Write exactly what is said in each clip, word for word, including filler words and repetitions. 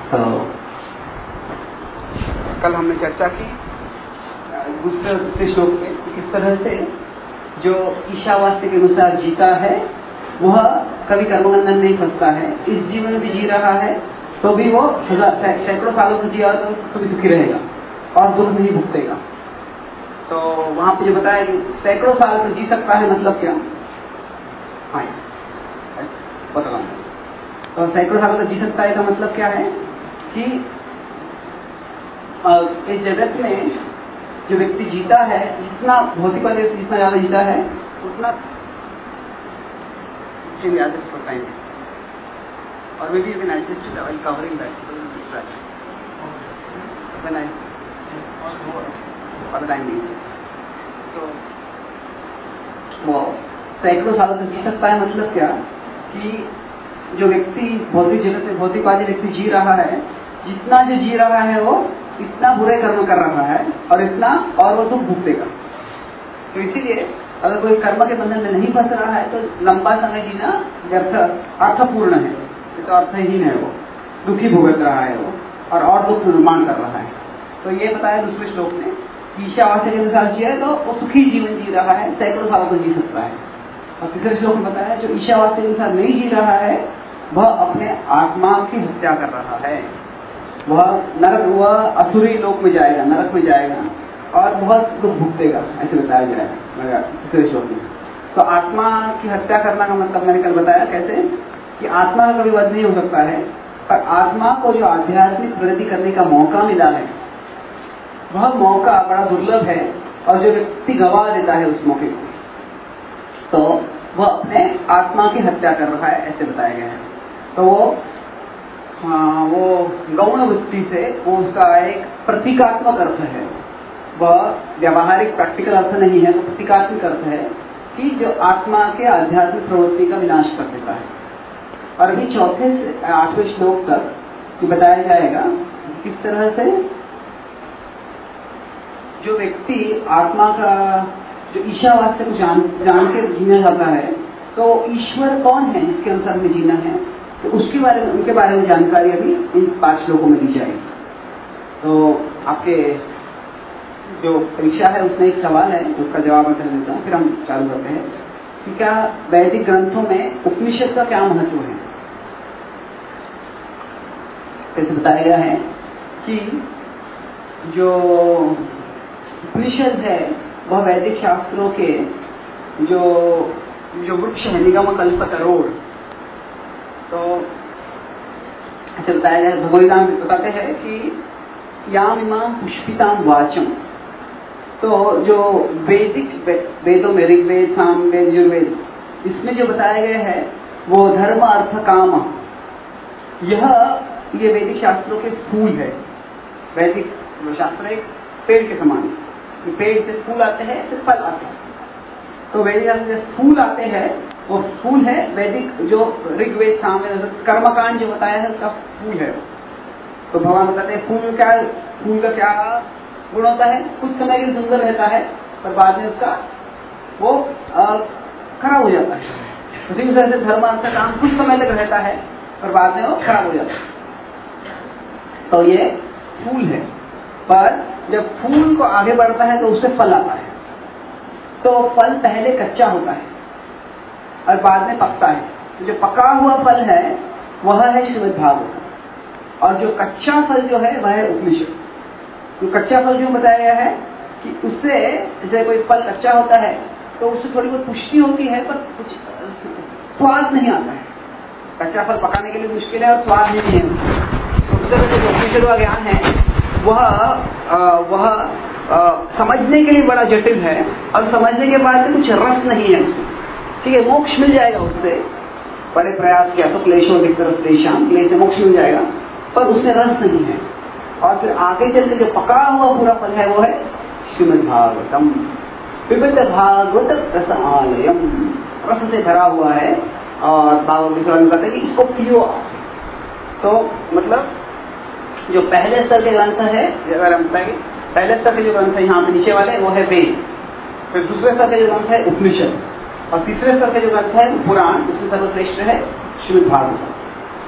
तो कल हमने चर्चा की दूसरे दूसरे श्लोक में किस तरह से जो ईशावास्य के अनुसार जीता है वह कभी कर्मबंधन नहीं फंसता है, इस जीवन में भी जी रहा है तो भी वो हजार सैकड़ों सालों से जिया तो कभी सुखी रहेगा और दुख नहीं भुगतेगा। तो वहां पे जो बताया कि सैकड़ों साल से जी सकता है मतलब क्या, हाँ बता तो सैकड़ों साल तक जी सकता है का मतलब क्या है कि इस जगत में जो व्यक्ति जीता है, जितना भौतिक वाले जितना ज्यादा जीता है उतना और maybe even I just while covering that when I all the time so वो सैकड़ों सालों तक जी सकता है मतलब क्या कि जो व्यक्ति भौतिक जगत में भौतिकवादी व्यक्ति जी रहा है, जितना जो जी रहा है वो इतना बुरे कर्म कर रहा है और इतना और वो दुख भुगतेगा। तो इसीलिए अगर कोई कर्म के बंधन में नहीं फंस रहा है तो लंबा समय जीना व्यर्थ अर्थपूर्ण है, तो अर्थहीन है, वो दुखी भुगत रहा है वो और और दुख निर्माण कर रहा है। तो ये बताया दूसरे श्लोक में, ईशावास्य के अनुसार जिया है तो वो सुखी जीवन जी रहा है, सैकड़ों सालों तक जी सकता है। और तीसरे श्लोक में बताया जो ईशावास्य के अनुसार नहीं जी रहा है वह अपने आत्मा की हत्या कर रहा है, वह नरक वह असुरी लोक में जाएगा, नरक में जाएगा और बहुत दुख भुगतेगा, ऐसे बताया जाएगा तीसरे श्लोक में। तो आत्मा की हत्या करना का मतलब मैंने कल बताया कैसे कि आत्मा का कभी वध नहीं हो सकता है, पर आत्मा को जो आध्यात्मिक प्रगति करने का मौका मिला है वह मौका बड़ा दुर्लभ है और जो व्यक्ति गवा देता है उस मौके को तो वह अपने आत्मा की हत्या कर रहा है, ऐसे बताया गया है। तो वो हाँ, वो गौण वृत्ति से वो उसका एक प्रतीकात्मक अर्थ है, वह व्यावहारिक प्रैक्टिकल अर्थ नहीं है, वो प्रतीकात्मक अर्थ है कि जो आत्मा के आध्यात्मिक प्रवृत्ति का विनाश कर देता है। और अभी चौथे से आठवें श्लोक तक ये बताया जाएगा किस तरह से जो व्यक्ति आत्मा का जो ईशावास्य को जान जान के जीना चाहता है तो ईश्वर कौन है जिसके अनुसार में जीना है, तो उसके बारे में उनके बारे में जानकारी अभी इन पांच श्लोकों में दी जाएगी। तो आपके जो परीक्षा है उसमें एक सवाल है, उसका जवाब मैं कर देता हूँ, फिर हम चालू करते हैं कि क्या वैदिक ग्रंथों में उपनिषद का क्या महत्व है। ऐसे बताया गया है कि जो उपनिषद है वह वैदिक शास्त्रों के जो जो वृक्ष है, निगम कल्प तरोड़। तो ऐसे बताया गया, भगवद्गीता बताते हैं कि याम इमाम पुष्पिताम वाचम, तो जो वैदिक वेदों में ऋग्वेद, सामवेद, यजुर्वेद, इसमें जो बताया गया है वो धर्म अर्थ काम, यह ये वैदिक शास्त्रों के फूल है। वैदिक शास्त्र एक पेड़ के समान, पेड़ से फूल आते हैं से फल आते हैं, तो वैदिक शास्त्र से फूल आते हैं वो फूल है वैदिक जो ऋग्वेद, सामवेद, कर्मकांड जो बताया है उसका फूल है। तो भगवान बताते हैं फूल क्या, फूल का क्या गुण होता है, कुछ समय के लिए सुंदर रहता है पर बाद में उसका वो खराब हो जाता है। उसी तरह से धर्म अर्थ काम कुछ समय तक रहता है पर बाद में वो खराब हो जाता है। तो ये फूल है, पर जब फूल को आगे बढ़ता है तो उससे फल आता है। तो फल पहले कच्चा होता है और बाद में पकता है। तो जो पका हुआ फल है वह है श्रीमद् भागवत और जो कच्चा फल जो है वह है उपनिषद। तो कच्चा फल जो बताया गया है कि उससे जैसे कोई फल कच्चा होता है तो उससे थोड़ी बहुत पुष्टि होती है पर कुछ स्वाद नहीं आता है। कच्चा फल पकाने के लिए मुश्किल है और स्वाद नहीं है। तो उस तरह से जो उपनिषद का ज्ञान है वह आ, वह आ, समझने के लिए बड़ा जटिल है और समझने के बाद कुछ रस नहीं है उसमें। ठीक है, मोक्ष मिल जाएगा उससे, बड़े प्रयास किया तो क्लेशों की तरफ देशाम, क्लेश से मोक्ष मिल जाएगा पर उसमें रस नहीं है। और फिर आगे चल के जो पका हुआ पूरा फल है वो है श्रीमद् भागवतम, विविध भागवत रस आलयम, रस से भरा हुआ है। और भागवत कहते हैं कि इसको पियो। तो मतलब जो पहले स्तर के ग्रंथ है, अगर हम बताएंगे पहले स्तर के जो ग्रंथ है यहाँ पे नीचे वाले वो है वेद, फिर दूसरे स्तर के जो ग्रंथ है उपनिषद और तीसरे स्तर के जो ग्रंथ है पुराण, उसमें सर्वश्रेष्ठ है श्रीमद् भागवत।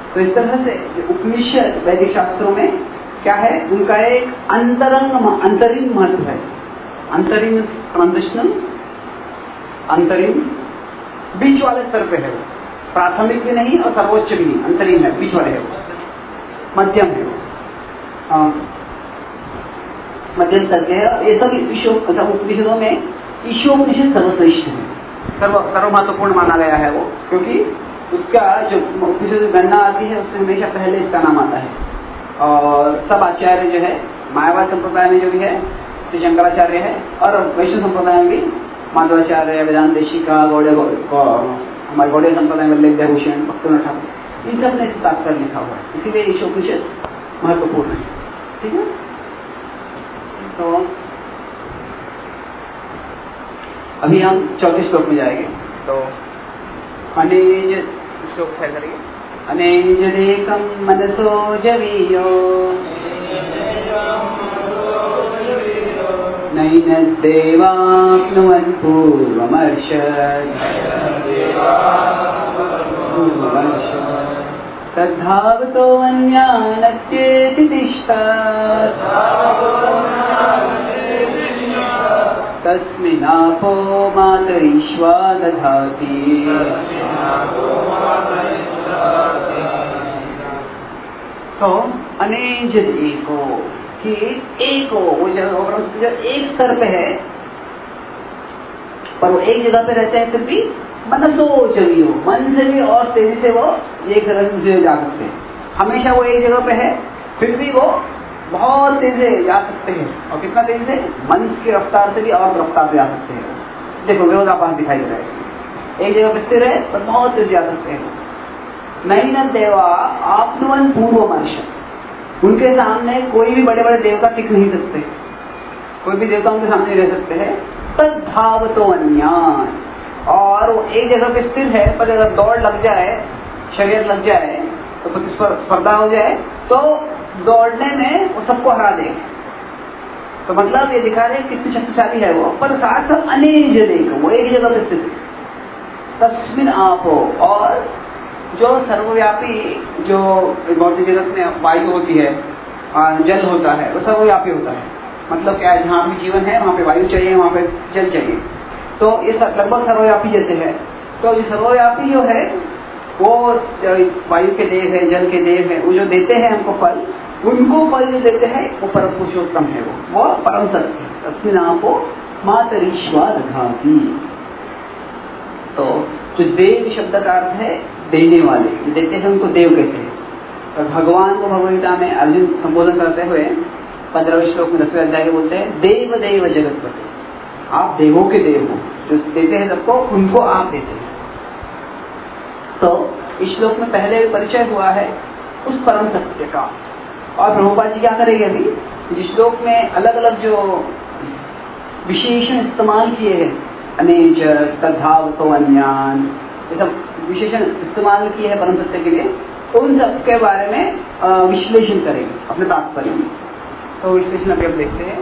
तो इस तरह से उपनिषद वैदिक शास्त्रों में क्या है, उनका एक अंतरंग अंतरिम महत्व है। अंतरिम ट्रांजिशनल, अंतरिम बीच वाले स्तर पे है वो, प्राथमिक भी नहीं और सर्वोच्च भी नहीं, अंतरिम है, बीच वाले है वो, मध्यम है वो, मध्यम स्तर के है। ये सब उपनिषदों में ईशोपनिषद सर्वश्रेष्ठ है, सर्व सर्व महत्वपूर्ण माना गया है वो, क्योंकि उसका जो उपनिषद गणना आती है उसमें हमेशा पहले इसका नाम आता है। और सब आचार्य जो है मायावाद संप्रदाय में जो भी है श्री शंकराचार्य है, और वैष्णव संप्रदाय में भी माधवाचार्य, वेदांत देशिका, गौड़े हमारे गौड़े संप्रदाय में वल्लभ भूषण, भक्तनाथ ठाकुर, इन सब ने इस तात्पर्य लिखा हुआ है, इसीलिए ईशोपनिषद महत्वपूर्ण है। ठीक है, तो अभी हम चौथे श्लोक में जाएंगे। तो अनेज श्लोक है करेंगे। अनेज देकम मनसो जवीयो नैन देवाप्नुवन् पूर्वमर्षत् तद्धावतो अन्यानत्येति तिष्ठत् तस्मिनापो मातरिश्वा दधाति। तो अनेज एको कि एको वो जगह एक स्तर पे है, पर वो एक जगह पे रहते हैं, फिर भी मनसो चलियो, मन से भी और तेजी से वो एक जगह से जा सकते हैं। हमेशा वो एक जगह पे है, फिर भी वो बहुत तेजी से जा सकते हैं। और कितना तेजी से? मन की रफ्तार से भी और रफ्तार से जा सकते हैं। देखो विरोधाभास दिखाई दे रहा है, एक जगह पे स्थिर है पर बहुत तेज जा सकते हैं। नहीं न देवा आपनुवन् पूर्वमर्ष, उनके सामने कोई भी बड़े बड़े देवता टिक नहीं सकते, कोई भी देवता उनके सामने रह सकते हैं। तद्धावतो अन्यान, और वो एक जगह पे स्थिर है, पर अगर दौड़ लग जाए, शरीर लग जाए, तो प्रतिस्पर्धा हो जाए, तो दौड़ने में वो सबको हरा देगा। तो मतलब ये दिखा रहे कितनी शक्तिशाली है वो, पर साथ साथ अनेज देख, वो एक जगह पे स्थित है। तस्मिन आपो, और जो सर्वव्यापी जो भौतिक जगत में वायु होती है, जल होता है, वो सर्वव्यापी होता है। मतलब क्या है, जहाँ भी जीवन है वहाँ पे वायु चाहिए, वहाँ पे जल चाहिए। तो ये लगभग सर्वव्यापी जैसे है। तो ये सर्वव्यापी जो है वो वायु के देव है, जल के देव है, वो जो देते हैं हमको फल, उनको फल जो देते हैं वो परम पुरुषोत्तम है, वो वो परम सत्य। तस्मिन् आपो मातरिश्वा दधाति। तो जो देव शब्द का अर्थ है देने वाले, देते हैं उनको देव कहते हैं। और भगवान को भगवद्गीता में अर्जुन संबोधन करते हुए पंद्रहवें श्लोक में दसवें अध्याय के बोलते हैं, देव देव जगतपते, आप देवों के देव हो, जो देते हैं सबको उनको आप देते हैं। तो इस श्लोक में पहले भी परिचय हुआ है उस परम सत्य का। और प्रभुपाद जी क्या करेंगे अभी, इस श्लोक में अलग अलग जो विशेषण इस्तेमाल किए हैं, अनेज, तद्धावतो अन्यान, ये सब विशेषण इस्तेमाल किए हैं परम सत्य के लिए, तो उन सब के बारे में विश्लेषण करेंगे अपने तात्पर्य में। तो विश्लेषण अभी अब देखते हैं।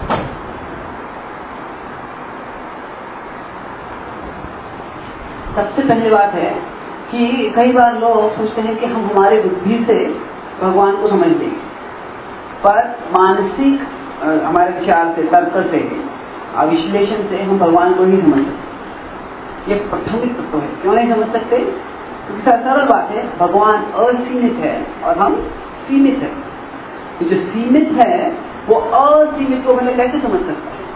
सबसे पहली बात है कि कई बार लोग सोचते हैं कि हम हमारे बुद्धि से भगवान को समझते हैं, पर मानसिक हमारे विचार से, तर्क से, विश्लेषण से हम भगवान को नहीं समझ सकते। ये प्राथमिक तत्व है। क्यों नहीं समझ सकते? क्योंकि सरल बात है, भगवान असीमित है और हम सीमित है। तो जो सीमित है वो असीमित को मैंने कैसे समझ सकता है?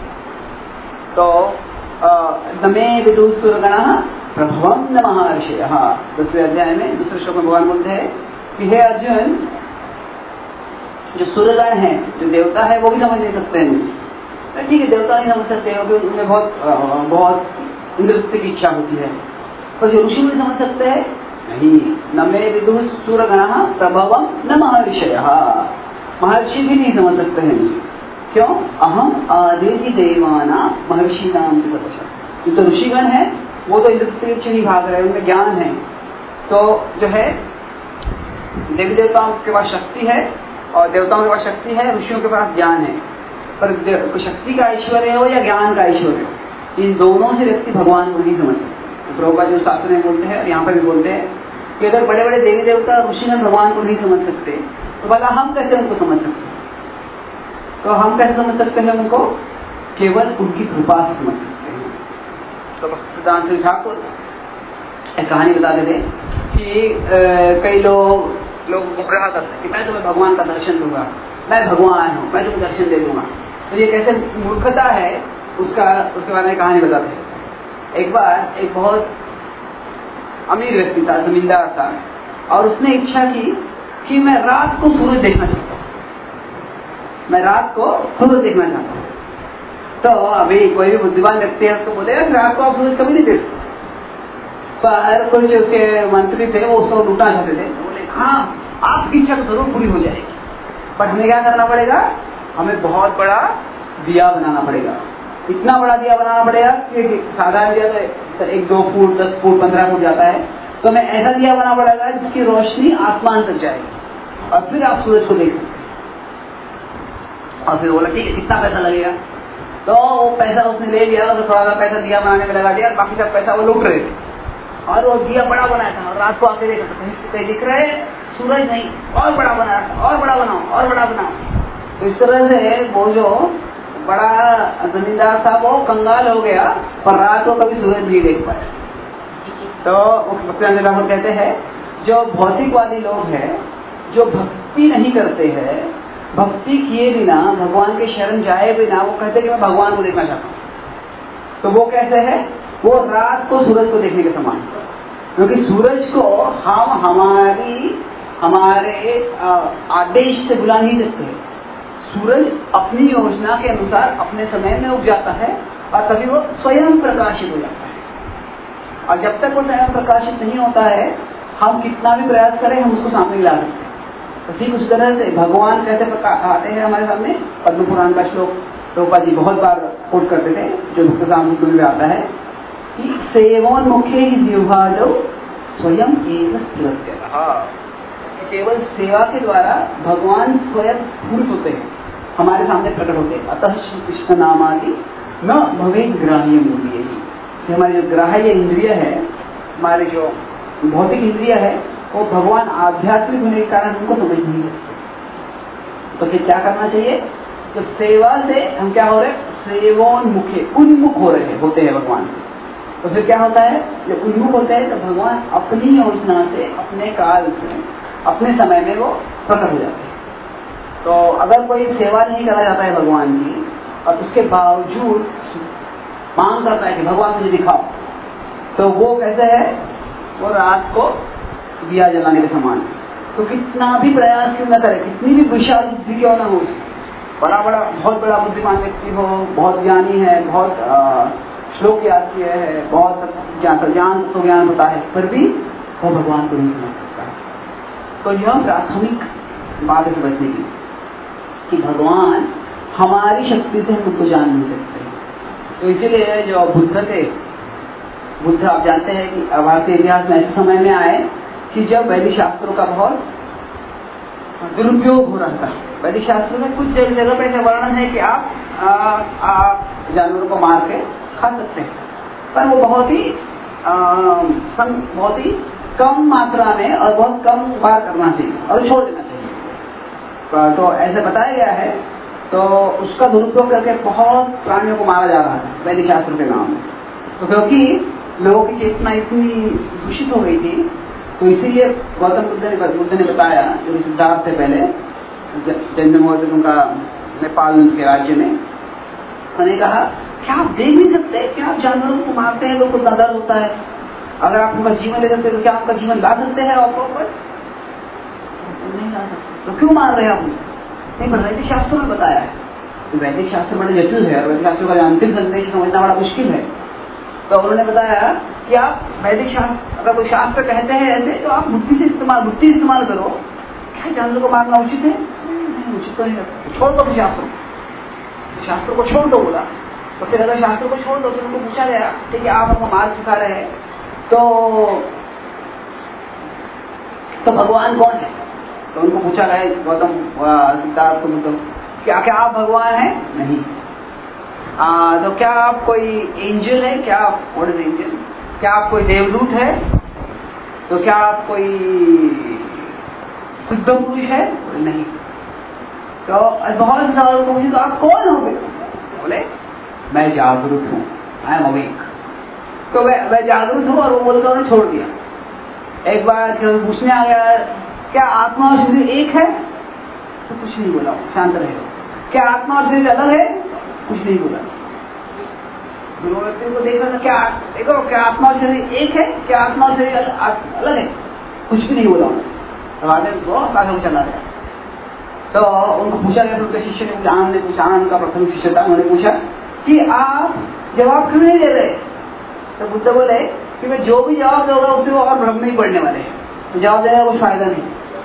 तो नमे विदुषुरगणः प्रभवं न महर्षयः, दसवें अध्याय में दूसरे श्लोक में भगवान बोलते हैं कि हे अर्जुन, जो सूर्यगण है, जो देवता है, वो भी समझ नहीं सकते हैं। ठीक है, देवता नहीं समझ सकते हो क्योंकि उनमें बहुत बहुत इंद्रस्थ की इच्छा होती है, पर जो ऋषि भी समझ सकते हैं नहीं। नमे विदुषुरगणः प्रभवं न महर्षयः, महर्षि भी नहीं समझ सकते हैं। क्यों? अहम आदिति देवानां महर्षीणां च तपस्या। तो ऋषिगण है वो तो इंद्रस्थ की इच्छा नहीं भाग रहे, उनमें ज्ञान है। तो जो है देवी देवताओं के पास शक्ति है और देवताओं के पास शक्ति है, ऋषियों के पास ज्ञान है। पर शक्ति का ऐश्वर्य हो या ज्ञान का ऐश्वर्य हो, इन दोनों से व्यक्ति भगवान को नहीं समझ सकते। प्रभुपाद जो शास्त्र में बोलते हैं और यहाँ पर भी बोलते हैं कि अगर बड़े बड़े देवी देवता ऋषिगण भगवान को नहीं समझ सकते तो भला हम कैसे उनको समझ सकते हैं? तो हम कैसे समझ सकते हैं उनको? केवल उनकी कृपा से समझ सकते हैं। तो भक्तिदान सिंह ठाकुर एक कहानी बताते थे कि आ, कई लोग लोग गुमराह करते हैं कि मैं तुम्हें भगवान का दर्शन दूंगा, मैं भगवान हूँ, मैं तुम्हें दर्शन दे दूंगा। तो ये कैसे मूर्खता है उसका उसके बारे में कहानी बताते हैं। एक बार एक बहुत अमीर व्यक्ति था, जमींदार था, और उसने इच्छा की कि मैं रात को सूरज देखना चाहता हूँ, मैं रात को सूरज देखना चाहता हूँ। तो अभी कोई भी बुद्धिमान व्यक्ति है उसको बोलेगा कि रात को आप सूरज कभी नहीं देख सकते। पर कोई जो उसके मंत्री थे वो उसको लूटना चाहते थे, बोले हाँ आपकी इच्छा तो जरूर पूरी हो जाएगी, पर हमें क्या करना पड़ेगा? हमें बहुत बड़ा दिया बनाना पड़ेगा। इतना बड़ा दिया बनाना पड़ेगा कि साधारण दिया तो एक दो फुट दस फुट पंद्रह फुट जाता है, तो हमें ऐसा दिया बनाना पड़ेगा जिसकी रोशनी आसमान तक जाएगी और फिर आप सूरज को देख सकते। और फिर बोला ठीक है कितना पैसा लगेगा? तो वो पैसा उसने ले लिया, तो थोड़ा सा पैसा दिया बनाने में लगा दिया, बाकी सब पैसा वो लूट रहे थे। और वो दिया बड़ा बनाया था और रात को आके देखा तो कहीं दिख रहे सूरज नहीं, और बड़ा बनाया था, और बड़ा बनाओ और बड़ा बनाओ। तो इस तरह से वो जो बड़ा जमींदार था वो कंगाल हो गया, पर रात को कभी सूरज नहीं देख पाया। तो भक्तिदान ठाकुर कहते हैं जो भौतिकवादी लोग हैं, जो भक्ति नहीं करते हैं, भक्ति किए बिना, भगवान के शरण जाए बिना वो कहते कि मैं भगवान को देखना चाहता हूँ, तो वो कैसे है? वो रात को सूरज को देखने के समान, क्योंकि सूरज को हम हमारी हमारे आदेश से बुला नहीं सकते। सूरज अपनी योजना के अनुसार अपने समय में उग जाता है और तभी वो स्वयं प्रकाशित हो जाता है। और जब तक वो स्वयं प्रकाशित नहीं होता है, हम कितना भी प्रयास करें हम उसको सामने ला सकते हैं। तो ठीक उस तरह से भगवान कैसे आते हैं हमारे सामने? पद्म पुराण का श्लोक प्रभुपाद जी बहुत बार कोट करते थे, जो भक्त सामने में आता है कि सेवोन्मुखे जिह्वादौ स्वयं एव स्फुरत्यतः। केवल सेवा के द्वारा भगवान स्वयं स्फुरित होते हैं, हमारे सामने प्रकट होते हैं। अतः श्री कृष्ण नामादि न भवेत् ग्राह्य मूल्य। हमारी जो ग्राह्य इंद्रिय है, हमारे जो भौतिक इंद्रिय है, वो भगवान आध्यात्मिक होने के कारण उनको समझ नहीं है। तो फिर क्या करना चाहिए? तो सेवा से हम क्या हो रहे? सेवोन्मुखे, उन्मुख हो रहे होते हैं भगवान से। तो फिर क्या होता है? जब उन्मुख होते हैं तो भगवान अपनी योजना से, अपने काल से, अपने समय में वो प्रकट हो जाते हैं। तो अगर कोई सेवा नहीं करा जाता है भगवान की और उसके बावजूद मांग करता है कि भगवान मुझे दिखाओ, तो वो कैसे है? वो रात को दिया जलाने के समान। तो कितना भी प्रयास क्यों न करे, कितनी भी विशाल बुद्धि क्यों न हो, बड़ा बड़ा बहुत बड़ा बुद्धिमान व्यक्ति हो, बहुत ज्ञानी है, बहुत श्लोक याद किए है, बहुत ज्ञान ज्ञान तो ज्ञान होता है, पर भी वो भगवान को नहीं समझ सकता है। तो यह प्राथमिक बात है समझने की कि भगवान हमारी शक्ति से हम उनको जान नहीं सकते। तो इसीलिए जो बुद्ध थे, बुद्ध आप जानते हैं कि भारतीय इतिहास में ऐसे समय में आए कि जब वैदिक शास्त्रों का बहुत दुरुपयोग हो रहा था। वैदिक शास्त्रों में कुछ जगह पे ऐसा वर्णन है कि आप, आ, आप जानवरों को मार के खा सकते हैं, पर वो बहुत ही आ, सं, बहुत ही कम मात्रा में और बहुत कम बार करना चाहिए और छोड़ देना चाहिए। तो ऐसे बताया गया है। तो उसका दुरुपयोग करके बहुत प्राणियों को मारा जा रहा था वैदिक शास्त्र के नाम में। तो क्योंकि लोगों की चेतना इतनी दूषित हो गई थी, तो इसीलिए गौतम बुद्ध ने बुद्ध ने बताया, जो सिद्धार्थ से पहले जन्म हुआ था उनका नेपाल के राज्य में, उन्होंने कहा क्या आप देख नहीं सकते कि आप जानवरों को मारते हैं, लोगों को दर्द होता है, अगर आप उनका जीवन ले सकते तो क्या आपका जीवन ला सकते हैं आपको ऊपर? नहीं ला सकते। तो क्यों मार रहे हैं आप? नहीं, पर वैदिक शास्त्रों में बताया है। तो वैदिक शास्त्र बड़े जटिल है और वैदिक शास्त्रों का अंतिम संदेश समझना बड़ा मुश्किल है। तो उन्होंने बताया कि आप वैदिक शास्त्र, अगर कोई शास्त्र कहते हैं ऐसे, तो आप बुद्धि से इस्तेमाल बुद्धि इस्तेमाल करो। क्या जानवरों को मारना उचित है? नहीं, उचित तो नहीं। छोड़ दो शास्त्रों शास्त्रों को छोड़ दो बोला। तो फिर अगर शास्त्रों को छोड़ दो, फिर उनको पूछा गया ठीक है आप हमको मार सिखा रहे हैं, तो तो भगवान कौन है? तो उनको पूछा गया गौतम सिद्धार्थ को, क्या क्या आप भगवान हैं? नहीं। आ, तो क्या आप कोई एंजल है? क्या आप व्हाट इज एंजल? क्या आप कोई देवदूत है? तो क्या आप कोई सिद्ध पुरुष है? नहीं। तो बहुत सवाल को पूछे तो आप कौन हो गए? बोले मैं जागरूक हूँ, आई एम अवेक। तो मैं मैं जागरूक हूँ और वो बोलकर उन्होंने छोड़ दिया। एक बार जब पूछने आ गया क्या आत्मा और शरीर एक है, तो कुछ नहीं बोला, शांत रहेगा। क्या आत्मा और शरीर अलग है? कुछ नहीं बोला। व्यक्ति को देख रहा था, क्या देखो क्या आत्मा और शरीर एक है? क्या आत्मा और शरीर अलग है? कुछ भी नहीं बोला। तो आगे वो आगे चला गया। तो उनको पूछा गया, उनके शिष्य ने, आनंद ने पूछा, आनंद का प्रथम शिष्य था, उन्होंने पूछा कि आप जवाब क्यों नहीं दे रहे? तो बुद्ध बोले कि मैं जो भी जवाब दूंगा उसे वो और भ्रम में ही पड़ने वाले हैं, तो जवाब देने का कुछ फायदा नहीं।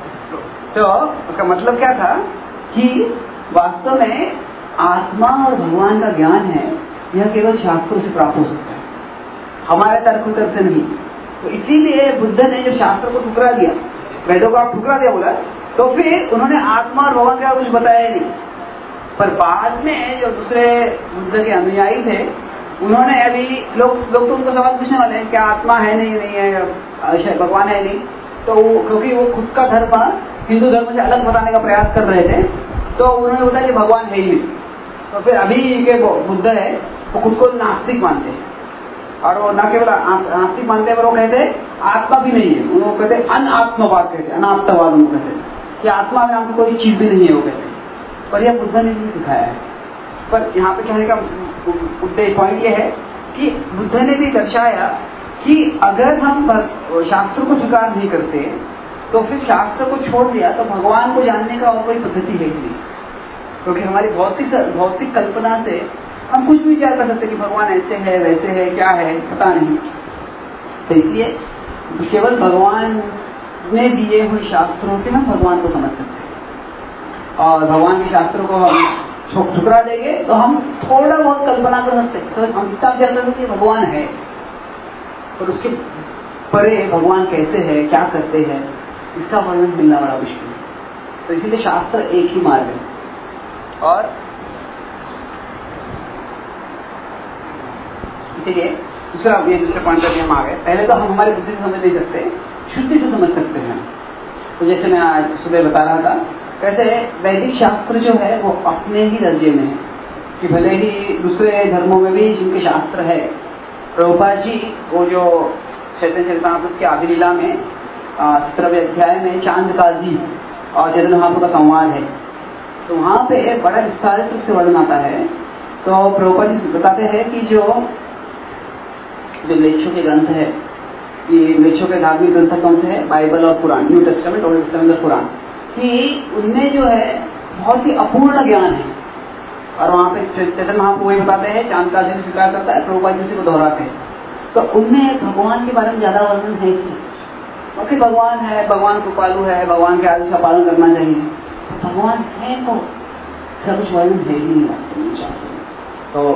तो उसका मतलब क्या था कि वास्तव में आत्मा और भगवान का ज्ञान है, यह केवल शास्त्रों से प्राप्त हो सकता है, हमारे तर्क वितर्क से नहीं। तो इसीलिए बुद्ध ने जब शास्त्र को ठुकरा दिया, वेदों को आप ठुकरा दिया बोला, तो फिर उन्होंने आत्मा और भगवान का कुछ बताया नहीं। पर बाद में जो दूसरे बुद्ध के अनुयायी थे, उन्होंने अभी लोग लोग तो उनको सवाल पूछने वाले हैं क्या आत्मा है नहीं नहीं है, भगवान है नहीं, तो क्योंकि वो खुद का धर्म हिंदू धर्म से अलग बताने का प्रयास कर रहे थे, तो उन्होंने बताया कि भगवान है ही नहीं। तो फिर अभी के बुद्ध है वो खुद को नास्तिक मानते हैं, और वो न केवल नास्तिक मानते हैं पर वो कहते हैं आत्मा भी नहीं है, वो कहते हैं अनात्मवाद, कहते हैं अनात्मवाद, उनको कहते हैं कि आत्मा में आपको कोई चीज भी नहीं है, वो कहते हैं। पर यह बुद्ध ने नहीं दिखाया है। पर यहाँ पे कहने का उद्देश्य पॉइंट ये है कि बुद्ध ने भी दर्शाया कि अगर हम शास्त्र को स्वीकार नहीं करते तो फिर शास्त्र को छोड़ दिया तो भगवान को जानने का और कोई पद्धति है ही नहीं, क्योंकि तो हमारी भौतिक भौतिक कल्पना से हम कुछ भी विचार कर सकते कि भगवान ऐसे है वैसे है, क्या है पता नहीं। तो इसलिए केवल भगवान ने दिए हुए शास्त्रों से हम भगवान को समझ सकते हैं, और भगवान के शास्त्रों को हम ठुकरा देंगे तो हम थोड़ा बहुत कल्पना कर सकते हैं। तो हम इतना विचार कर सकते हैं भगवान है, और उसके परे भगवान कैसे है, क्या करते हैं, इसका वर्णन मिलना बड़ा मुश्किल है। तो इसीलिए शास्त्र एक ही मार्ग है। और इसीलिए दूसरा ये दूसरे पॉइंट पर हम आ गए। पहले तो हम हमारी बुद्धि से समझ नहीं सकते, शुद्धि से समझ सकते हैं। तो जैसे मैं आज सुबह बता रहा था, कहते हैं वैदिक शास्त्र जो है वो अपने ही दर्जे में है, कि भले ही दूसरे धर्मों में भी जिनके शास्त्र है। प्रभुपाद जी वो जो चैतन्य चरितामृत की आदि लीला में सत्रहवें अध्याय में चांद काजी और चैतन्य महाप्रभु का संवाद है, तो वहाँ पे बड़ा विस्तारित रूप से वर्णन आता है। तो प्रभुपाद जी बताते हैं कि जो जो लेखों के ग्रंथ है, ये लेखों के धार्मिक ग्रंथ कौन से है? बाइबल और Purana, New Testament, Old Testament और पुराण, कि उनमें जो है बहुत ही अपूर्ण ज्ञान है। और वहाँ पे चैतन्य महाप्रभु वही बताते हैं, चांद का जिन स्वीकार करता है, प्रभुपाद जी को दोहराते हैं। तो उनमें भगवान के बारे में ज्यादा वर्णन है कि क्योंकि भगवान है, भगवान कृपालु है, भगवान के आदेश का पालन करना चाहिए। तो भगवान है तो सब कुछ वर्णन है ही नहीं वास्तव। तो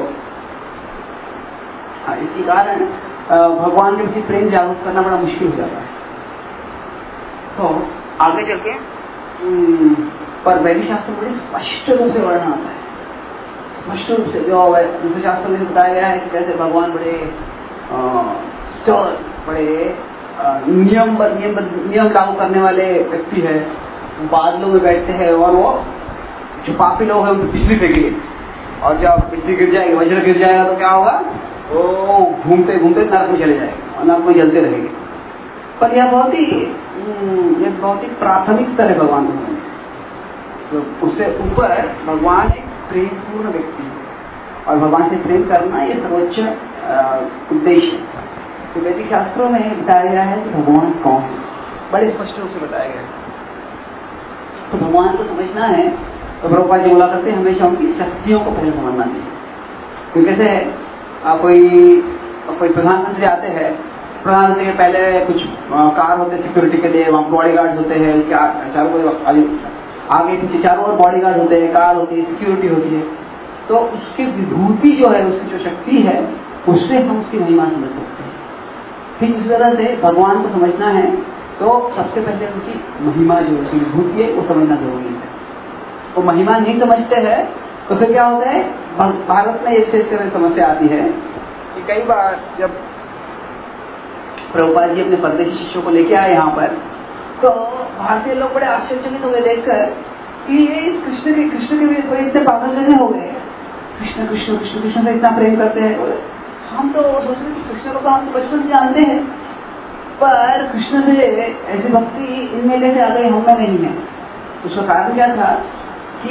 हाँ, इसी कारण भगवान के प्रति प्रेम जागरूक करना बड़ा मुश्किल हो जाता है। तो आगे चल के पर वैदिक शास्त्र बड़े स्पष्ट रूप से वर्णन आता है, स्पष्ट रूप से। जो दूसरे शास्त्र में बताया गया है कि कैसे भगवान बड़े स्टर्न, बड़े नियम नियम नियम लागू करने वाले व्यक्ति है, बादलों में बैठते हैं और वो जो पापी लोग हैं उनको बिजली फेंकेंगे, और जब बिजली गिर जाएगी, वज्र गिर जाएगा तो क्या होगा? वो घूमते घूमते नरक में चले जाएंगे और नरक में जलते रहेंगे। पर यह बहुत ही यह बहुत ही प्राथमिक स्तर है भगवान को। तो उससे ऊपर भगवान एक प्रेमपूर्ण व्यक्ति है, और भगवान से प्रेम करना ये सर्वोच्च उद्देश्य है। तो वैदिक शास्त्रों में बताया गया है कि भगवान कौन है, बड़े स्पष्ट रूप से बताया गया है। तो भगवान को समझना है तो प्रभुपाद जी बोला करते हैं हमेशा उनकी शक्तियों को पहले समझना चाहिए। तो कैसे है, आप कोई कोई प्रधानमंत्री आते हैं, प्रधानमंत्री के पहले कुछ कार होते हैं सिक्योरिटी के लिए, वहाँ बॉडी गार्ड होते हैं, उसके चारों आगे पीछे चारों ओर बॉडी गार्ड होते हैं, कार होती है, सिक्योरिटी होती है। तो उसकी विभूति जो है, उसकी जो शक्ति है, उससे हम उसकी महिमा समझ सकते हैं। ठीक इस तरह से भगवान को समझना है तो सबसे पहले उनकी महिमा जो उसकी विभूति है वो समझना जरूरी है। वो महिमा नहीं समझते हैं तो फिर क्या होता है, भारत में एक से समस्या आती है कि कई बार जब प्रभुपाद जी अपने परदेशी शिष्यों को लेके आए यहाँ पर, तो भारतीय लोग बड़े आश्चर्यचकित हो गए देखकर कि ये कृष्ण के कृष्ण के भी इतने पागल जैसे हो गए, कृष्ण कृष्ण कृष्ण कृष्ण से इतना प्रेम करते हैं। हम तो सोच रहे कि कृष्ण को तो हम तो बचपन से जानते हैं, पर कृष्ण से ऐसी भक्ति इनमें कैसे आ गई, हमें नहीं है। उसका कारण क्या था कि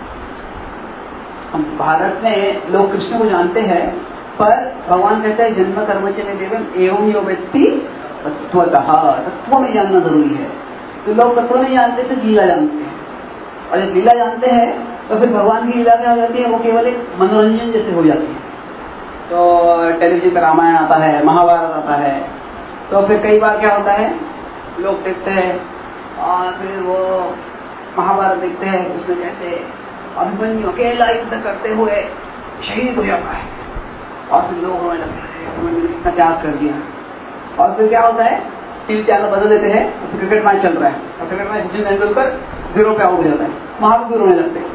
हम भारत में लोग कृष्ण को जानते हैं, पर भगवान कहते हैं जन्म कर्म च में देवम एवं यो व्यक्ति तत्वतः, तत्व में जानना जरूरी है। तो लोग तत्व नहीं जानते तो लीला जानते हैं, और जब लीला जानते हैं तो फिर भगवान की लीला क्या हो जाती है, वो केवल एक मनोरंजन जैसे हो जाती है। तो टेलीविजन पर रामायण आता है, महाभारत आता है, तो फिर कई बार क्या होता है, लोग देखते हैं और फिर वो महाभारत देखते हैं, उसमें कैसे अभिमन्यु अकेला युद्ध करते हुए शहीद हो जाता है, और फिर लोग रोने लगते हैं अभिमन्यु ने इतना त्याग कर दिया। और फिर क्या होता है, टीवी चैनल बदल देते हैं, तो क्रिकेट मैच चल रहा है, और cricket match Sachin Tendulkar zero पे आउट हो जाता है, वहां भी रोने लगते हैं।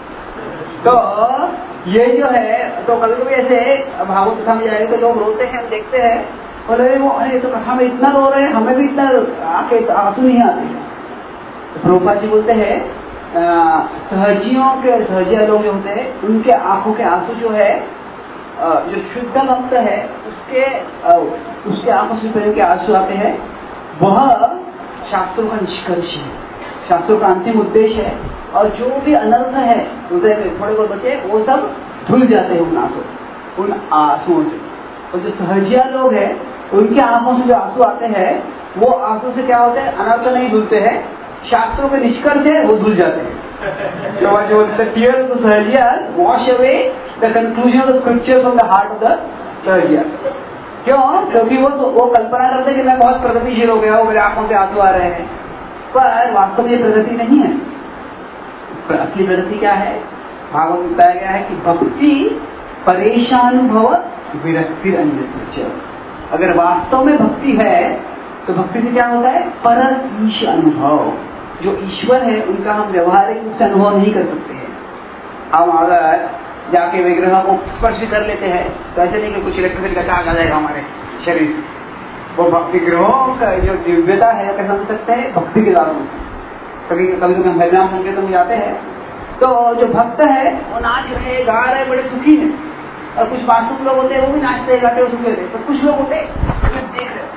तो ये जो है, तो कभी कभी ऐसे भागवत कथा में जाए तो लोग रोते हैं, हम देखते हैं, बोले वो अरे तो कथा में इतना रो रहे हैं, हमें भी इतना आके आंसू नहीं आते। प्रभुपाद जी बोलते हैं सहजियों के सहजिया लोग जो होते हैं उनके आंखों के आंसू जो है, जो शुद्ध भक्त है उसके उसके आंखों से प्रेम के आंसू आते हैं, वह शास्त्रों का निष्कर्ष है, शास्त्रों का अंतिम उद्देश्य है। और जो भी अनर्थ है हृदय में थोड़े बहुत बचे, वो सब धुल जाते हैं उन आंसू उन आंसुओं से। और जो सहजिया लोग हैं उनके आंखों से जो आंसू आते हैं, वो आंसू से क्या होते हैं, अनर्थ नहीं धुलते हैं, शास्त्रों के निष्कर्ष है वो धुल जाते हैं। जो जो the tears of the Sahajiya wash away the conclusion of the scriptures from the heart of the Sahajiya। क्यों? क्योंकि वो वो कल्पना करते हैं कि मैं बहुत प्रगतिशील हो गया हूँ, मेरे आंखों से आंसू आ रहे हैं, पर वास्तव में ये प्रगति नहीं है। असली प्रगति क्या है, भागवत में बताया गया है कि भक्ति परेशानुभव विरक्ति अन्यत्र। अगर वास्तव में भक्ति है तो भक्ति से क्या होता है, पर ईश अनुभव। जो ईश्वर है उनका हम व्यवहारिक रूप से अनुभव नहीं कर सकते हैं। हम अगर जाके विग्रह को स्पर्श कर लेते हैं तो ऐसे नहीं कि कुछ इलेक्ट्रिसिटी का चार्ज आ जाएगा हमारे शरीर, वो भक्ति ग्रहों का जो दिव्यता है कैसे समझ सकते हैं, भक्ति के द्वारा। कभी कभी कभी हम हरिनाम संकीर्तन में जाते हैं तो जो भक्त है वो नाच रहे गा रहे बड़े सुखी है, और कुछ वास्तुक लोग होते हैं वो भी नाचते गाते हुए सुखी होते, तो कुछ लोग होते देख रहे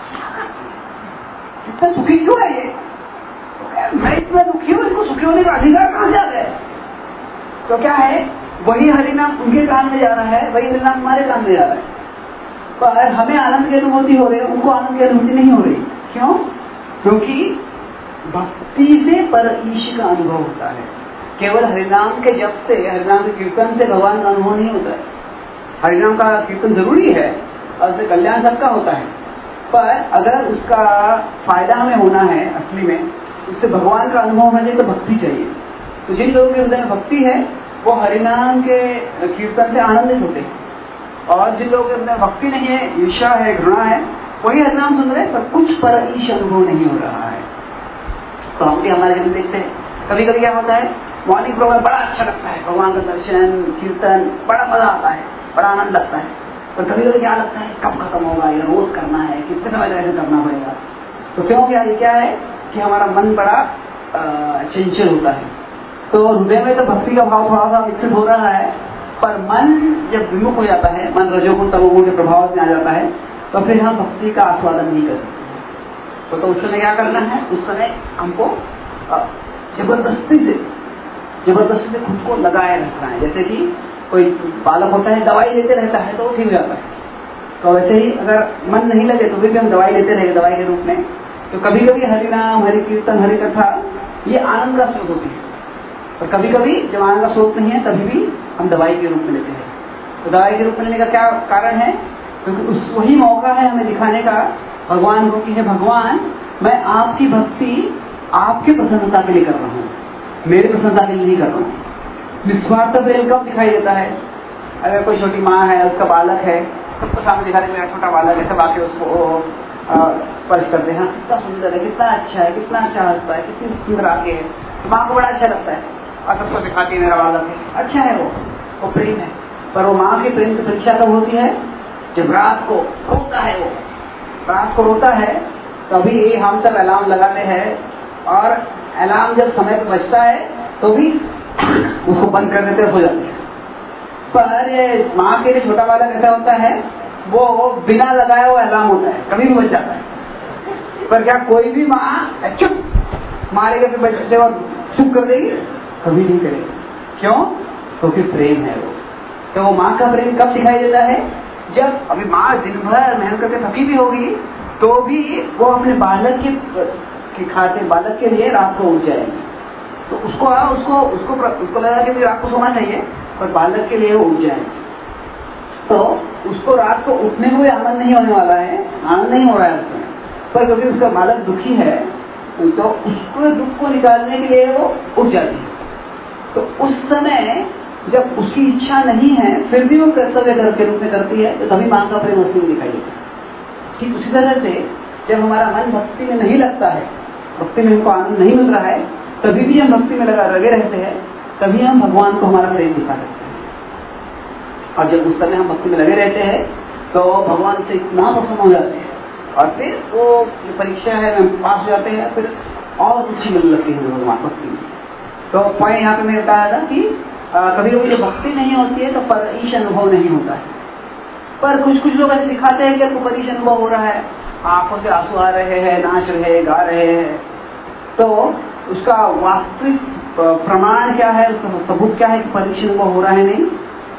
इतना सुखी क्यों है ये, मैं इतना दुखी हूँ, इनको सुखी होने का अधिकार कहाँ जा रहा है। तो क्या है, वही हरिनाम उनके कान में जा रहा है, वही हरिनाम हमारे कान में जा रहा है, पर हमें आनंद की अनुभूति हो रही है, उनको आनंद की अनुभूति नहीं हो रही। क्यों? क्योंकि भक्ति से पर ईश का अनुभव होता है। केवल हरिनाम के जप से, हरिनाम के कीर्तन से भगवान का अनुभव नहीं होता है। हरिनाम का कीर्तन जरूरी है और उससे कल्याण सबका होता है, पर अगर उसका फायदा हमें होना है असली में, उससे भगवान का अनुभव होना चाहिए तो भक्ति चाहिए। तो जिन लोगों के हृदय में भक्ति है वो हरिनाम के कीर्तन से आनंदित होते हैं, और जिन लोगों के हृदय में भक्ति नहीं है, ईर्ष्या है, घृणा है, वही हरिनाम सुन रहे हैं, सब कुछ पर ईश अनुभव नहीं हो रहा है। तो हम भी हमारे जीवन देखते हैं, कभी कभी क्या होता है, मॉर्निंग प्रोग्राम बड़ा अच्छा लगता है, भगवान का दर्शन कीर्तन बड़ा मजा आता है, बड़ा आनंद लगता है, तो कभी कभी क्या लगता है कब खत्म होगा, ये रोज करना है, कितने समय ऐसे करना पड़ेगा। तो क्यों, क्या ये क्या है कि हमारा मन बड़ा चंचल होता है। तो हृदय में तो भक्ति का भाव थोड़ा सा विकसित हो रहा है, पर मन जब विमुख हो जाता है, मन रजोगुण तमोगुण के प्रभाव में आ जाता है, तो फिर हम भक्ति का आस्वादन नहीं कर सकते। तो, तो उस समय क्या करना है, उस समय हमको जबरदस्ती से जबरदस्ती से खुद को लगाए रखना है। जैसे कि कोई बालक होता है, दवाई लेते रहता है तो वो ठीक हो जाता है, तो वैसे ही अगर मन नहीं लगे तो भी हम दवाई लेते रहे दवाई के रूप में। तो कभी कभी हरिनाम, हरि कीर्तन, हरि कथा ये आनंद का स्रोत होती है, और कभी कभी जब आनंद का स्रोत नहीं है तभी भी हम दवाई के रूप में लेते हैं। तो दवाई के रूप में लेने का क्या कारण है, क्योंकि उस वही मौका है हमें दिखाने का भगवान को कि है भगवान, मैं आपकी भक्ति आपकी प्रसन्नता के लिए कर रहा हूँ, मेरी प्रसन्नता के लिए नहीं कर रहा हूँ। निस्वार्थ प्रेम कब दिखाई देता है, अगर कोई छोटी माँ है, उसका बालक है, सबको सामने दिखा दे मेरा छोटा बालक है, सब आके उसको स्पर्श करते हैं, कितना सुंदर है, कितना अच्छा है, कितना अच्छा हंसता है, कितनी सुंदर आगे है, तो माँ को बड़ा अच्छा लगता है और सबको दिखाती है मेरा बालक है, अच्छा है, वो वो प्रेम है। पर वो माँ के प्रेम की परीक्षा कब होती है, जब रात को रोता है वो, रात को रोता है तभी हम सब अलार्म लगाते हैं, और अलार्म जब समय पर बजता है तो भी उसको बंद कर देते हो जाते हैं। पर माँ के लिए छोटा बालक ऐसा होता है, वो बिना लगाए हुआ अलार्म होता है, कभी भी बज जाता है। पर क्या कोई भी माँ चुप मारेगा फिर बच्चे और चुप कर देगी? कभी नहीं करेगी। क्यों? क्योंकि तो प्रेम है वो। तो वो माँ का प्रेम कब दिखाई देता है? जब अभी माँ दिन भर मेहनत करके थकी भी होगी तो भी वो अपने बालक के, के खाते बालक के लिए रात को उठ जाएगी। तो उसको उसको उसको उसको लगा कि रात को सोना चाहिए, पर बालक के लिए वो उठ जाएगी। तो उसको रात को उठने में भी आनंद नहीं होने वाला है, आनंद नहीं हो रहा है उसमें, पर क्योंकि उसका बालक दुखी है तो उसको दुख को निकालने के लिए वो उठ जाती है। तो उस समय जब उसकी इच्छा नहीं है फिर भी वो कर्तव्य के रूप में करती है, तो तभी माँ का प्रेम उसमें दिखाई देता है। ठीक उसी तरह से जब हमारा मन भक्ति में नहीं लगता है, भक्ति में हमको आनंद नहीं मिल रहा है, तभी भी हम भक्ति में लगा लगे रहते हैं, तभी हम भगवान को हमारा प्रेम दिखा सकते हैं। और जब उस समय हम भक्ति में लगे रहते हैं तो भगवान से इतना प्रसन्न हो जाते हैं, और फिर वो जो परीक्षा है हम पास हो जाते हैं, फिर और रुचि मिलने लगती है भगवान भक्ति में। तो पॉइंट यहाँ पे मैंने बताया था कि आ, कभी कभी जो भक्ति नहीं होती है तो परीक्ष अनुभव नहीं होता है। पर कुछ कुछ लोग ऐसे दिखाते हैं कि आपको परीक्ष अनुभव हो रहा है, आंखों से आंसू आ रहे हैं, नाच रहे हैं, गा रहे हैं, तो उसका वास्तविक प्रमाण क्या है, उसका सबूत क्या है कि परीक्ष अनुभव हो रहा है? नहीं,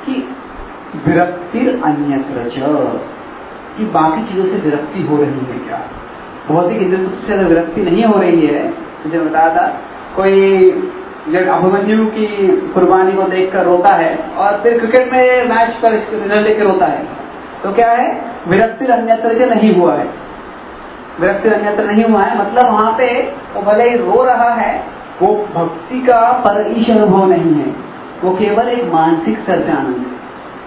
कि विरक्ति अन्यत्र च, कि बाकी चीजों से विरक्ति हो रही है क्या? भौतिक इंद्रिय से अगर विरक्ति नहीं हो रही है, मुझे बताया था कोई जब अभिमन्यु की कुर्बानी को देखकर रोता है और फिर क्रिकेट में मैच पर रिजल्ट लेकर रोता है, तो क्या है? विरक्ति अन्यत्र से नहीं हुआ है, विरक्ति अन्यत्र नहीं हुआ है, मतलब वहां पे वो भले ही रो रहा है, वो भक्ति का परीक्ष अनुभव नहीं है, वो केवल एक मानसिक स्तर से आनंद है।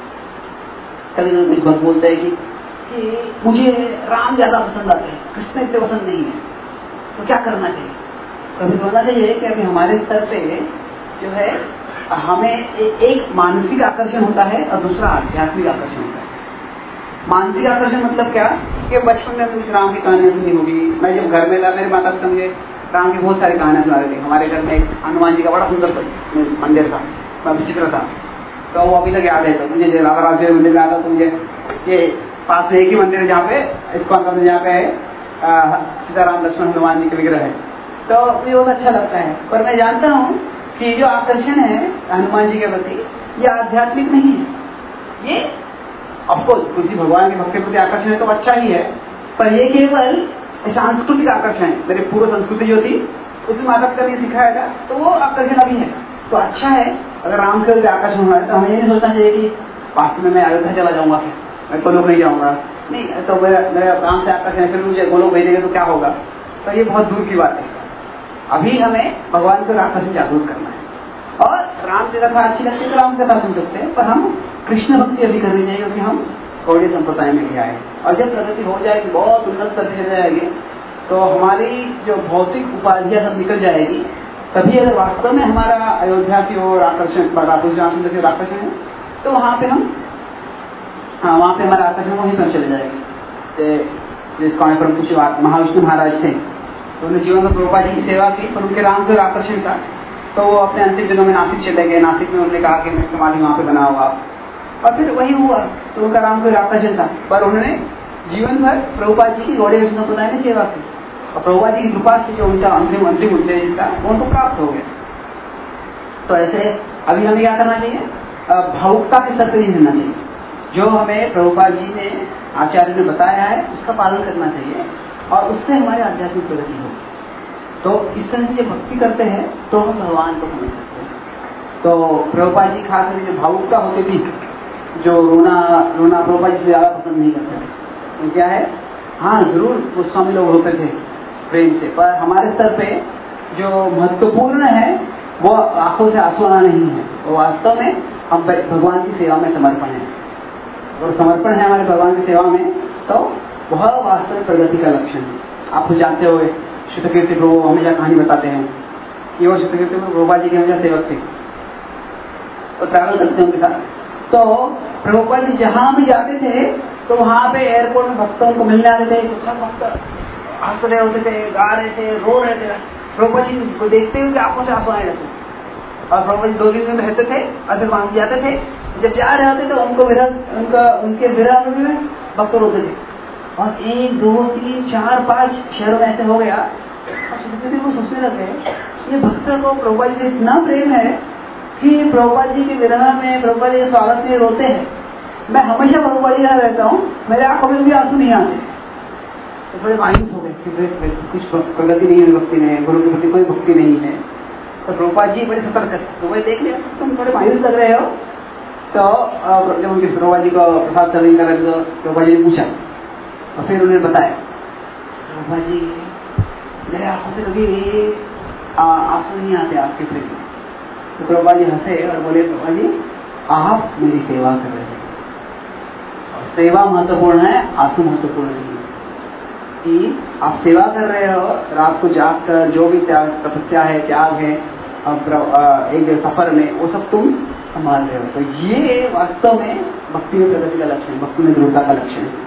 कभी कुछ भक्त बोलते हैं कि, कि मुझे राम ज्यादा पसंद आते हैं, कृष्ण इतने पसंद नहीं है, तो क्या करना चाहिए? कभी बोलना चाहिए कि अभी हमारे स्तर पे जो है हमें एक मानसिक आकर्षण होता है और दूसरा आध्यात्मिक आकर्षण होता है। मानसिक आकर्षण मतलब क्या कि बचपन में कुछ राम की कहानियां सुनी होगी, मैं जब घर में था मेरे माता पिता मुझे राम की बहुत सारी कहानियां सुना रही थी। हमारे घर में एक हनुमान जी का बड़ा सुंदर मंदिर था, बड़ा विचित्र था, तो वो अभी तक याद है। तो मुझे रावराज मंदिर में आता तो मुझे ये पास में एक ही मंदिर है जहाँ पे इसको अंदर जहाँ पे सीताराम लक्ष्मण हनुमान जी के विग्रह है, तो मुझे बहुत अच्छा लगता है। पर मैं जानता हूँ कि जो आकर्षण है हनुमान जी के प्रति ये आध्यात्मिक नहीं है, ये ऑफकोर्स किसी भगवान के भक्त के प्रति आकर्षण है तो अच्छा ही है, पर ये केवल सांस्कृतिक आकर्षण है। मेरी पूर्व संस्कृति जो थी उसमें माता पिता ने सिखाया था, तो वो आकर्षण अभी है, तो अच्छा है। अगर राम के प्रति आकर्षण हो रहा है तो हमें ये नहीं सोचना चाहिए कि वास्तव में मैं अयोध्या चला जाऊंगा, मैं तो लोग नहीं जाऊंगा, नहीं तो मेरा मेरा राम से आकर्षण फिर मुझे गोलोक भेजेंगे तो क्या होगा, तो ये बहुत दूर की बात है। अभी हमें भगवान को आकर्षण जागरूक करना है, और राम की कथा अच्छी लगती है तो राम कथा सुन सकते हैं, पर हम कृष्ण भक्ति अभी करनी चाहिए क्योंकि हम गौड़ीय संप्रदाय में गया है। और जब प्रगति हो जाएगी, बहुत उन्नत करती चली जाएगी, तो हमारी जो भौतिक उपाधियां सब निकल जाएगी, तभी अगर वास्तव में हमारा अयोध्या की ओर आकर्षण रामचंद्र की ओर आकर्षण है तो वहाँ पे हम हाँ वहाँ पे हमारा आकर्षण वहीं पर चले जाएगी। जिसको हमें प्रमुख महाविष्णु महाराज थे, तो उन्होंने जीवन में प्रभुपाद जी की सेवा की, पर उनके राम से आकर्षण था, तो वो अपने अंतिम दिनों में नासिक चले गए। नासिक में उन्होंने कहा कि मैं समाधि वहाँ पे बना हुआ, और फिर वही हुआ, तो उनका राम को आकर्षण था, पर उन्होंने जीवन भर प्रभुपाद जी की गौड़ीय संप्रदाय में सेवा की, और प्रभुपाद जी की कृपा से जो उनका अंतिम अंतिम उद्देश्य था वो उनको प्राप्त हो गया। तो ऐसे अभी हमें क्या करना चाहिए? भावुकता के स्तर पर नहीं रहना चाहिए, जो हमें प्रभुपाद जी ने आचार्य ने बताया है उसका पालन करना चाहिए, और उससे हमारे आध्यात्मिक प्रगति हो। तो इस तरह से भक्ति करते हैं तो हम भगवान को समझ सकते हैं। तो प्रभुपाद जी खास करके जो भावुकता होती थी, जो रोना रोना प्रभुपाद जी से ज्यादा पसंद नहीं करते थे, तो क्या है, हाँ जरूर गोस्वामी लोग होते थे प्रेम से, पर हमारे स्तर पे जो महत्वपूर्ण है वो आंखों से आंसू आना नहीं है, वो वास्तव में हम भगवान की सेवा में समर्पण है, और समर्पण है हमारे भगवान की सेवा में, तो वह वास्तविक प्रगति का लक्षण है। आप तो जानते हो श्रुतकीर्ति प्रभु हमेशा कहानी बताते हैं कि वो श्रुतकीर्ति प्रभु प्रभुपाद जी के हमेशा सेवक थे, तो ट्रैवल करते हैं उनके साथ। तो प्रभुपाद जी जहाँ भी जाते थे तो वहाँ पे एयरपोर्ट में भक्तों को मिलने आते थे, तो सब भक्त हंस रहे होते थे, गा रहे थे, रो रहे थे। प्रभुपाद जी को देखते हुए आंखों से आंसू आने लगते, और प्रभुपाद जी दो दिन में रहते थे और फिर वहां जाते थे। जब जा रहे होते तो उनको विरह उनका उनके विरह में भक्त रोते थे। और एक दो तीन चार पांच शहरों में ऐसे हो गया, और वो सोचने लगे ये भक्त को प्रभुपाद जी से इतना प्रेम है कि प्रभुपाद जी के विरह में, प्रभुपाद जी के स्वागत में रोते हैं। मैं हमेशा प्रभुपाद जी यहाँ रहता हूँ, मेरे आंखों में भी आंसू नहीं आते। तो थोड़े मायूस हो गए कि कुछ प्रगति नहीं है भक्ति में, गुरु के प्रति कोई भक्ति नहीं है। तो प्रभुपाद जी बड़े सतर्क थे, तो वही देख लिया तुम थोड़े मायूस लग रहे हो। तो जब उनके प्रभुपाद जी को प्रसाद सर्विंग कर रहे थे, प्रभुपाद जी ने पूछा और फिर उन्हें बताया, प्रभुपाद जी मेरे आंखों से कभी आंसू नहीं आते आपके प्रति। तो प्रभुपाद जी हंसे और बोले, प्रभुपाद जी आप मेरी सेवा कर रहे हैं, सेवा महत्वपूर्ण है, आंसू महत्वपूर्ण नहीं है। कि आप सेवा कर रहे हो, रात को जाग कर जो भी त्याग तपस्या है, त्याग है एक सफर में, वो सब तुम संभाल रहे हो। तो ये वास्तव में भक्ति में प्रगति का लक्षण है, भक्ति में दृढ़ता का लक्षण है।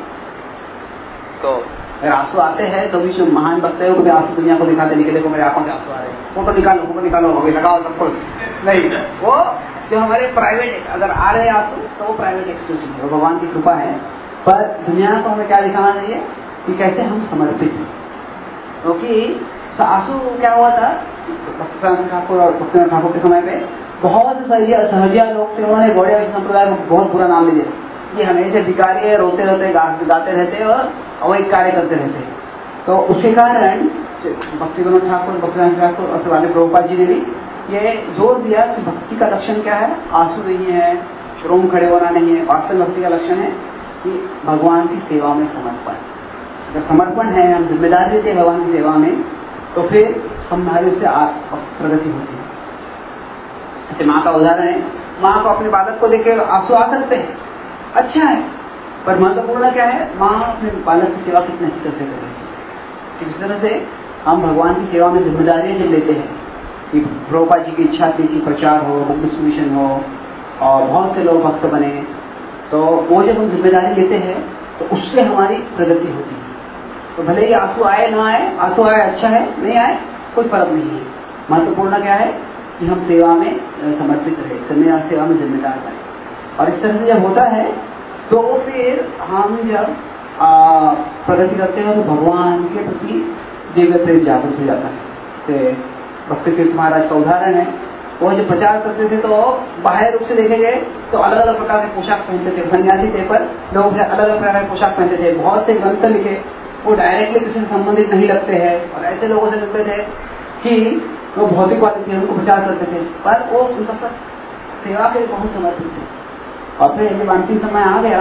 तो अगर आंसू आते हैं तो भी जो महान भक्त है वो कभी आंसू दुनिया को दिखाते नहीं, देखो मेरे आंखों से आंसू आ रहे हैं, फोटो निकालो फोटो निकालो अभी लगाओ सबको, नहीं। वो जो हमारे प्राइवेट अगर आ रहे हैं आंसू तो वो प्राइवेट एक्सक्लूसिव है, भगवान की कृपा है। पर दुनिया को हमें क्या दिखाना चाहिए कि कैसे हम समर्पित हैं। क्योंकि तो आंसू क्या हुआ था भक्तिवेदांत ठाकुर और भक्तिवेदांत ठाकुर के समय पे बहुत सहजिया लोग थे, उन्होंने गौड़िया संप्रदाय को बहुत बुरा नाम दिया, ये हमेशा भिखारी है, रोते रोते गाते रहते और अवैध कार्य करते रहते। तो उसके कारण भक्तिवेदांत ठाकुर भक्तिवेदांत ठाकुर और वाले प्रभुपाद जी ने भी ये जोर दिया कि भक्ति का लक्षण क्या है, आंसू नहीं है, श्रोम खड़े होना नहीं है। वास्तविक भक्ति का लक्षण है कि भगवान की सेवा में समर्पण। जब समर्पण है, हम जिम्मेदारी लेते हैं भगवान की सेवा में, तो फिर हमारे उससे प्रगति होती है। जैसे माँ का उदाहरण है, माँ को अपने बालक को देख आंसू आ सकते हैं, अच्छा है, पर महत्वपूर्ण क्या है, माँ अपने बालक की सेवा कितने अच्छी तरह से कर रही है। इस तरह से हम भगवान की सेवा में जिम्मेदारियां जब लेते हैं कि प्रभुपाद जी की इच्छा थी कि प्रचार हो, बुक डिस्ट्रीब्यूशन हो और बहुत से लोग भक्त बने, तो वो जब हम जिम्मेदारी लेते हैं तो उससे हमारी प्रगति होती है। तो भले ही आंसू आए ना आए, आंसू आए अच्छा है, नहीं आए कोई फर्क नहीं है। महत्वपूर्ण क्या है कि हम सेवा में समर्पित रहे, सेवा में जिम्मेदार बने। और इस तरह से जब होता है तो फिर हम जब प्रगति करते हैं तो भगवान के प्रति दिव्य प्रेम जागृत हो जाता है। भक्ति तीर्थ महाराज का उदाहरण है, वो जब प्रचार करते थे तो बाहर रूप से देखे गए तो अलग अलग प्रकार के पोशाक पहनते थे, सन्यासी थे पर लोग अलग अलग प्रकार के पोशाक पहनते थे। बहुत से ग्रंथ लिखे वो डायरेक्टली किसी से संबंधित नहीं लगते हैं और ऐसे लोगों से मिलते थे कि वो भौतिकवादी थे, उनको प्रचार करते थे, पर वो उनका सब सेवा के लिए बहुत समर्पित थे। और फिर जब अंतिम समय आ गया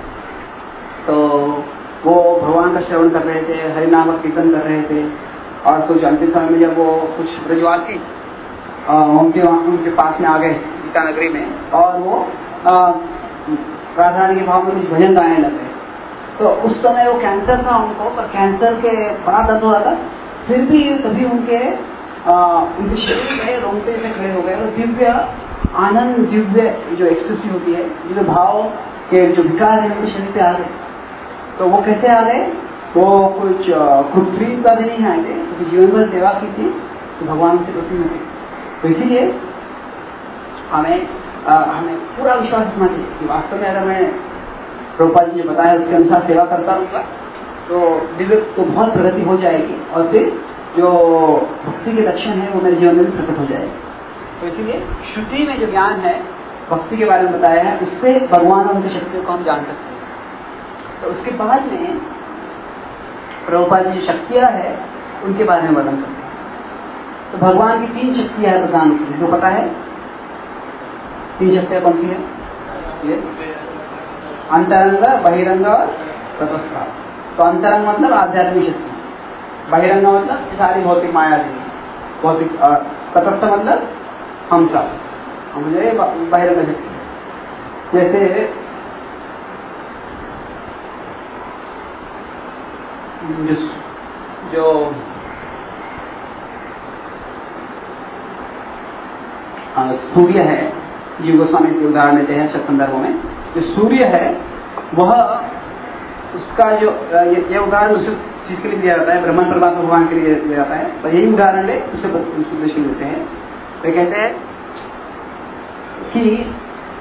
तो वो भगवान का श्रवण कर रहे थे, हरिनाम का कीर्तन कर रहे थे, और कुछ अंतिम समय में जब वो कुछ ब्रजवासी उनके उनके पास में आ गए गीता नगरी में, और वो राधा रानी के भाव में कुछ भजन गाने लगे। तो उस समय वो कैंसर था उनको, पर कैंसर के बड़ा दर्द हो रहा था, फिर भी कभी उनके आ, उनके शरीर में रोंगटे से खड़े हो गए और दिव्य आनंद, दिव्य जो एक्सप्रेसिव होती है, जो भाव के जो विकार है उनके शरीर पे आ गए। तो वो कैसे आ गए, वो कुछ कृत्रिम का भी नहीं आए थे, क्योंकि जीवन भर सेवा की थी तो भगवान से प्रसन्न थे। तो इसीलिए हमें आ, हमें पूरा विश्वास रखना चाहिए कि वास्तव में अगर मैं प्रभुपाद जी ने बताया उसके अनुसार सेवा करता रहूँगा तो दिव्य तो बहुत प्रगति हो जाएगी, और फिर जो भक्ति के लक्षण है वो मेरे जीवन में भी प्रकट हो जाएगी। तो इसीलिए श्रुति में जो ज्ञान है भक्ति के बारे में बताया है, उससे भगवान और उनकी शक्तियों को हम जान सकते हैं। तो उसके बाद में प्रभुपाद जी शक्तियाँ है उनके बारे में वर्णन करते हैं। तो भगवान की तीन शक्तियाँ है प्रधान, जो पता है तीन शक्तियाँ कौन सी है? ये अंतरंग, बहिरंग और तटस्थ। तो अंतरंग मतलब आध्यात्मिक शक्ति, बहिरंग मतलब सारी भौतिक माया थी, भौतिक, तटस्थ मतलब हम सब, मुझे बहिरंग शक्ति। जैसे जो सूर्य है, जीव गोस्वामी के उदाहरण देते हैं सब संदर्भों में। जो सूर्य है वह उसका जो ये, ये उदाहरण उस चीज के लिए दिया जाता है, ब्रह्म परमात्मा भगवान के लिए दिया जाता है, तो यही उदाहरण ले उससे उद्देश्य देते हैं। वे कहते हैं कि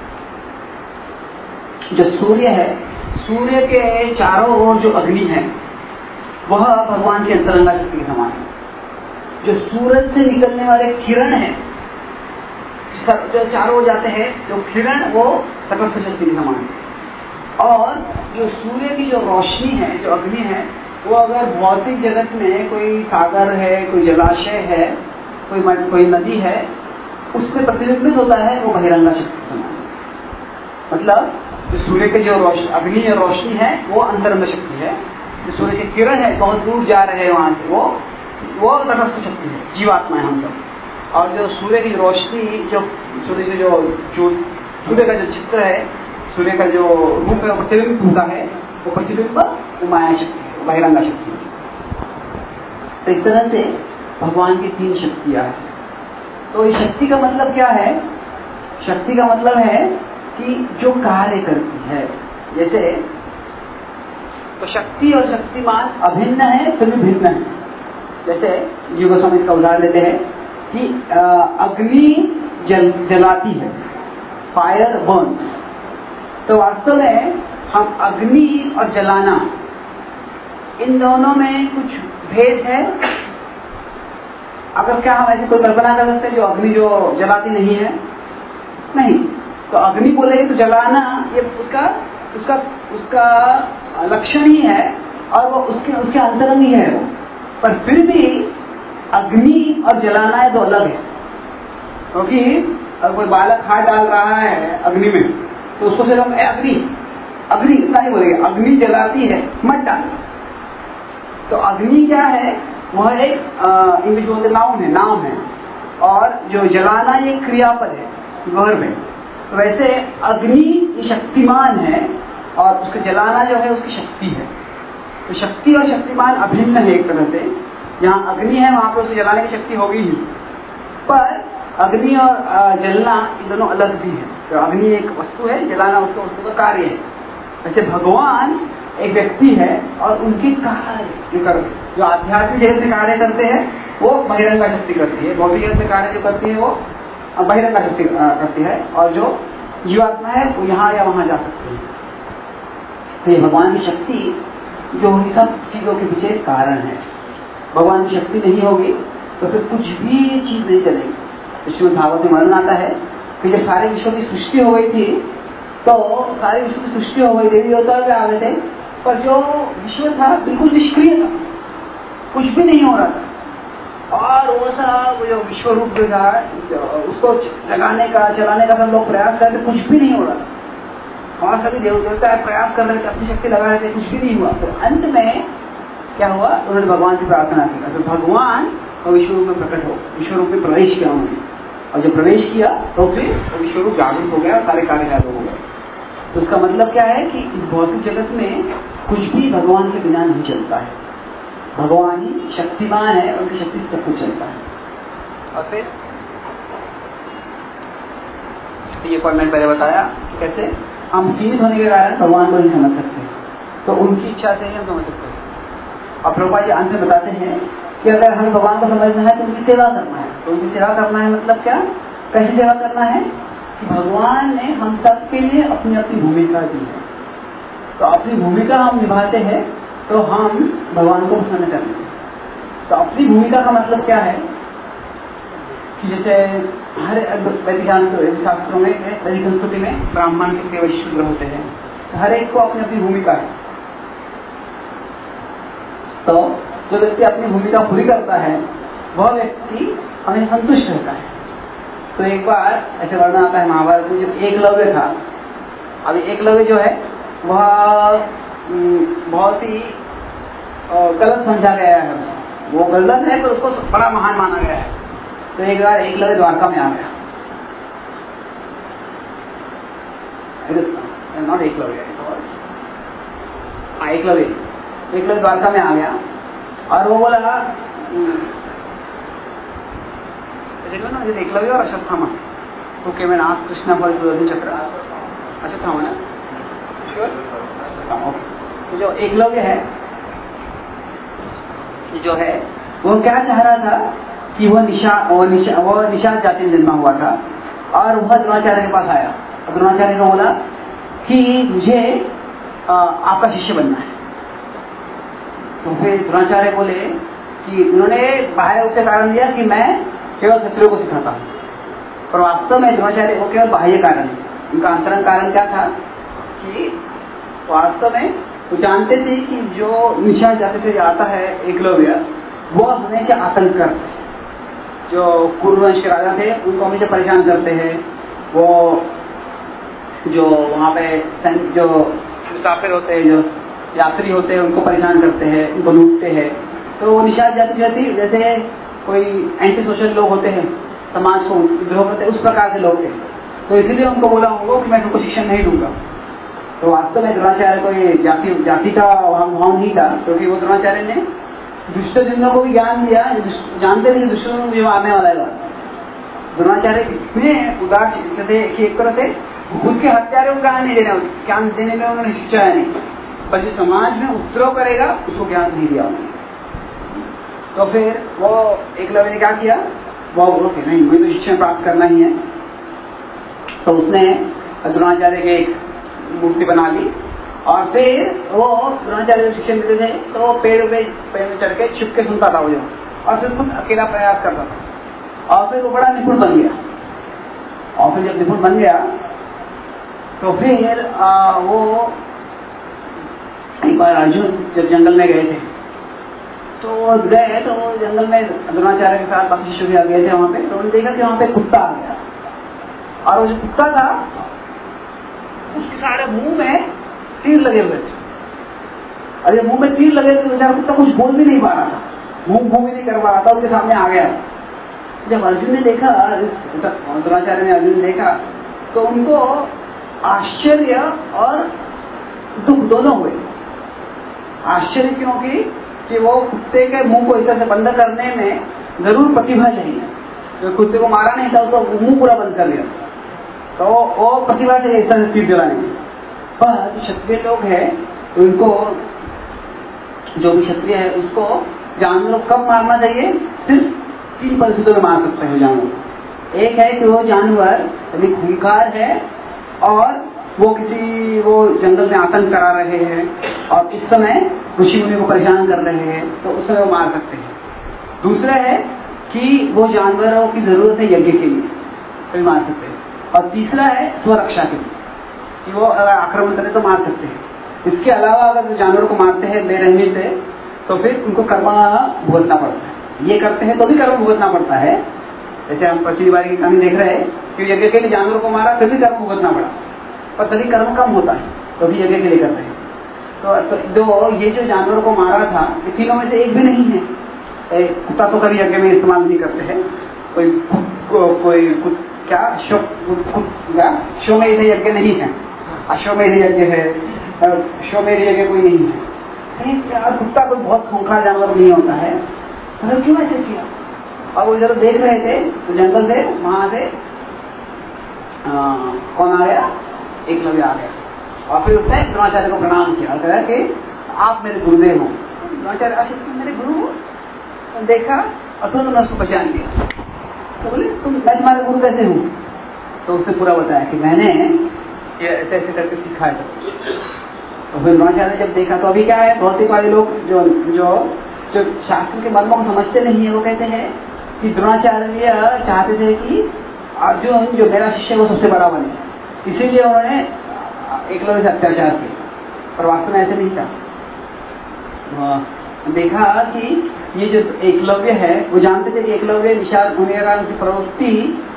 जो सूर्य है, सूर्य के चारों ओर जो अग्नि है वह भगवान की अंतरंगा शक्ति के समान है। जो सूरज से निकलने वाले किरण है, जो चारों ओर जाते हैं जो किरण, वो तटस्थ शक्ति के समान है। और जो सूर्य की जो रोशनी है, जो अग्नि है, वो अगर भौतिक जगत में कोई सागर है, कोई जलाशय है, कोई कोई नदी है, उसमें प्रतिबिंबित होता है, वो बहिरंगा शक्ति समान है। मतलब जो सूर्य के जो रोशनी, अग्नि और रोशनी है, वो अंतरंग शक्ति है। जो सूर्य की किरण है, बहुत दूर जा रहे हैं वहां से, वो वो तटस्थ शक्ति है, जीवात्मा है हम सब। और जो सूर्य की रोशनी, जो सूर्य से जो जो सूर्य का जो चित्र है, सूर्य का जो रूप है, वो प्रतिबिंब होता है, वो प्रतिबिंब वो माया शक्ति है, वो बहिरंगा शक्ति है। तो इस तरह से भगवान की तीन शक्तियां हैं। तो इस शक्ति का मतलब क्या है? शक्ति का मतलब है कि जो कार्य करती है। जैसे तो शक्ति और शक्तिमान अभिन्न है, फिर भी भिन्न है। जैसे जीव गोस्वामी का उदाहरण लेते हैं कि अग्नि जल जलाती है, फायर बर्न्स। तो वास्तव में हम अग्नि और जलाना, इन दोनों में कुछ भेद है। अगर क्या हम ऐसी कोई कल्पना कर सकते हैं जो अग्नि जो जलाती नहीं है? नहीं। तो अग्नि बोले तो जलाना, ये उसका उसका उसका लक्षण ही है, और वो उसके उसके अंतरंग ही है वो। पर फिर भी अग्नि और जलाना है तो अलग है। क्योंकि अगर कोई बालक हाथ डाल रहा है अग्नि में, तो उसको सिर्फ हम अग्नि अग्नि इतना ही बोलेंगे, अग्नि जलाती है, मत डाल। तो अग्नि क्या है? वह एक इंग्लिश बोलते नाउन है, नाम है। और जो जलाना ये क्रियापद है, वर्ब है। तो वैसे अग्नि शक्तिमान है, और उसके जलाना जो है उसकी शक्ति है। तो शक्ति और शक्तिमान अभिन्न है एक तरह से। जहाँ अग्नि है वहां पर उसे जलाने की शक्ति होगी ही, पर अग्नि और जलना ये दोनों अलग भी है। तो अग्नि एक वस्तु है, जलाना उसका वस्तु का कार्य है। वैसे भगवान एक व्यक्ति है, और उनके कार्य जो कर जो आध्यात्मिक जगत में कार्य करते हैं वो बहिरंगा शक्ति करती है, भौतिक जगत में कार्य जो करती है वो बहिरंगा शक्ति करती है, और जो जीवात्मा है वो यहाँ या वहां जा सकती है। तो ये भगवान की शक्ति जो इन सब चीजों के पीछे कारण है। भगवान की शक्ति नहीं होगी तो फिर कुछ भी चीज नहीं चलेगी। श्रीमद् भागवत में वर्णन आता है कि जब सारे विश्व की सृष्टि हो गई थी, तो सारे विश्व की सृष्टि हो गई, देवी देवता भी आ गए थे, पर जो विश्व था बिल्कुल निष्क्रिय था, कुछ भी नहीं हो रहा था। और वो सब जो विश्व रूप जो था, उसको लगाने का चलाने का सब लोग प्रयास करते, कुछ भी नहीं हो रहा था। और सभी देव देवता प्रयास कर रहे थे, अपनी शक्ति लगा रहे थे, कुछ भी नहीं हुआ। तो अंत में क्या हुआ? उन्होंने भगवान की प्रार्थना की, तो भगवान विश्व रूप में प्रकट हो, विश्व रूप में प्रवेश किया उन्होंने। और जब प्रवेश किया तो फिर विश्व रूप जागरूक हो गया और सारे कार्य जागरूक हो गए। तो उसका मतलब क्या है कि इस भौतिक जगत में कुछ भी भगवान के बिना नहीं चलता है। भगवान ही शक्तिमान है, उनकी शक्ति से सब कुछ चलता है। और फिर ये पर मैंने पहले बताया कि कैसे हम सीमित होने के कारण भगवान को नहीं समझ सकते, तो उनकी इच्छा से ही हम समझ सकते हैं। और प्रभुपाद जी अंत में बताते हैं कि अगर हमें भगवान को समझना है तो उनकी सेवा करना है। तो उनकी सेवा करना है मतलब क्या? कैसे सेवा करना है? कि भगवान ने हम सब के लिए अपनी अपनी भूमिका दी है, तो अपनी भूमिका हम निभाते हैं तो हम भगवान को प्रसन्न करेंगे। तो अपनी भूमिका का मतलब क्या है कि जैसे हर वैदिक शास्त्रों में, वैदिक संस्कृति में ब्राह्मण के केवल शूद्र होते हैं, तो हर एक को अपनी अपनी भूमिका है। तो जो व्यक्ति अपनी भूमिका पूरी करता है वह व्यक्ति हमें संतुष्ट रहता है। तो एक बार ऐसे वर्णन आता है महाभारत में, जब एकलव्य था। अभी एकलव्य जो है वह बहुत ही गलत समझा गया है, वो गलत है पर उसको बड़ा महान माना गया है। तो एक बार एकलव्य द्वारका में आ गया, नॉट एकलव्य, एकलव्य एकलव्य द्वारका में आ गया और वो बोला, देखो ना एकलव्य और अश्वत्थामा, ओके मैंने आज कृष्णा फल सुदर्शन चक्र, अश्वत्थामा ना, जो एकलव्य है जो है वो क्या चाह रहा था कि वह निशा वो निशा वो निषाद जाति में जन्मा हुआ था और वह द्रोणाचार्य के पास आया और द्रोणाचार्य को बोला कि मुझे आ, आपका शिष्य बनना है। तो फिर द्रोणाचार्य बोले कि उन्होंने बाहर रूप से कारण दिया कि मैं केवल क्षत्रियों को सिखाता हूँ, पर वास्तव में द्रोणाचार्य वो केवल बाह्य कारण है। उनका अंतरंग कारण क्या था कि वास्तव में वो जानते थे कि जो निषाद जाति से आता है एकलव्य वो हमेशा आतंक करते हैं, जो कुरुवंश के राजा थे उनको हमेशा परेशान करते हैं, वो जो वहाँ पे जो मुसाफिर होते हैं जो यात्री होते हैं उनको परेशान करते हैं, उनको लूटते हैं। तो निषाद जाति जाति जैसे कोई एंटी सोशल लोग होते हैं, समाज को विद्रोह करते हैं, उस प्रकार के लोग थे। तो इसीलिए उनको बोला होगा कि मैं तुमको शिक्षण नहीं दूंगा। तो वास्तव में द्रोणाचार्य को ये जाति जाति का भाव नहीं था, क्योंकि वो द्रोणाचार्य ने दुष्टजनों को भी ज्ञान दिया, जानते थे दुष्टों को भी मारने वाला है। द्रोणाचार्य इतने उदार चित्त थे कि एक तरह से खुद के हत्यारों को ज्ञान नहीं देने ज्ञान देने में उन्होंने शिक्षाया नहीं, पर जो समाज में उपद्रव करेगा उसको ज्ञान नहीं दिया उन्होंने। तो फिर वो एकलव्य ने क्या किया, वो बोले नहीं मुझे तो शिक्षण प्राप्त करना ही है। तो उसने द्रोणाचार्य के एक मूर्ति बना ली और फिर वो द्रोणाचार्य को शिक्षण देते थे तो वो पेड़ पे पेड़ में चढ़ के छुप के सुनता था वो जो, और फिर खुद अकेला प्रयास करता था और फिर वो बड़ा निपुण बन गया। और फिर जब निपुण बन गया तो फिर आ, वो एक बार अर्जुन जब जंगल में गए थे तो गए तो जंगल में द्रोणाचार्य के साथ बाकी शिष्य भी आ गए थे वहां पे। तो उन्होंने देखा कि वहां पे कुत्ता आ गया और वो जो कुत्ता था उसके सारे मुंह में तीर लगे हुए थे, और जब मुंह में तीर लगे थे बेचारा कुत्ता कुछ बोल भी नहीं पा रहा था, मुंह मुंह भी नहीं कर पा रहा था, उसके सामने आ गया। जब अर्जुन ने देखा, द्रोणाचार्य ने अर्जुन ने देखा तो उनको आश्चर्य और दुख दोनों हुए। आश्चर्य क्योंकि कि वो कुत्ते के मुंह को इस तरह से बंद करने में जरूर प्रतिभा चाहिए, तो कुत्ते को मारा नहीं था उसको मुंह पूरा बंद कर दिया, तो वो प्रतिभा चाहिए इस तरह से तीर चलाने में। पर क्षत्रिय लोग हैं उनको, जो भी क्षत्रिय है उसको जानवरों को कब मारना चाहिए, सिर्फ तीन परिस्थितियों में मार सकते हैं जानवर। एक है कि वो जानवर अभी खूंखार है और वो किसी वो जंगल में आतंक करा रहे हैं और इस समय ऋषि मुनि को परेशान कर रहे हैं, तो उस समय वो मार सकते हैं। दूसरा है कि वो जानवरों की जरूरत है यज्ञ के लिए, तो मार सकते हैं। और तीसरा है स्वरक्षा के लिए, कि वो अगर आक्रमण करें तो मार सकते हैं। इसके अलावा अगर जानवरों को मारते हैं बेरहमी से तो फिर उनको कर्म भुगतना पड़ता है, ये करते हैं तो भी कर्म भुगतना पड़ता है। जैसे हम पश्चिमी बारी की कहानी देख रहे हैं कि यज्ञ के लिए जानवरों को मारा फिर भी कर्म भुगतना पड़ा, पर तभी कर्म कम होता है, तो भी यज्ञ के लिए करते हैं। तो जो ये जो जानवरों को मारा था ये तीनों में से एक भी नहीं है। कुत्ता तो कभी यज्ञ में इस्तेमाल नहीं करते हैं, कोई को, कोई कुछ क्या अश्वमेध यज्ञ नहीं है, अश्वमेध यज्ञ है, अश्वमेध यज्ञ कोई नहीं है। क्या कुत्ता कोई बहुत खूंखार जानवर नहीं होता है, तो क्यों ऐसे किया? और वो जब देख रहे थे तो जंगल से वहां से कौन आ गया, एकलव्य आ गया और फिर उसने द्रोणाचार्य को प्रणाम किया और कहा कि आप मेरे गुरुदेव हो। द्रोणाचार्य अच्छा तुम मेरे गुरु हो? तो देखा और तुमने उसको पहचान लिया, तो बोले तुम मैं तुम्हारे गुरु कैसे हूँ? तो उसने पूरा बताया कि मैंने ये ऐसे ऐसे करके सिखाया था। तो फिर द्रोणाचार्य जब देखा तो अभी क्या है, बहुत ही सारे लोग जो जो जो शास्त्र के मर्मों को समझते नहीं है वो कहते हैं कि द्रोणाचार्य चाहते थे कि अर्जुन जो मेरा शिष्य वो सबसे बड़ा बने, इसीलिए उन्होंने एकलव्य से अत्याचार किया, पर वास्तव में ऐसे नहीं था। देखा कि ये जो एकलव्य है वो जानते थे कि एकलव्य निषाद होने का उनकी प्रवृत्ति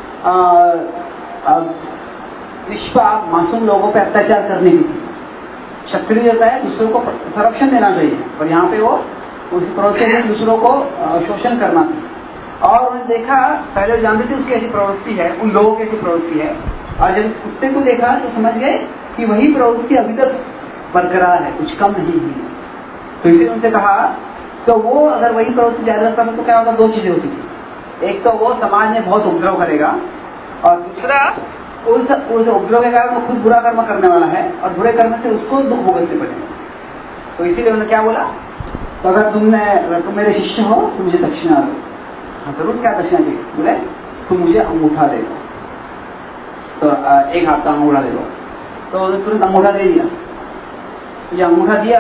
निष्पाप मासूम लोगों पर अत्याचार करने की थी। क्षत्रिय होता है दूसरों को संरक्षण देना चाहिए, पर यहाँ पे वो उसकी प्रवृत्ति से दूसरों को शोषण करना था। और उन्होंने देखा पहले जानते थे उसकी ऐसी प्रवृत्ति है, उन लोगों की ऐसी प्रवृत्ति है, और जब कुत्ते को देखा तो समझ गए कि वही प्रवृत्ति अभी तक बरकरार है, कुछ कम नहीं हुई। तो इसलिए उनसे कहा तो वो अगर वही प्रवृत्ति जारी रखता तो क्या होगा, दो चीजें होती थी। एक तो वो समाज में बहुत उपद्रव करेगा और दूसरा उस, उस उपद्रव के कारण वो खुद बुरा कर्म करने वाला है और बुरे कर्म से उसको दुख भुगतने पड़ेगा। तो इसीलिए उन्होंने क्या बोला, तो अगर तुमने अगर तुम मेरे शिष्य हो तो मुझे दक्षिणा दो। हाँ जरूर, क्या दक्षिणा चाहिए? बोले तुम मुझे अंगूठा दे दो, तो एक हाथ का अंगूठा दे दो। तो उन्होंने तुरंत अंगूठा दे दिया। ये अंगूठा दिया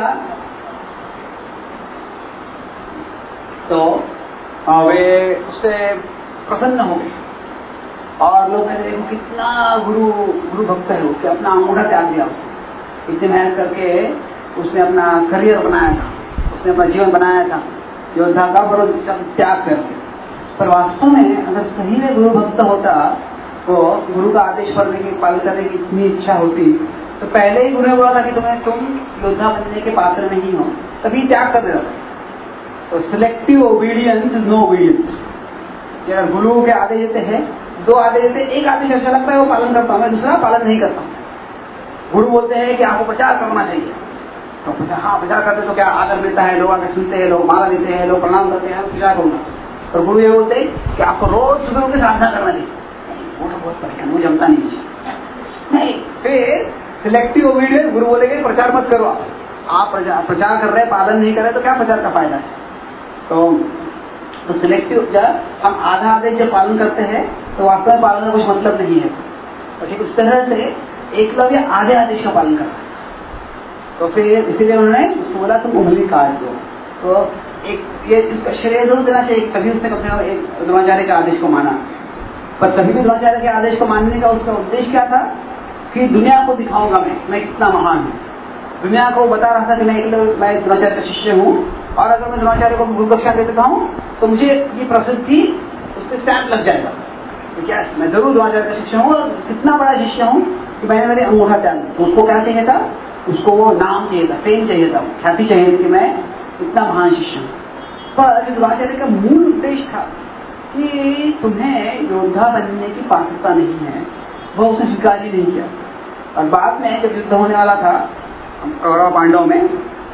तो वे उससे प्रसन्न हो गए और लोग कहते हैं कितना गुरु गुरु भक्त है, उसने अपना अंगूठा त्याग दिया। उसने इतनी मेहनत करके उसने अपना करियर बनाया था, उसने अपना जीवन बनाया था योद्धा का, पर त्याग करके। पर वास्तव में अगर सही में गुरु भक्त होता तो गुरु का आदेश पढ़ने की पालन करने की इतनी इच्छा होती तो पहले ही गुरु ने बोला था कि तुम्हें तुम योद्धा बनने के पात्र नहीं हो, तभी त्याग कर देता। तो selective obedience is no obedience. अगर गुरु के आदेश देते हैं, दो आदेश देते हैं, एक आदेश अच्छा लगता है वो पालन करता हूँ मैं, दूसरा पालन नहीं करता हूँ। गुरु बोलते हैं कि आपको प्रचार करना चाहिए, तो प्रचार हाँ प्रचार करते तो क्या आदर मिलता है, लोग आकर सुनते हैं, लोग माला देते हैं, लोग प्रणाम करते हैं, प्रचार करूंगा। और गुरु ये बोलते हैं कि आपको रोज सुबह उनके साधना करना चाहिए। वो तो बहुत परेशान, वो जमता नहीं नहीं। फिर सिलेक्टिव ओबीडियंस, गुरु बोलेंगे प्रचार मत करो, आप प्रचार कर रहे हैं पालन नहीं कर रहे तो क्या प्रचार का फायदा है। तो तो सिलेक्टिव जब हम आधा आदेश जब पालन करते हैं तो वास्तव में पालन का कुछ मतलब नहीं है। और ठीक उस तरह से एकलव्य आधे आदेश का पालन करता है। तो फिर इसीलिए उन्होंने बोला तुम उंगली काट दो। तो एक ये इसका श्रेय जरूर देना चाहिए, तभी उसने कम से कम एक द्रोणाचार्य के आदेश को माना। पर तभी भी द्रोणाचार्य के आदेश को मानने का उसका उद्देश्य क्या था कि दुनिया को दिखाऊंगा मैं मैं कितना महान हूँ। दुनिया को बता रहा था कि मैं मैं द्रोणाचार्य का शिष्य हूँ, और अगर मैं द्रोणाचार्य को गुरु दक्षिणा दे देता हूँ तो मुझे ये प्रसिद्धि उस पर स्टैंप लग जाएगा। तो क्या मैं जरूर द्रोणाचार्य का शिष्य हूँ और कितना बड़ा शिष्य हूँ कि मैंने मेरे अंगूठा त्याग दिया। तो उसको क्या चाहिए था, उसको वो नाम चाहिए था, फेम चाहिए था, ख्याति चाहिए थी कि मैं इतना महान शिष्य हूँ। पर द्रोणाचार्य का मूल उद्देश्य था कि तुम्हें योद्धा बनने की पात्रता नहीं है, वह उसने स्वीकार ही नहीं किया। और बाद में जब युद्ध होने वाला था कौरव पांडव में,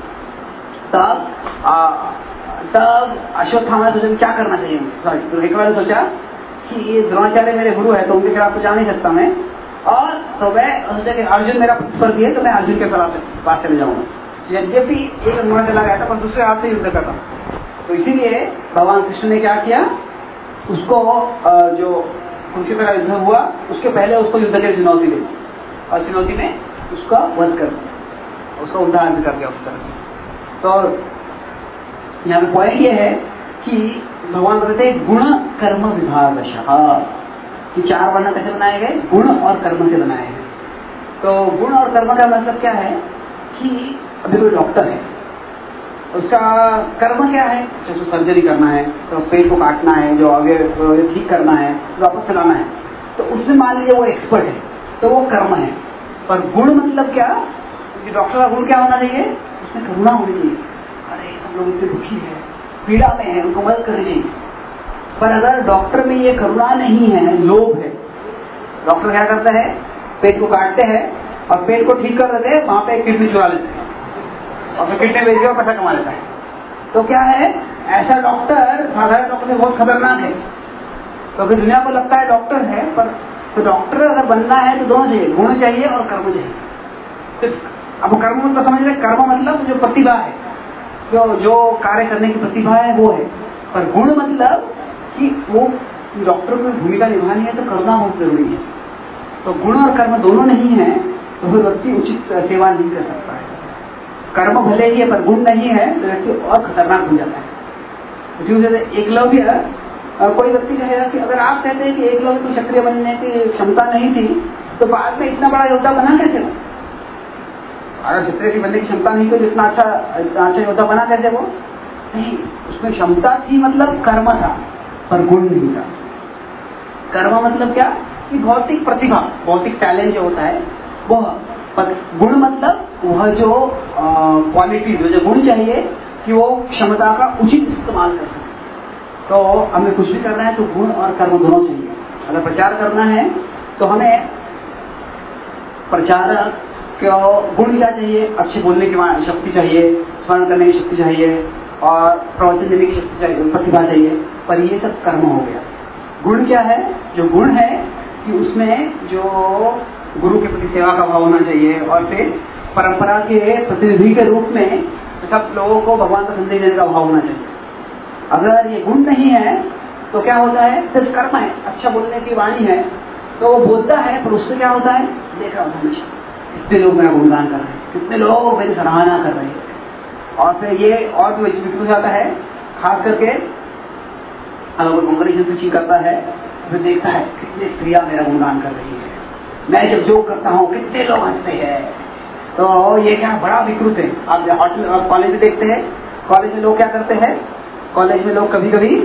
तब तब अश्वत्थामा ने सोचा क्या करना चाहिए। सॉरी तो एक बार सोचा कि ये द्रोणाचार्य मेरे गुरु है तो उनके खिलाफ तो जा नहीं सकता मैं, और तो मैं सोचा कि अर्जुन मेरा प्रतिस्पर्धी है तो मैं अर्जुन के खिलाफ पास चले जाऊंगा। यद्यपि एक अंगूठा चला गया था पर दूसरे हाथ से युद्ध करता। तो इसीलिए भगवान कृष्ण ने क्या किया, उसको जो उनके तरह युद्ध हुआ उसके पहले उसको युद्ध की चुनौती दी और चुनौती में उसका वध कर दिया, उसका उद्धार भी कर दिया उस तरह से। तो यहाँ पे पॉइंट ये है कि भगवान कहते हैं गुण कर्म विभागशः, कि चार वर्ण कैसे बनाए गए, गुण और कर्म से बनाए गए। तो गुण और कर्म का मतलब क्या है कि अभी कोई डॉक्टर है, उसका कर्म क्या है, जैसे सर्जरी करना है तो पेट को काटना है, जो आगे ठीक करना है, वापस चलाना है, तो उसमें मान लीजिए वो एक्सपर्ट है तो वो कर्म है। पर गुण मतलब क्या, डॉक्टर का गुण क्या होना चाहिए, उसमें करुणा होनी चाहिए। अरे सब लोग इतने दुखी है, पीड़ा में है, उनको मदद करनी चाहिए। पर अगर डॉक्टर में ये करुणा नहीं है, लोभ है, डॉक्टर क्या करता है, पेट को काटते हैं और पेट को ठीक कर देते हैं, वहां पे किडनी चुरा लेते हैं और फिर किडनी बेच के पैसा कमा लेता है। तो क्या है, ऐसा डॉक्टर साधारण डॉक्टर से बहुत खतरनाक है। तो अगर दुनिया को लगता है डॉक्टर है, पर तो डॉक्टर अगर बनना है तो दोनों चाहिए, गुण चाहिए और कर्म चाहिए। तो अब कर्म मतलब समझ रहे, कर्म मतलब जो प्रतिभा है, जो जो कार्य करने की प्रतिभा है वो है। पर गुण मतलब कि वो डॉक्टर को भूमिका निभानी है तो करना बहुत जरूरी है। तो गुण और कर्म दोनों नहीं है तो फिर व्यक्ति उचित सेवा नहीं कर सकता है। कर्म भले ही है पर गुण नहीं है तो व्यक्ति और खतरनाक हो जाता है। एकलव्य, कोई व्यक्ति कहेगा कि अगर आप कहते हैं कि एकलव्य को क्षत्रिय बनने की क्षमता नहीं थी तो बाद में इतना बड़ा योद्धा बना कैसे? अगर क्षत्रिय की बनने की क्षमता नहीं थी तो इतना अच्छा इतना अच्छा योद्धा बना कैसे वो? नहीं, उसमें क्षमता थी मतलब कर्म था पर गुण नहीं था। कर्म मतलब क्या कि भौतिक प्रतिभा, भौतिक टैलेंट जो होता है वो, पर गुण मतलब वह जो क्वालिटी, जो जो गुण चाहिए कि वो क्षमता का उचित इस्तेमाल कर सके। तो हमें कुछ भी करना है तो गुण और कर्म दोनों चाहिए। अगर प्रचार करना है तो हमें प्रचारक को गुण क्या चाहिए, अच्छे बोलने की शक्ति चाहिए, स्मरण करने की शक्ति चाहिए और प्रवचन देने की शक्ति चाहिए, प्रतिभा चाहिए। पर ये सब कर्म हो गया। गुण क्या है, जो गुण है कि उसमें जो गुरु के प्रति सेवा का भाव होना चाहिए और फिर परंपरा के प्रतिनिधि के रूप में सब लोगों को भगवान का संदेश देने का भाव होना चाहिए। अगर ये गुण नहीं है तो क्या होता है, सिर्फ कर्म है, अच्छा बोलने की वाणी है तो वो बोलता है, पर उससे क्या होता है, देख रहा हूँ कितने लोग मेरा गुणगान कर रहे हैं, कितने लोग मेरी सराहना कर रहे हैं। और फिर ये और भी विकृत जाता है, खास करके अगर कोई कॉन्ग्रेशन से करता है फिर देखता है कितनी स्त्रियां मेरा गुणगान कर रही है, मैं जब जो करता हूँ कितने लोग हंसते हैं। तो ये क्या बड़ा विकृत है। आप होटल आप कॉलेज में देखते हैं, कॉलेज में लोग क्या करते हैं, कॉलेज में लोग कभी कभी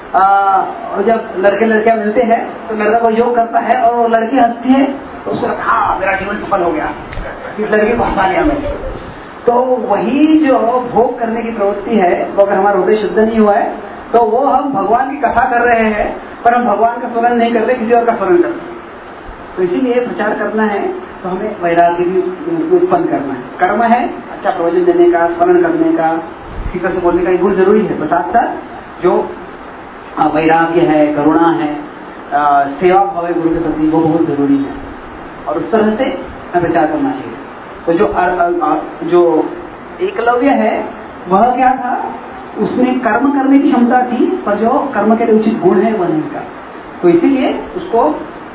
आ, जब लड़के लड़कियां मिलते हैं तो लड़का कोई जोक करता है और वो लड़की हंसती है तो उसको लगता है हाँ मेरा जीवन सफल हो गया, इस लड़की को हंसा लिया मैंने। तो वही जो भोग करने की प्रवृत्ति है वो अगर हमारा हृदय शुद्ध नहीं हुआ है तो वो हम भगवान की कथा कर रहे हैं पर हम भगवान का स्मरण नहीं कर रहे, किसी और का स्मरण कर रहे। तो इसीलिए प्रचार करना है तो हमें वैराग्य भी उत्पन्न करना है। कर्म है अच्छा प्रवचन देने का, स्मरण करने का, किसी से बोलने का गुण जरूरी है, साथ साथ जो वैराग्य है, करुणा है, आ, सेवा भाव है गुरु के प्रति, वो बहुत जरूरी है और उस तरह से हमें प्रचार करना चाहिए। तो जो आ, आ, जो एकलव्य है वह क्या था, उसमें कर्म करने की क्षमता थी पर जो कर्म के लिए उचित गुण है वह नहीं था, तो इसीलिए उसको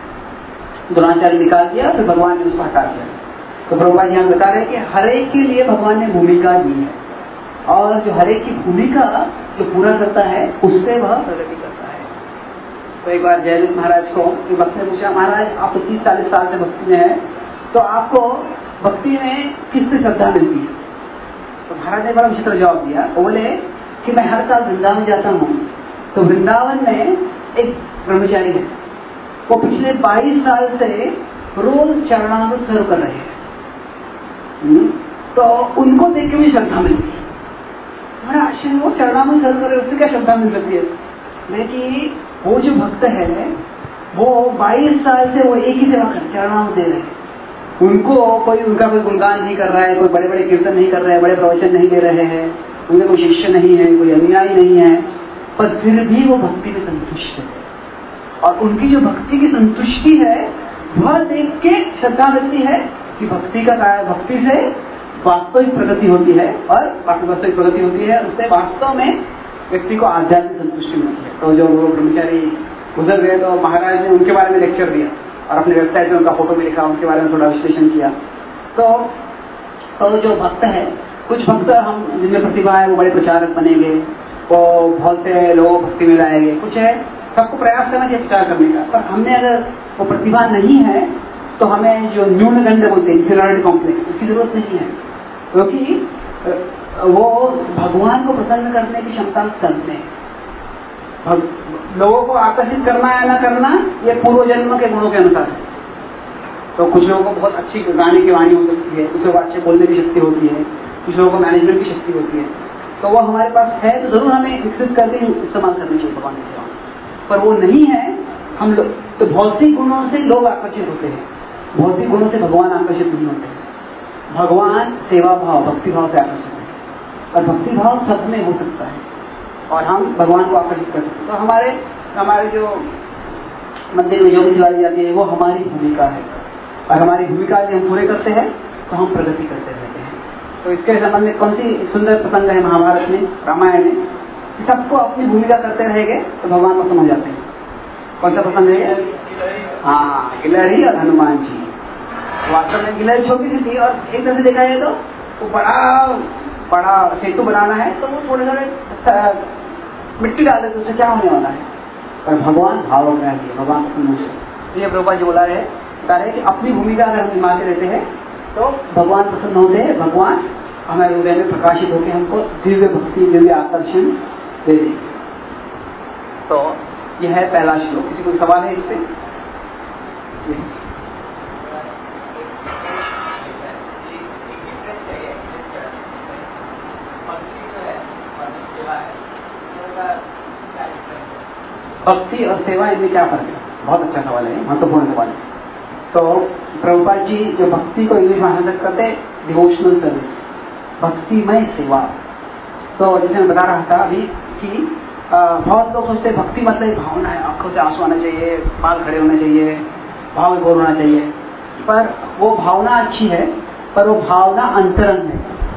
द्रोणाचार्य निकाल दिया, फिर भगवान ने उसको हटा दिया। तो प्रभुपाद यहाँ बता रहे कि हर एक के लिए भगवान ने भूमिका दी है और जो हर एक की भूमिका जो पूरा करता है उससे वह प्रगति करता है। तो एक बार जयदीप महाराज को एक भक्त ने पूछा, महाराज आप तो तीस चालीस साल से भक्ति में है तो आपको भक्ति में किससे श्रद्धा मिलती है? तो महाराज ने बड़ा विचित्र जवाब दिया, वो बोले कि मैं हर साल वृंदावन जाता हूँ, तो वृंदावन में एक ब्रह्मचारी है, वो पिछले बाईस साल से रोज चरणामृत सर्व कर रहे हैं, तो उनको देख के भी श्रद्धा मिलती है। बड़ा आश्चर्य, वो चरणामृत सर्व कर रहे उससे क्या श्रद्धा मिल सकती है? लेकिन वो जो भक्त है वो बाईस साल से वो एक ही सेवा कर चरणामृत दे रहे हैं, उनको कोई उनका कोई गुणगान नहीं कर रहा है, कोई बड़े बड़े कीर्तन नहीं कर रहे हैं, बड़े प्रवचन नहीं दे रहे हैं, उनके कोई शिष्य नहीं है, कोई अनुयायी नहीं है, पर फिर भी वो भक्ति में संतुष्ट है। और उनकी जो भक्ति की संतुष्टि है वह देख के श्रद्धा मिलती है कि भक्ति का भक्ति से वास्तविक प्रगति होती है और वास्तविक प्रगति होती है, उससे वास्तव में व्यक्ति को आध्यात्मिक संतुष्टि मिलती है। तो जो वो ब्रह्मचारी गुजर गए तो महाराज ने उनके बारे में लेक्चर दिया और अपने वेबसाइट में उनका फोटो भी लिखा, उनके बारे में थोड़ा विश्लेषण किया। तो, तो जो भक्त है, कुछ भक्त हम जिनमें प्रतिभा है वो बड़े प्रचारक बनेंगे, वो बहुत से लोग भक्ति में लाएंगे, कुछ है सबको प्रयास करना चाहिए प्रचार करने का, पर हमने अगर वो प्रतिभा नहीं है तो हमें जो न्यूनगंड बोलते हैं इंफीरियरिटी कॉम्प्लेक्स, उसकी जरूरत नहीं है, क्योंकि वो भगवान को प्रसन्न करने की क्षमता करते हैं। लोगों को आकर्षित करना या न करना ये पूर्व जन्म के गुणों के अनुसार है। तो कुछ लोगों को बहुत अच्छी गाने की वाणी हो सकती है, कुछ लोगों को अच्छे बोलने की शक्ति होती है, कुछ लोगों को मैनेजमेंट की शक्ति होती है, तो वो हमारे पास है तो जरूर हमें विकसित करके इस्तेमाल करनी चाहिए भगवान की सेवा। पर वो नहीं है हम लोग, तो भौतिक गुणों से लोग आकर्षित होते हैं, भौतिक गुणों से भगवान आकर्षित नहीं होते। भगवान सेवा भाव भक्ति भाव से आकर्षित है और भक्ति भाव सब में हो सकता है और हम भगवान को आकर्षित कर सकते हैं। तो हमारे हमारे जो मंदिर में जो भी दिलाई जाती है वो हमारी भूमिका है और हमारी भूमिका यदि हम पूरे करते हैं तो हम प्रगति करते रहते हैं। तो इसके संबंध में कौन सी सुंदर प्रसंग है महाभारत में, रामायण में, सबको अपनी भूमिका करते रहेंगे तो भगवान को समझ जाते हैं। कौन सा प्रसंग है? हाँ, गिलहरी और हनुमान जी। वास्तव में गिलहरी छोटी सी थी और एक तरह से देखा जाए तो वो बड़ा बड़ा सेतु बनाना है तो वो थोड़े थोड़े मिट्टी डाल देते, उससे क्या होने वाला है, पर भगवान भाव में है, भगवान को ये प्रभुपाद जी बोला है बता रहे कि अपनी भूमिका अगर हम निभाते रहते हैं तो भगवान प्रसन्न होते हैं, भगवान हमारे हृदय में प्रकाशित होकर हमको दिव्य भक्ति दिव्य आकर्षण दे देंगे। तो यह है पहला श्लोक। किसी कोई सवाल है इस पे? भक्ति और सेवा इनमें क्या फर्क है? बहुत अच्छा सवाल है, महत्वपूर्ण सवाल है। तो प्रभुपाद जी जो भक्ति को इंग्लिश में हासिल करते हैं डिवोशनल सर्विस, भक्तिमय सेवा। तो जैसे मैं बता रहा था अभी कि आ, बहुत लोग सोचते हैं भक्ति मतलब भावना है, आंखों से आंसू आना चाहिए, बाल खड़े होने चाहिए, भाव विभोर होना चाहिए, पर वो भावना अच्छी है पर वो भावना अंतरंग है,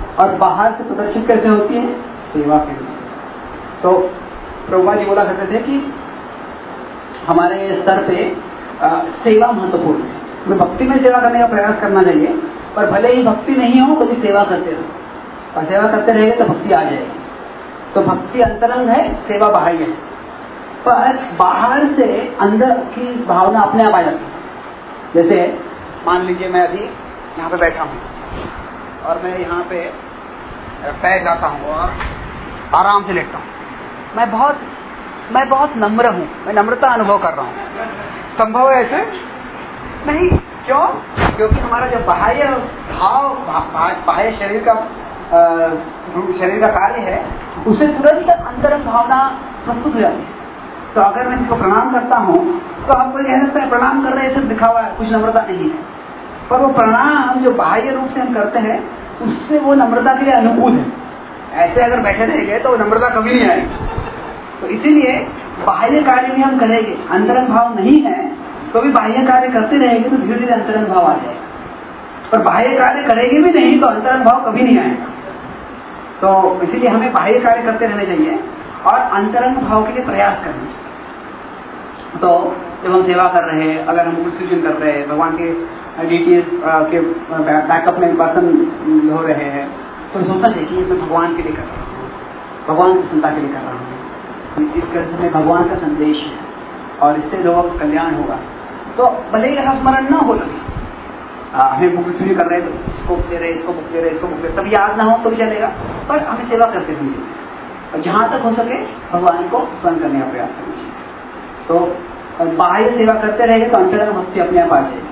और बाहर से प्रदर्शित कैसे होती है? सेवा के रूप में। तो प्रभुपाद जी बोला करते थे कि हमारे स्तर पे आ, सेवा महत्वपूर्ण है। हमें भक्ति में सेवा करने का प्रयास करना चाहिए, पर भले ही भक्ति नहीं हो कभी सेवा करते रहो, और सेवा करते रहेंगे तो भक्ति आ जाएगी। तो भक्ति अंतरंग है, सेवा बाह्य है। पर बाहर से अंदर की भावना अपने आप आ जाती है। जैसे मान लीजिए मैं अभी यहाँ पे बैठा हूँ और मैं यहाँ पे पैर जाता हूँ और आराम से लेटता हूँ। मैं बहुत मैं बहुत नम्र हूँ, मैं नम्रता अनुभव कर रहा हूँ। संभव है ऐसे? नहीं। क्यों? क्योंकि हमारा जो बाह्य भाव, बाह्य शरीर का शरीर का कार्य है, उसे तुरंत अंतरंग भावना प्रस्तुत हो जाती है। तो अगर मैं इसको प्रणाम करता हूँ तो आप कोई कह सकते हैं प्रणाम कर रहे हैं, सिर्फ दिखा हुआ है, कुछ नम्रता नहीं है। पर वो प्रणाम जो बाह्य रूप से हम करते हैं उससे वो नम्रता के लिए अनुकूल है। ऐसे अगर बैठे रहेंगे तो नम्रता कभी नहीं आएगी। तो इसीलिए बाह्य कार्य भी हम करेंगे, अंतरंग भाव नहीं है तो भी बाह्य कार्य करते रहेंगे तो धीरे धीरे अंतरंग भाव आ जाएगा। पर बाह्य कार्य करेंगे भी नहीं तो अंतरंग भाव कभी नहीं आएगा। तो इसीलिए हमें बाह्य कार्य करते रहने चाहिए और अंतरंग भाव के लिए प्रयास करना चाहिए। तो जब हम सेवा कर रहे हैं, अगर हम गुरु कर रहे हैं, भगवान के डीटीएस के बैकअप में बर्तन हो रहे हैं, तो सोचना चाहिए कि मैं भगवान के लिए कर रहा हूँ, भगवान की चिंता के लिए कर रहा हूँ। इस कर्म में भगवान का संदेश है और इससे लोगों का कल्याण होगा। तो भले ही ऐसा स्मरण न हो लगे, हमें बुक शुरू कर रहे हैं तो इसको दे रहे इसको बुक दे रहे इसको बुक दे, तब याद ना हो तो भी चलेगा, पर हमें सेवा करते रहनी चाहिए और जहाँ तक हो सके भगवान को स्मरण करने का प्रयास करना चाहिए। तो बाहर सेवा करते रहेंगे तो अंतरंग भक्ति अपने आप आ जाएगी।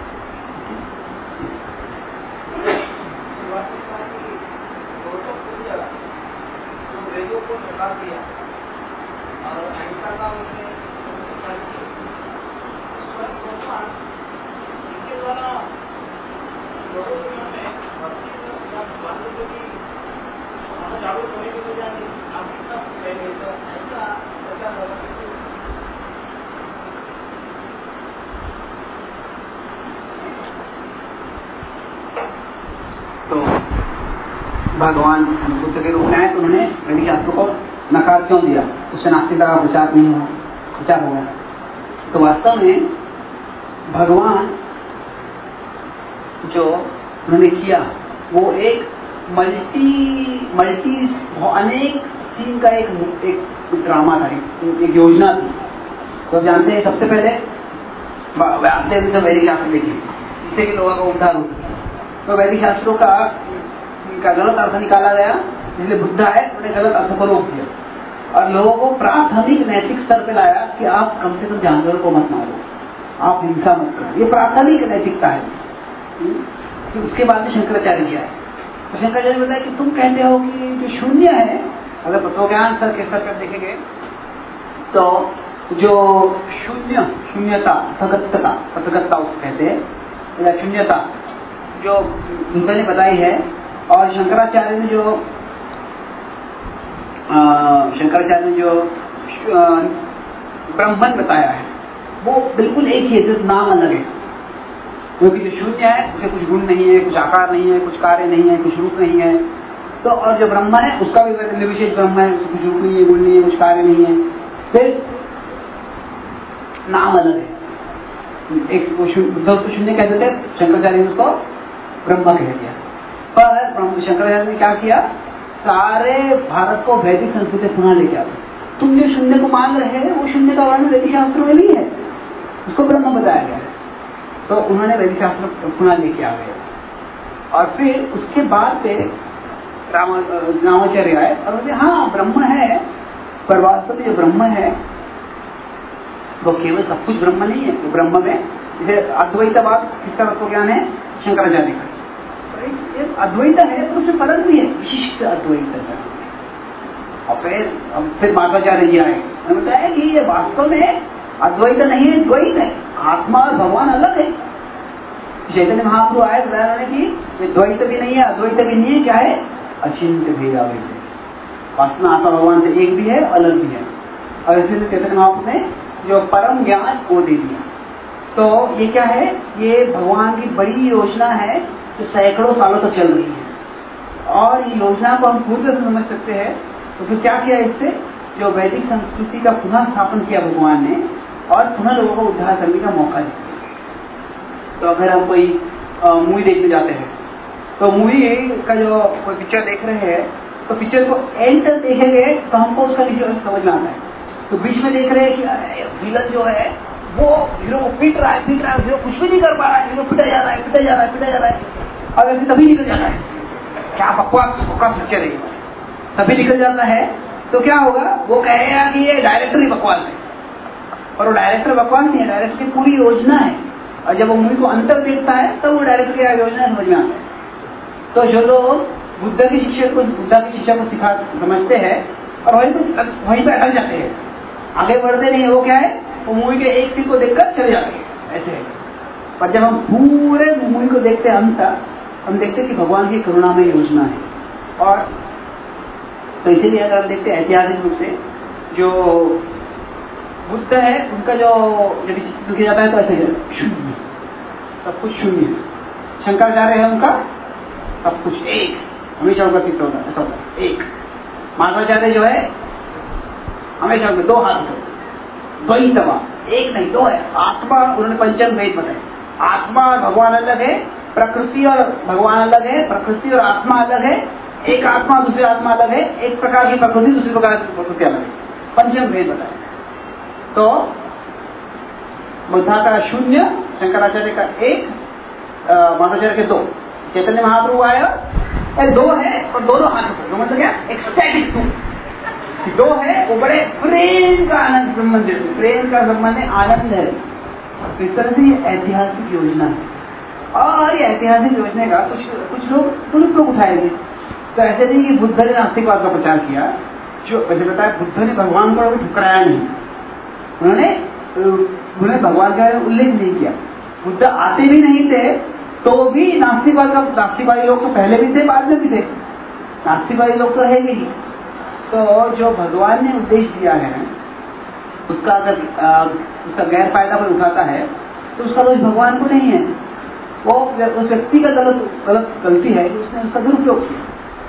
तो भगवान बुद्ध के रूप में आए तो उन्होंने वैदिक शास्त्र को नकार क्यों दिया? उससे नास्तिकता का प्रचार नहीं हुआ, प्रचार हुआ। तो वास्तव में भगवान जो उन्होंने किया वो एक मल्टी मल्टी अनेक सीन का एक एक ड्रामा था, एक योजना थी। तो जानते हैं सबसे पहले आते हैं तो वैदिक शास्त्र देखिए, जिससे कि लोगों का उद्धार हो सके। तो वैदिक शास्त्रों का का गलत अर्थ निकाला गया, इसलिए बुद्ध आए उन्होंने गलत अर्थ को रोक दिया और लोगों को प्राथमिक नैतिक स्तर पे लाया कि आप कम से कम जानवरों को मत मारो, आप हिंसा मत करो। ये प्राथमिक नैतिकता है। कि उसके बाद में शंकराचार्य जी आए तो शंकराचार्य बताया कि तुम कहते हो कि जो शून्य है, अगर तत्वज्ञान स्तर के स्तर पर देखेंगे तो जो शून्य शून्यता तथागतता तथागतता उसको कहते हैं, या शून्यता जो बुद्ध ने बताई है और शंकराचार्य ने जो शंकराचार्य ने जो ब्रह्मन बताया है वो बिल्कुल एक ही है, सिर्फ नाम अलग है। क्योंकि जो शून्य है उसे कुछ गुण नहीं है, कुछ आकार नहीं है, कुछ कार्य नहीं है, कुछ रूप नहीं है। तो और जो ब्रह्म है उसका भी निर्विशेष ब्रह्म है, कुछ रूप नहीं है, गुण नहीं है, कुछ कार्य नहीं है, फिर नाम अलग है। एक बुद्ध उसको शून्य कहते थे, शंकराचार्य ने उसको ब्रह्म कह दिया। पर शंकराचार्य ने क्या किया, सारे भारत को वैदिक संस्कृति पुनः लेके आते। तुम जो शून्य को मान रहे हैं वो शून्य का वर्णन वैदिक शास्त्र में नहीं है, उसको ब्रह्म बताया गया है। तो उन्होंने वैदिक शास्त्र पुनः लेके आ गए और फिर उसके बाद से रामाचार्य आए और बोले हाँ ब्रह्म है, पर वास्तव में जो ब्रह्म है वो केवल सब कुछ ब्रह्म नहीं है। तो ब्रह्म में जैसे अद्वैतवाद किसका तत्व ज्ञान है? शंकराचार्य का। ये अद्वैत है तो उसमें फर्क भी है, विशिष्ट अद्वैत है। और फिर फिर माधवाचार्य जी आए, उन्होंने बताया कि ये वास्तव में अद्वैत नहीं है, द्वैत है, आत्मा और भगवान अलग है। चैतन्य महाप्रभु आए बताया उन्होंने कि द्वैत भी नहीं है, अद्वैत भी नहीं है, क्या है? अचिंत्य भेदावैत है। वास्तव में आत्मा भगवान से एक भी है, अलग भी है। और इसलिए चैतन्य महाप्रभु ने जो परम ज्ञान को दे दिया। तो ये क्या है? ये भगवान की बड़ी योजना है जो सैकड़ों सालों तक चल रही है और ये योजना को हम पूरी तरह से समझ सकते हैं। तो फिर क्या किया इससे, जो वैदिक संस्कृति का पुनः स्थापन किया भगवान ने और पुनः लोगों को उद्धार करने का मौका दिया। तो अगर हम कोई मूवी देखने जाते हैं तो मूवी का जो कोई पिक्चर देख रहे हैं तो पिक्चर को एंड तक देखेंगे तो हमको उसका विजुअल समझ में आता है। तो बीच में देख रहे हैं कि विलन जो है वो हीरो को पीट रहा है पीट रहा है हीरो कुछ भी नहीं कर पा रहा है, हीरो पिटा जा रहा है पिटा जा रहा है पिटा जा रहा है और ऐसे तभी निकल जाता है। क्या बकवास बकवास पिक्चर है, तभी निकल जाता है। तो क्या होगा, वो कहेगा कि ये डायरेक्टर ही बकवास है, और वो डायरेक्टर बकवास नहीं है, डायरेक्टर की पूरी योजना है। और जब वो मूवी को अंतर देखता है तो वो डायरेक्टर की योजना समझ में आता है। तो जो लोग बुद्ध की शिक्षा को बुद्ध की शिक्षा को सिखा समझते हैं और वहीं पर वहीं पर अटक जाते हैं, आगे बढ़ते नहीं है, वो क्या है, वो मूवी के एक सीन को देखकर चले जाते हैं ऐसे है। पर जब हम पूरे मूवी को देखते हैं अंत तक, हम देखते हैं कि भगवान की करुणा में योजना है। और तो इसीलिए अगर हम देखते हैं ऐतिहासिक रूप से जो बुद्ध है उनका जो जब चित्र किया जाता है तो ऐसे शून्य, सब कुछ शून्य है। शंकराचार्य है उनका सब कुछ एक, हमेशा उनका चित्र होता है ऐसा होता है एक। माधवाचार्य जो है हमेशा उनके दो हाथ होते, द्वैतवा एक नहीं दो है। आत्मा उन्होंने पंचम वेद बताए, आत्मा और भगवान अलग है, प्रकृति और भगवान अलग है, प्रकृति और आत्मा अलग है, एक आत्मा दूसरी आत्मा अलग है, एक प्रकार की प्रकृति दूसरी प्रकार की प्रकृति अलग है, पंचम वेद बताए। तो बुद्धा का शून्य, शंकराचार्य का एक, माधवाचार्य के दो, चैतन्य महाप्रभु आया दो है और दोनों हाथ दो, मतलब क्या एक्सटैटिक टू दो है, वो बड़े प्रेम का आनंद संबंध है, प्रेम का संबंध है, आनंद है। तो इस तरह से ये ऐतिहासिक योजना है और ये ऐतिहासिक योजना का कुछ कुछ लोग दुरुपयोग उठाएंगे। तो ऐसे नहीं कि बुद्ध ने नास्तिकवाद का प्रचार किया, जो वैसे बताया बुद्ध ने भगवान को ठुकराया नहीं, उन्होंने उन्होंने भगवान का उल्लेख नहीं किया। बुद्ध आते भी नहीं थे तो भी नास्तिकवाद का नास्तिकवादी लोग तो पहले भी थे बाद में भी थे, नास्तिकवादी लोग तो है ही। तो जो भगवान ने उद्देश्य दिया है उसका अगर उसका गैर फायदा कोई उठाता है तो उसका दोष भगवान को नहीं है, वो उस व्यक्ति का गलत गलत गलती है कि उसने उसका दुरुपयोग किया।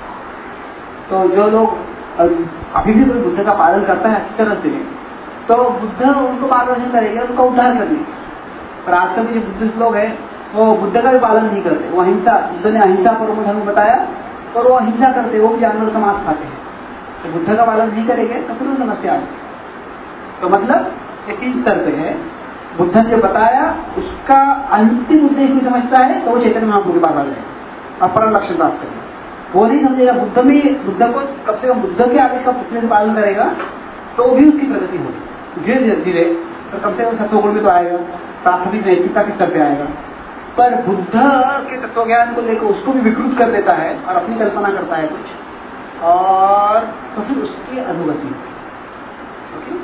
तो जो लोग अभी भी कोई बुद्ध का पालन करता है अच्छी तरह से तो बुद्ध उनको मार्गदर्शन करेगा, उनका उद्धार करने। पर आजकल के जो बुद्धिस्ट लोग हैं वो बुद्ध का भी पालन नहीं करते, वो अहिंसा, बुद्ध ने अहिंसा परमो धर्म बताया और वो अहिंसा करते, वो भी जानवर का मांस खाते हैं। तो बुद्ध का पालन नहीं करेंगे तो फिर वो समस्या आएगी। तो मतलब ये तीन स्तर पे है, बुद्ध ने जो बताया उसका अंतिम उद्देश्य भी समझता है तो वो चैतन्य महाप्रभु के पास आ जाएगा और परम लक्ष्य प्राप्त करेगा। वो नहीं समझेगा बुद्ध में, बुद्ध को कम से कम बुद्ध के आदेश का पुतले से पालन करेगा तो भी उसकी प्रगति होगी धीरे धीरे, तो कम से कम सत्वगुण में तो आएगा, प्राथमिक नैतिकता के स्तर पे आएगा। पर बुद्ध के तत्व ज्ञान को लेकर उसको भी विकृत कर देता है और अपनी कल्पना करता है कुछ, और तो फिर उसकी अधोगति ओके।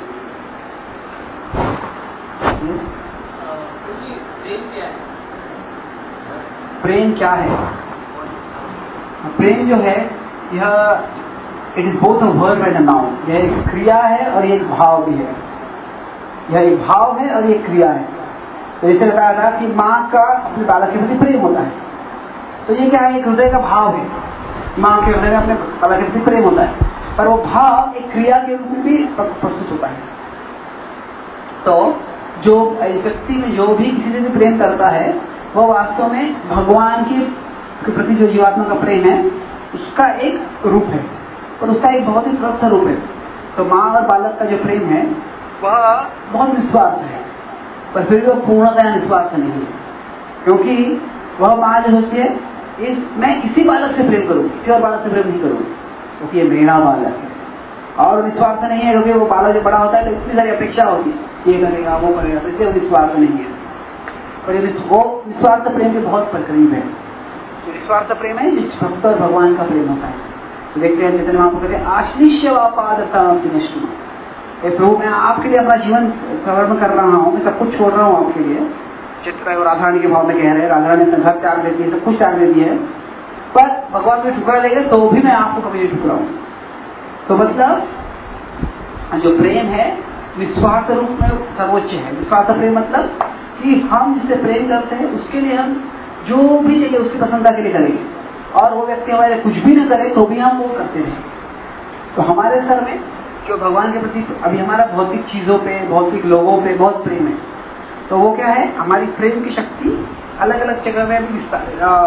प्रेम क्या है? प्रेम जो है यह it is both a verb and a noun, यह एक क्रिया है और एक भाव भी है, यह एक भाव है और एक क्रिया है। तो जैसे बताया था कि माँ का अपने बालक के प्रति प्रेम होता है, तो ये क्या है, एक हृदय का भाव है, माँ के हृदय में अपने बालक के प्रति प्रेम होता है, पर वो भाव एक क्रिया के रूप में भी प्रस्तुत होता है। तो जो व्यक्ति में जो भी किसी से भी प्रेम करता है वह वास्तव में भगवान के प्रति जो जीवात्मा का प्रेम है उसका एक रूप है और उसका एक बहुत ही स्वस्थ रूप है। तो माँ और बालक का जो प्रेम है वह बहुत निस्वार्थ है, पर फिर भी वह पूर्णतः निस्वार्थ नहीं है, क्योंकि वह माँ जो होती है इस मैं इसी बालक से प्रेम करूँ, किसी और बालक से प्रेम नहीं करूँ, क्योंकि ये मेरा बालक है। और निस्वार्थ नहीं है क्योंकि वो बालक जो बड़ा होता है तो इतनी सारी अपेक्षा होती है, ये करेगा वो करेगा, तो इसलिए निस्वार्थ नहीं है। पर वो निस्वार्थ प्रेम के बहुत करीब है। जो निस्वार्थ प्रेम है जिस भक्त और भगवान का प्रेम होता है। तो देखते हैं चैतन्य महाप्रभु कहते हैं आश्लिष्य वापादता ये प्रभु मैं आपके लिए अपना जीवन समर्पण कर रहा हूँ, मैं सब कुछ छोड़ रहा हूँ आपके लिए। चित्र और राधारानी के भाव में कह रहे हैं, राधारानी अपना घर त्याग देती है, सब कुछ त्याग देती है, पर भगवान में ठुकरा लेंगे तो भी मैं आपको कभी नहीं ठुकराऊँ। तो मतलब जो प्रेम है निस्वार्थ रूप में सर्वोच्च है। निस्वार्थ प्रेम मतलब कि हम जिससे प्रेम करते हैं उसके लिए हम जो भी चाहिए उसकी प्रसन्नता के लिए करेंगे, और वो व्यक्ति हमारे कुछ भी न करे तो भी हम वो करते रहे। तो हमारे सर में जो भगवान के प्रति अभी हमारा भौतिक चीजों पे, भौतिक लोगों पे बहुत प्रेम है, तो वो क्या है, हमारी प्रेम की शक्ति अलग अलग जगह में भी विस्तार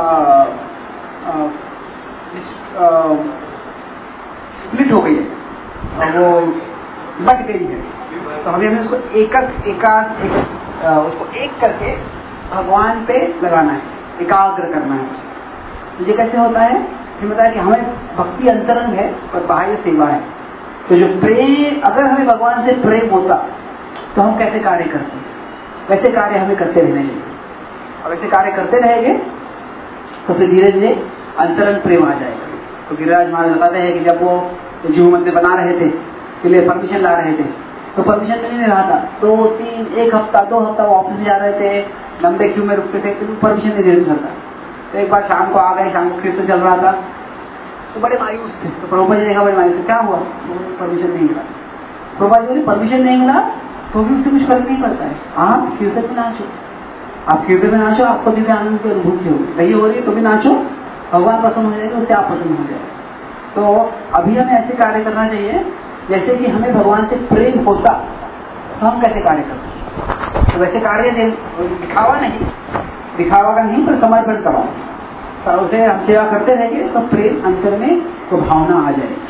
स्प्लिट हो गई है, वो बट गई है। तो अभी हमें उसको एकक एकाक एक, उसको एक करके भगवान पे लगाना है, एकाग्र करना है उसे। तो ये कैसे होता है, फिर बताया कि हमें भक्ति अंतरंग है और बाह्य सेवा है। तो जो प्रेम, अगर हमें भगवान से प्रेम होता तो हम कैसे कार्य करते, वैसे कार्य हमें करते रहने चाहिए। और वैसे कार्य करते रहेंगे तो फिर धीरे धीरे अंतरंग प्रेम आ जाएगा। तो गिरिराज महाराज बताते हैं कि जब वो जीव मंदिर बना रहे थे, के लिए परमिशन ला रहे थे, तो परमिशन मिल नहीं रहा था। दो तीन एक हफ्ता दो हफ्ता वो ऑफिस जा रहे थे, लंबे क्यू में रुकते थे, तो परमिशन नहीं दे सकता। तो एक बार शाम को आ गए, शाम को कीर्तन चल रहा था, तो बड़े मायूस थे। तो प्रभुपाद जी देखा, बड़े मायूस, क्या हुआ, परमिशन नहीं मिला। प्रभुपाद जी बोले परमिशन नहीं मिला तो भी उससे कुछ फर्क नहीं पड़ता है, आप कीर्तन में नाचो, आप कीर्तन में नाचो, आपको दिव्य आनंद की अनुभूति होगी, नहीं हो रही है तो भी नाचो, भगवान पसंद हो जाएगा, उससे आप पसंद हो जाएगा। तो अभी हमें ऐसे कार्य करना चाहिए जैसे कि हमें भगवान से प्रेम होता, तो हम कैसे कार्य करते। तो वैसे कार्य दिखावा नहीं, दिखावा का नहीं, पर समर्पण करो, तो उसे हम सेवा करते रहेंगे तो प्रेम अंतर में तो भावना आ जाएगी।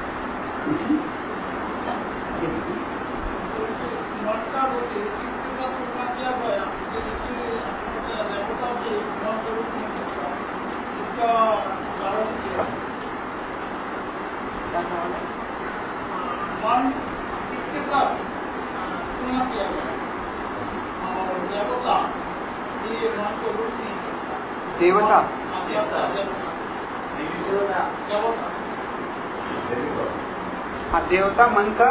देवता हाँ, देवता मन का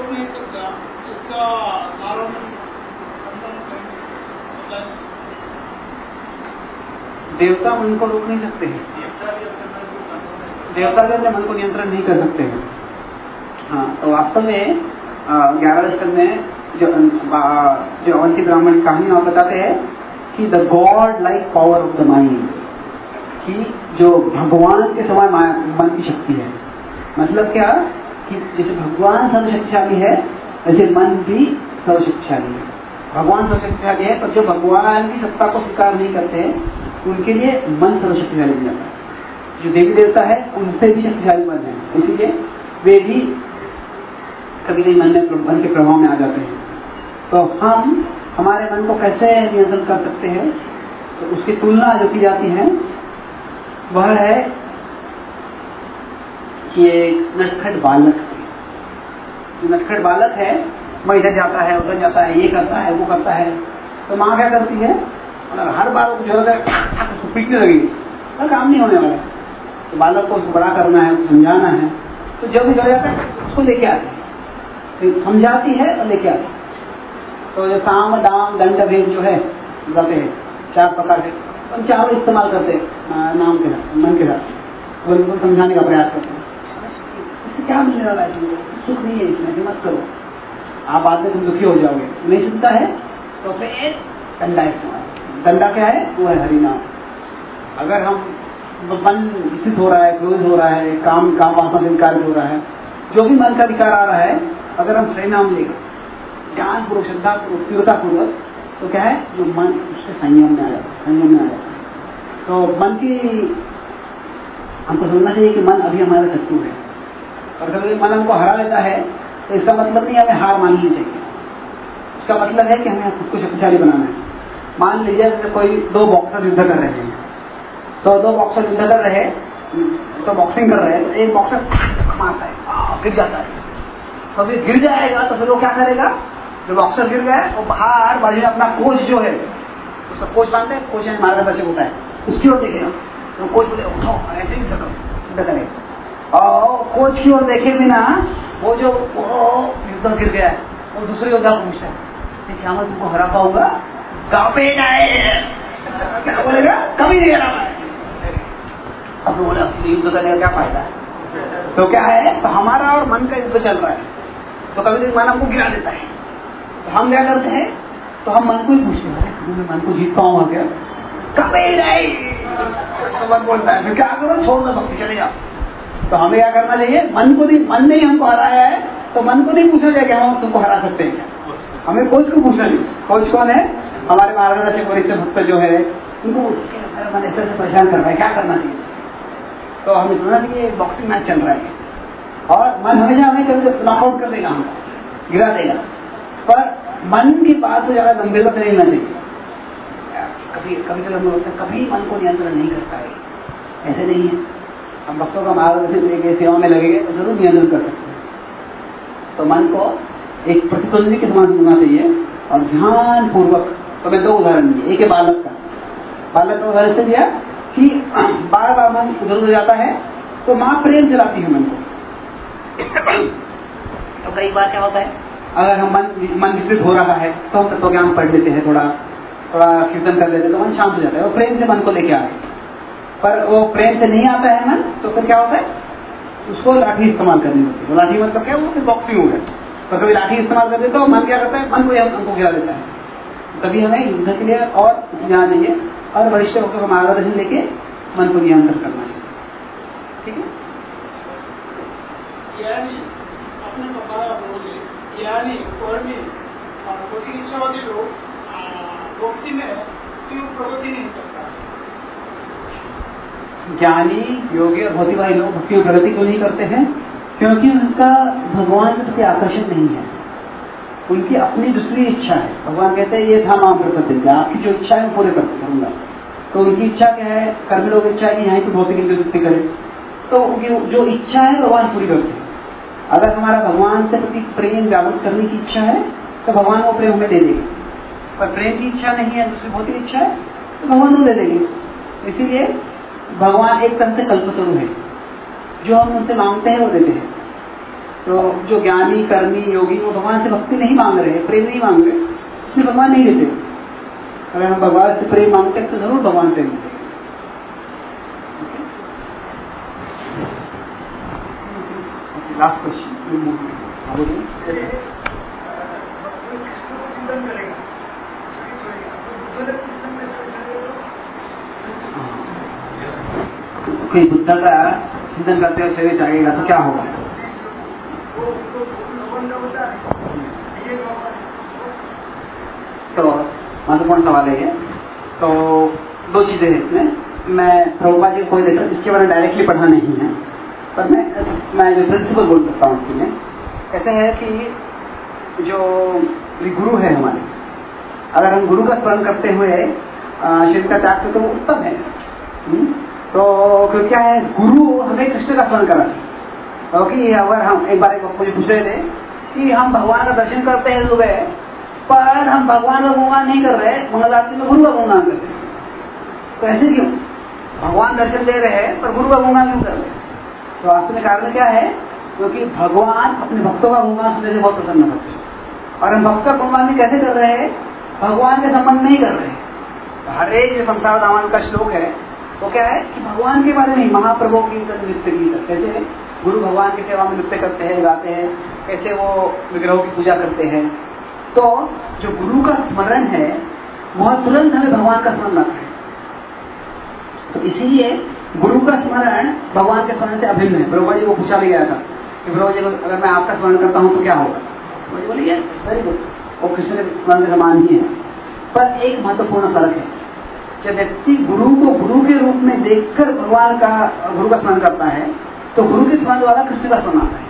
देवता मन को रोक नहीं सकते हैं, देवता भी अपने मन को नियंत्रण नहीं कर सकते हैं। हाँ, तो वास्तव में ग्यारह दशक में जो जो अवंती ब्राह्मण कहानी आप बताते हैं कि the god like power of the mind, कि जो भगवान के समान मन की शक्ति है। मतलब क्या कि जैसे भगवान सर्वशक्तिशाली है वैसे मन भी सर्वशक्तिशाली है। भगवान सर्वशक्तिशाली है, पर जो भगवान की सत्ता को स्वीकार नहीं करते हैं उनके लिए मन सर्वशक्तिशाली बन जाता है। जो देवी देवता है उनसे भी शक्तिशाली मन है, इसीलिए वे भी कभी कभी मन में मन के प्रभाव में आ जाते हैं। तो हम हमारे मन को कैसे नियंत्रण कर सकते हैं, तो उसकी तुलना जो की जाती है वह है कि एक नटखट बालक, जो नटखट बालक है वह इधर जाता है उधर जाता है, ये करता है वो करता है। तो माँ क्या करती है, मतलब हर बार वो जो पीटने लगी तो काम नहीं होने वाला। तो बालक को उसको बड़ा करना है, समझाना है, तो जब भी जाता है उसको लेके आती है, समझाती है और लेके आती है। तो जो साम दाम दंड भेद जो है बताते हैं चार प्रकार के, तो चारों इस्तेमाल करते हैं नाम के साथ, मन के साथ, और उनको समझाने का प्रयास करते हैं। इससे क्या मिलने वाला है, सुख नहीं है इसमें, मत करो, आप बाद में तुम दुखी हो जाओगे। नहीं सुनता है तो फिर डंडा इस्तेमाल। डंडा क्या है, वो है हरिनाम। अगर हम मन विकसित हो रहा है, क्रोध हो रहा है, काम काम वासना से विकार हो रहा है, जो भी मन का विकार आ रहा है, अगर हम हरिनाम लेंगे ज्ञान पूर्वक, श्रद्धा पूर्वक, तीव्रता पूर्वक, तो क्या है, जो मन उससे संयम में आ जाता है, संयम में आ जाता है। तो मन की हमको समझना चाहिए कि मन अभी हमारा शत्रु है, और कभी मन हमको हरा लेता है तो इसका मतलब नहीं हमें हार माननी चाहिए। इसका मतलब है कि हमें खुद को शक्तिशाली बनाना है। मान लीजिए कोई दो बॉक्सर युद्ध कर रहे हैं, तो दो बॉक्सर युद्ध कर रहे तो बॉक्सिंग कर रहे हैं, तो एक बॉक्सर मारता है, गिर जाता है, तो फिर गिर जाएगा तो फिर वो क्या करेगा, जो बॉक्सर गिर गया वो बाहर बाजू में अपना कोच जो है, उसका कोच मानते हैं, कोच मारने बच्चे होता है, उसकी ओर देखेगा तो कोच बोले उठाओ, ऐसे ही युद्ध करेगा। और कोच की ओर देखे बिना वो जो युद्ध गिर गया है वो दूसरे योद्धा को पूछता है, क्या मैं तुमको हरा पाऊंगा, क्या बोलेगा, कभी नहीं हरा पाए। अब तो बोले असली युद्ध करने का क्या फायदा है। तो क्या है, तो हमारा और मन का युद्ध चल रहा है, तो कभी कभी मन हमको गिरा देता है, तो हम क्या करते हैं, तो हम मन को ही पूछते हैं, मैं मन को जीत पाऊंगा क्या, कभी नहीं। तो मन बोलता है फिर क्या करो, छोड़ दो भक्ति, चले जाओ। तो हमें क्या करना चाहिए, मन को नहीं, मन ने ही हमको हराया है तो मन को नहीं पूछना चाहिए कि हम तुमको हरा सकते हैं क्या। हमें कोच को पूछना नहीं। कोच कौन है? हमारे मार्गदर्शक वरिष्ठ भक्त जो है, उनको मन ऐसे से परेशान कर रहा है, क्या करना चाहिए। तो हमें सुनना चाहिए बॉक्सिंग मैच चल रहा है और मन हमेशा हमें कभी नॉकआउट कर देगा, हमको गिरा देगा, पर मन की बात तो ज्यादा गंभीरता से नहीं लेना चाहिए। कभी कभी कभी होता है, कभी मन को नियंत्रण नहीं करता है, ऐसे नहीं है। हम भक्तों का मार्गदर्शन देंगे, सेवा में लगेंगे तो जरूर नियंत्रण कर सकते हैं। तो मन को एक प्रतिद्वंदी के समान होना चाहिए और ध्यान पूर्वक। तो मैं दो उदाहरण दिए, एक है बालक का। बालक का उदाहरण से दिया कि बार बार मन उधर उधर जाता है तो माँ प्रेम चलाती है मन को। तो कई बार क्या होता है, अगर हम मन मन विचलित हो रहा है तो हम तत्व ज्ञान पढ़ लेते हैं, थोड़ा थोड़ा कीर्तन कर लेते हैं तो मन शांत हो जाता है, वो प्रेम से मन को लेके आ गए। पर वो प्रेम से नहीं आता है मन, तो फिर क्या होता है, उसको लाठी इस्तेमाल करनी होती है। तो लाठी मतलब क्या, वो फिर बॉक्सिंग हो गया। तो कभी लाठी इस्तेमाल कर देता है, मन क्या करता है, मन को हमको गिरा देता है। तभी हमें युद्ध के लिए और ध्यान चाहिए और वरिष्ठ भक्तों का मार्गदर्शन लेके मन को नियंत्रण करना है। ठीक है, यानी अपने बताया बोले, यानी कर्मी कोई इच्छावादी लोग भक्ति में क्यों प्रगति नहीं करता। ज्ञानी योगी और भौतिकवादी लोग भक्ति में प्रगति क्यों नहीं करते हैं? क्योंकि उनका भगवान के प्रति आकर्षण नहीं है, उनकी अपनी दूसरी इच्छा है। भगवान कहते हैं ये था माम प्रकृति, आपकी जो इच्छा है वो पूरे कर करूंगा। तो उनकी इच्छा क्या है, कर्म लोग इच्छा है यहाँ की भौतिक निवृत्ति करे, तो उनकी जो इच्छा है भगवान पूरी करते हैं। अगर हमारा भगवान से प्रति प्रेम जागृत करने की इच्छा है तो भगवान वो प्रेम हमें दे देंगे, पर प्रेम की इच्छा नहीं है, दूसरी भौतिक इच्छा है तो भगवान वो दे देंगे। इसीलिए भगवान एक तरह से कल्पतरु है, जो हम उनसे मांगते हैं वो देते हैं। तो जो ज्ञानी कर्मी योगी वो भगवान से भक्ति नहीं मांग रहे, प्रेम नहीं मांग रहे, इसलिए भगवान नहीं देते। अगर हम भगवान से प्रेम मांगते हैं तो जरूर भगवान प्रेम देते। लास्ट क्वेश्चन, कोई बुद्ध का चिंतन करते हुए शरीर जाएगा तो क्या होगा? तो महत्वपूर्ण सवाल है ये। तो दो चीजें हैं इसमें। मैं प्रभुपाद जी कोई लेटर इसके बारे में डायरेक्टली पढ़ा नहीं है, पर मैं मैं जो प्रिंसिपल बोल सकता हूँ इसमें। कैसे है कि जो गुरु है हमारे, अगर हम गुरु का स्मरण करते हुए शरीर का त्याग करते तो वो उत्तम है। तो क्यों क्या है, गुरु हमें कृष्ण का स्मरण करा। क्योंकि अगर हम एक बार मुझे पूछ रहे थे कि हम भगवान का दर्शन करते हैं सुबह, पर हम भगवान का गुणगान नहीं कर रहे, मंगल आरती में गुरु का गुणगान कर रहे, तो ऐसे क्यों? भगवान दर्शन दे रहे हैं पर गुरु का गुणगान क्यों कर रहे? तो वास्तव में कारण क्या है, क्योंकि भगवान अपने भक्तों का गुणगान सुनने से बहुत प्रसन्न होते हैं, और हम भक्त का गुणगान भी कैसे कर रहे हैं, भगवान के संबंध नहीं कर रहे। हर एक जो संसार दामन का श्लोक है वो क्या है कि भगवान के बारे में, महाप्रभु की नृत्य की कैसे गुरु भगवान की सेवा में नृत्य करते हैं, गाते हैं, कैसे वो विग्रहों की पूजा करते हैं। तो जो गुरु का स्मरण है वह तुरंत हमें भगवान का स्मरण लाता है। तो इसीलिए गुरु का स्मरण भगवान के स्मरण से अभिन्न है। प्रभुपाद जी को पूछा भी गया था कि प्रभुपाद जी अगर मैं आपका स्मरण करता हूँ तो क्या होगा? मुझे बोलिए वेरी गुड, वो कृष्ण के स्मरण के समान ही है। पर एक महत्वपूर्ण फर्क है, जब व्यक्ति गुरु को गुरु के रूप में देखकर भगवान का गुरु का स्मरण करता है तो गुरु के स्मरण वाला कृष्ण का स्मरण आता है।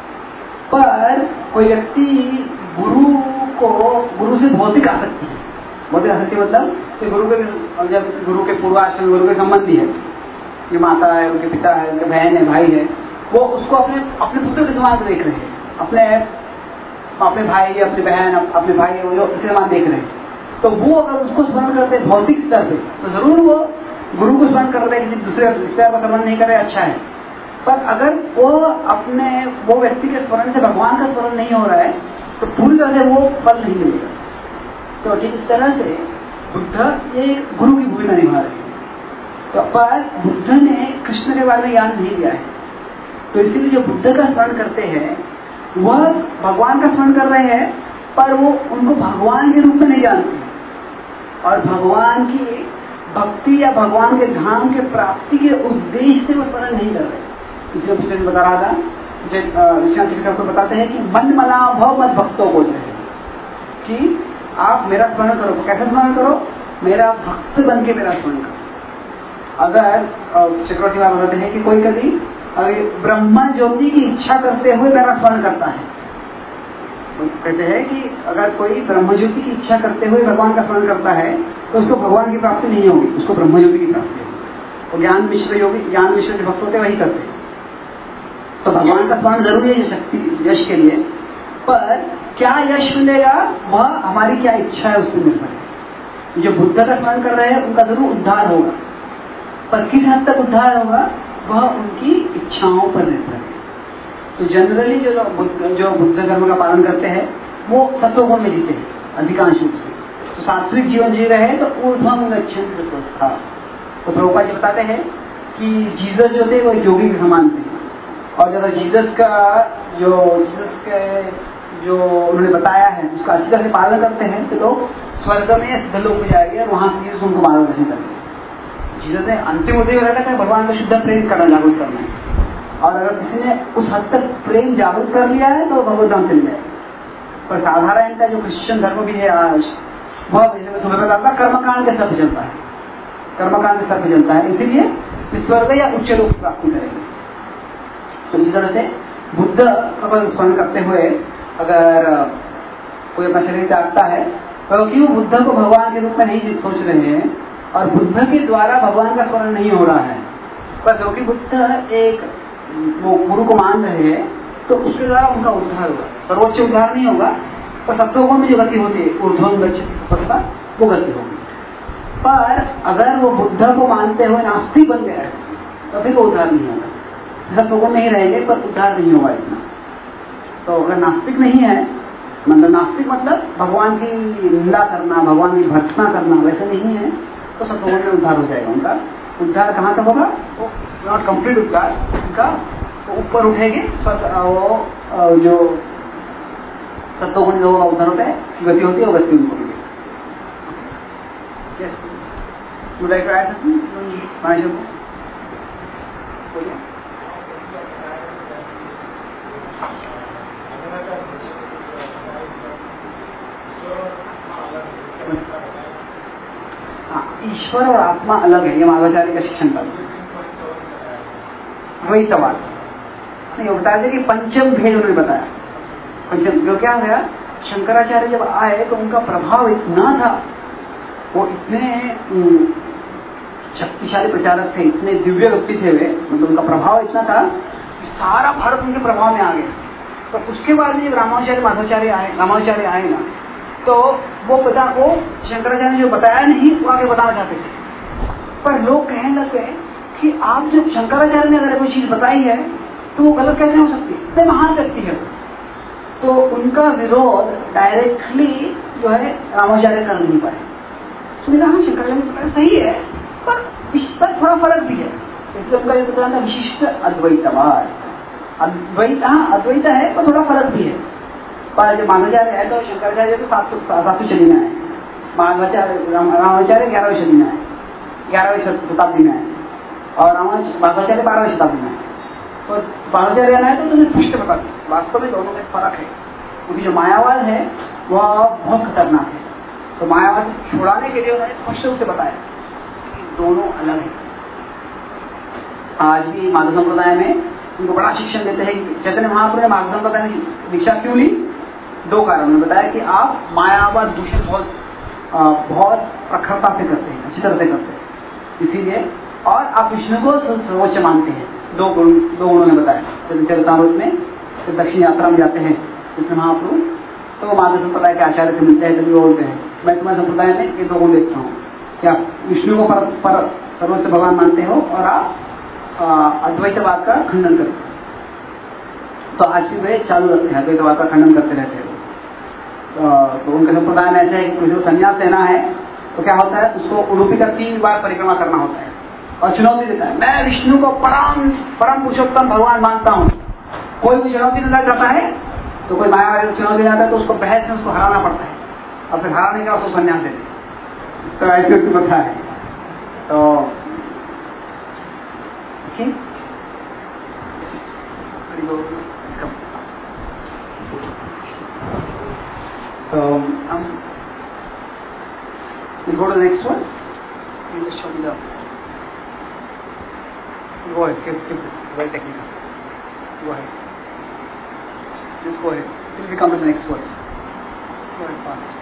पर कोई व्यक्ति गुरु को गुरु से भौतिक आसक्ति है, भौतिक आसक्ति मतलब कि गुरु के जब गुरु के पूर्वाश्रम गुरु के संबंधी है, ये माता है, उनके पिता है, उनके बहन है, भाई है, वो उसको अपने अपने पुत्र के समान देख रहे हैं, अपने अपने भाई अपनी बहन अपने भाई उसके समान देख रहे हैं। तो वो अगर उसको स्मरण करते हैं भौतिक स्तर पे तो जरूर वो गुरु को स्मरण कर रहे हैं, किसी दूसरे रिश्तेदार का स्मरण नहीं कर रहे, अच्छा है। पर अगर वो अपने वो व्यक्ति के स्मरण से भगवान का स्मरण नहीं हो रहा है तो पूरी तरह से वो फल नहीं मिलेगा। तो ठीक इस तरह से बुद्ध ये गुरु की भूमिका निभा रहे हैं। तो पर बुद्ध ने कृष्ण के बारे में ज्ञान नहीं दिया है, तो इसीलिए जो बुद्ध का स्मरण करते हैं वह भगवान का स्मरण कर रहे हैं, पर वो उनको भगवान के रूप में नहीं जानते और भगवान की भक्ति या भगवान के धाम के प्राप्ति के उद्देश्य से वो स्मरण नहीं कर रहे। इसलिए पिछले दिन बता रहा था, विश्वनाथ चक्रवर्ती को बताते हैं कि मन मना भव मत भक्तों बोल रहे हैं कि आप मेरा स्मरण करो। कैसे स्मरण करो? मेरा भक्त बन के मेरा स्मरण करो। अगर चक्रवर्ती बाबा बताते हैं कि कोई कभी अगर ब्रह्म ज्योति की इच्छा करते हुए मेरा स्मरण करता है, तो कहते हैं कि अगर कोई ब्रह्म ज्योति की इच्छा करते हुए भगवान का स्मरण करता है तो उसको भगवान की प्राप्ति नहीं होगी, उसको ब्रह्म ज्योति की प्राप्ति होगी। तो ज्ञान मिश्र योगी, ज्ञान मिश्र जो भक्त होते हैं वही करते हैं। तो भगवान का स्मरण जरूरी है शक्ति यश के लिए, पर क्या यश मिलेगा वह हमारी क्या इच्छा है उसमें निर्भर है। जो बुद्ध का स्मरण कर रहे हैं उनका जरूर उद्धार होगा, पर किस हद तक उद्धार होगा वह उनकी इच्छाओं पर निर्भर है। तो जनरली जो जो बुद्ध धर्म का पालन करते हैं वो सत्वगुण में जीते हैं अधिकांश रूप से। तो सात्विक जीवन जी रहे तो ऊर्ध्वं गच्छन्ति तत्वस्था। तो प्रभुपाद जी बताते हैं कि जीसस जो थे वो योगी के समान थे, और जब जीसस का जो जीसस के जो उन्होंने बताया है उसका अच्छी तरह से पालन करते हैं तो लोग स्वर्ग में सिद्ध लोग में जाएंगे और वहां से जीसस उनको मार्गदर्शन करेंगे। जीसस ने अंतिम उद्देश्य रहता है भगवान को शुद्ध प्रेम करना, जागरूक करना है, और अगर किसी ने उस हद तक प्रेम जागरूक कर लिया है तो भगवत धाम चले जाए। पर साधारण का जो क्रिश्चियन धर्म भी है आज, वह सुबह में कहता कर्मकांड के सब चलता है, कर्मकांड के सब चलता है, इसीलिए स्वर्ग या उच्च लोक प्राप्ति करेंगे। तो इसी तरह से बुद्ध का स्मरण करते हुए अगर कोई अपना शरीर त्यागता है तो क्यों बुद्ध को भगवान के रूप में नहीं सोच रहे हैं और बुद्ध के द्वारा भगवान का स्मरण नहीं हो रहा है, पर क्योंकि बुद्ध एक वो गुरु को मान रहे हैं तो उसके द्वारा उनका उद्धार होगा। सर्वोच्च उद्धार नहीं होगा, पर सत्वगुण में जो गति होती है ऊर्ध्वं गच्छति तत्वस्था वो गति होगी। पर अगर वो बुद्ध को मानते हुए नास्तिक बन गया है तो फिर वो उद्धार नहीं होगा। सत्वगुण नहीं रहेंगे पर उद्धार नहीं होगा इतना। तो अगर नास्तिक नहीं है, मतलब नास्तिक मतलब भगवान की निंदा करना, भगवान की भर्त्सना करना, वैसे नहीं है, तो सत्वगुण में उद्धार हो जाएगा उनका। उद्धार कहाँ तक होगा? वो नॉट कंप्लीट उद्धार उनका, तो ऊपर उठेंगे वो जो सत्वगुण जो उद्धार होता है गति होती है वो गति उनको मिलेगी। ईश्वर और आत्मा अलग है, ये माधवाचार्य का शिक्षण था। द्वैतवाद नहीं, वो बताया कि पंचम भेद उन्होंने बताया। पंचम जो क्या गया, शंकराचार्य जब आए तो उनका प्रभाव इतना था, वो इतने शक्तिशाली प्रचारक थे, इतने दिव्य व्यक्ति थे वे, मतलब उनका प्रभाव इतना था कि सारा भारत उनके प्रभाव में आ गया। तो उसके बाद जब रामाचार्य माधवाचार्य आए रामाचार्य आए ना, तो वो बता वो शंकराचार्य ने जो बताया नहीं वो आगे बताना चाहते थे, पर लोग कहने लग गए कि आप जब शंकराचार्य ने अगर कोई चीज बताई है तो वो गलत कैसे हो सकती है, इतने महान व्यक्ति है। तो उनका विरोध डायरेक्टली जो है रामाचार्य कर नहीं पाए। तो हाँ शंकराचार्य ने बताया सही है, पर इस पर थोड़ा फर्क भी है, इसलिए उनका ये बताना विशिष्ट अद्वैतवाद। अद्वैत हाँ अद्वैत है पर थोड़ा फर्क भी है। पर जब माधवाचार्य है तो शंकराचार्य तो सात सौ सातवीं सदी में है, माधवाचार्य रामाचार्य ग्यारहवीं सदी में है, ग्यारहवीं शताब्दी में है, और माधवाचार्य बारहवीं शताब्दी में है। तो माधवाचार्य आना है तो तुम्हें स्पष्ट बता दें वास्तव में दोनों में फर्क है, क्योंकि जो मायावाद है वह बहुत खतरनाक है। तो मायावाद छुड़ाने के लिए उन्होंने स्पष्ट रूप से बताया कि दोनों अलग है। आज भी माधव संप्रदाय में उनको बड़ा शिक्षण देते हैं कि चैतन्य महाप्रभु ने माधव संप्रदाय में दीक्षा क्यों ली? दो कारण उन्होंने बताया कि आप मायावाद दूषण बहुत आ, बहुत प्रखरता से करते हैं, अच्छी तरह से करते हैं इसीलिए, और आप विष्णु को सर्वोच्च मानते हैं। दो गुण दो उन्होंने बताया चरितामृत में। तो दक्षिण यात्रा में जाते हैं चैतन्य महाप्रभु तो माधव संप्रदाय के आचार्य से मिलते हैं, तभी बोलते हैं मैं तुम्हारे संप्रदाय में ये दो गुण देखता हूँ कि आप विष्णु को पर, पर सर्वोच्च भगवान मानते हो और आप अद्वैतवाद का खंडन करते हैं। तो आज भी वे चालू रखते हैं, अद्वैतवाद का खंडन करते रहते हैं। तो उनके संप्रदाय में ऐसा है कि जो संन्यास लेना है तो क्या होता है, उसको उडुपी का तीन बार परिक्रमा करना होता है और चुनौती देता है, मैं विष्णु को परम परम पुरुषोत्तम भगवान मानता हूँ। कोई भी चुनौती देना चाहता है तो कोई मायावादी को चुनौती देता है तो उसको बहस में उसको हराना पड़ता है और फिर हराने का उसको संन्यास देते हैं। तो ऐसी व्यक्ति बता है तो okay. So um, we go to the next one. You just show me the. Go ahead, keep, keep it. Very technical. Go ahead. Just go ahead till we come to the next verse. Go ahead fast.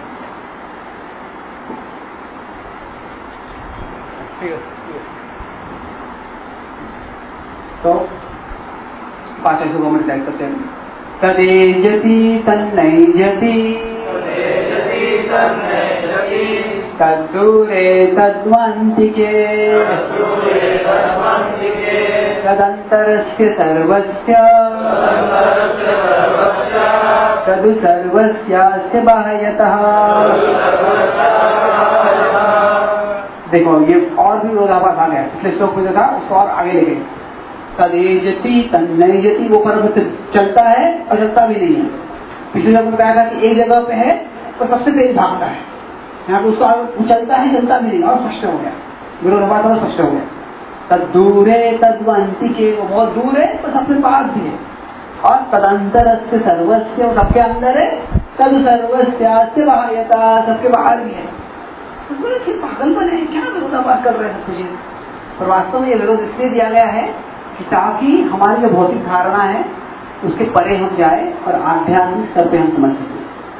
Here, here. So, पांच अशोक में type करते हैं. तदेजति तन्नैजति तद्दूरे तद्वान्तिके तदन्तरस्य सर्वस्य तदु सर्वस्यास्य बाह्यतः. देखो ये और भी विरोधाभास आ गया. पिछले श्लोक में देखा उसको और आगे ले गए. तदेजति तन्नैजति वो परम चलता है और चलता भी नहीं है. पिछले श्लोक में कहा था कि एक जगह पे है तो सबसे तेज भागता है. यहाँ पे उसको चलता है चलता भी नहीं. और स्पष्ट हो गया विरोधाभास और स्पष्ट हो गया. तद्दूरे तद्वान्तिके वो बहुत दूर है तो सबसे पास भी है. और तदंतरस्य सर्वस्य वो सबके अंदर है. तद सर्वस्यास्य बाह्यता सबके बाहर भी है. तो पागलपन है क्या विरोधाभास कर रहे हैं सब कुछ. और वास्तव में ये विरोध इसलिए दिया गया है कि ताकि हमारी जो भौतिक धारणा है उसके परे हम जाए और आध्यात्मिक स्तर पे हम समझ सकें.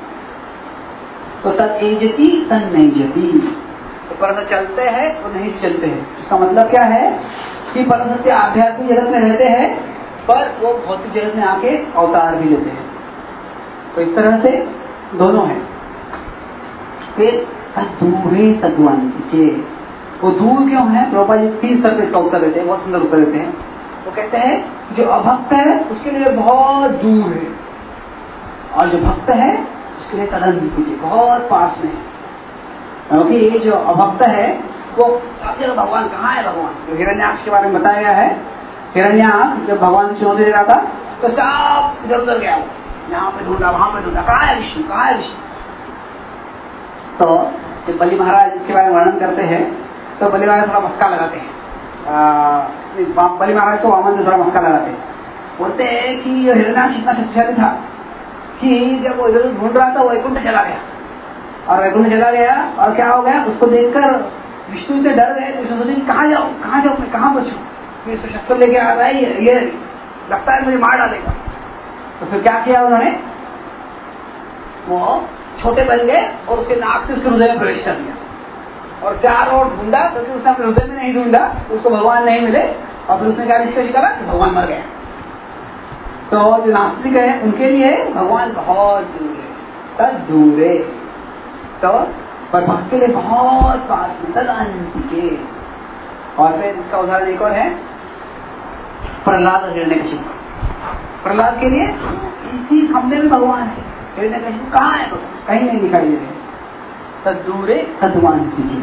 तो तदेजति तन्नैजति तो परम चलते हैं और नहीं चलते हैं. इसका मतलब क्या है कि परम सत्य आध्यात्मिक जगत में रहते हैं पर वो भौतिक जगत में आके अवतार भी लेते हैं. तो इस तरह से दोनों हैं. फिर तद्दूरे तद्वान्तिके वो दूर क्यों है. प्रभुपाद जी तीन स्तर पे इसका उत्तर देते हैं. बहुत सुंदर उत्तर देते हैं. वो कहते हैं जो अभक्त है उसके लिए बहुत दूर है और जो भक्त है उसके लिए तदंतिके बहुत पास में है. क्योंकि ये जो अभक्त है वो सब जगह भगवान कहाँ है. भगवान तो हिरण्याक्ष के बारे में बताया गया है. हिरण्याक्ष जब भगवान चुनौती दे रहा था तो सब इधर उधर गया. वो यहाँ पे ढूंढा वहां पे ढूंढा कहाँ है विष्णु कहाँ है विष्णु. तो जब बलि महाराज इसके बारे में वर्णन करते हैं तो बलि महाराज थोड़ा मस्का लगाते हैं. बलि महाराज को वामन से थोड़ा मस्का लगाते हैं. बोलते हैं कि ये हिरण्याक्ष इतना शक्तिशाली था कि जब वो इधर ढूंढ रहा था वो वैकुंठ चला गया. और वैकुंठ चला गया और क्या हो गया उसको देखकर विष्णु से डर गए. तो सोचे कहाँ जाऊँ कहाँ जाऊँ मैं कहाँ बचूं. फिर इसको शस्त्र लेके आ रहा है ये लगता है मुझे मार डालेगा. तो फिर क्या किया उन्होंने वो छोटे बन गए और उसके नाक से उसके हृदय में प्रवेश कर दिया. और चारों ओर ढूंढा क्योंकि उसने अपने हृदय में नहीं ढूंढा उसको भगवान नहीं मिले. और फिर उसने क्या निष्कर्ष करा कि भगवान मर गया. तो जो नास्तिक है उनके लिए भगवान बहुत दूर है. तद दूरे तो पर भक्त के लिए बहुत पास में तदंतिके. और फिर इसका उदाहरण एक और है प्रहलाद और हिरण्यकशिपु. प्रहलाद के लिए इसी खंभे में भगवान है. हिरण्यकशिपु कहाँ है कहीं नहीं दिखाई दे रहे. तद्दूरे तद्वान्तिके.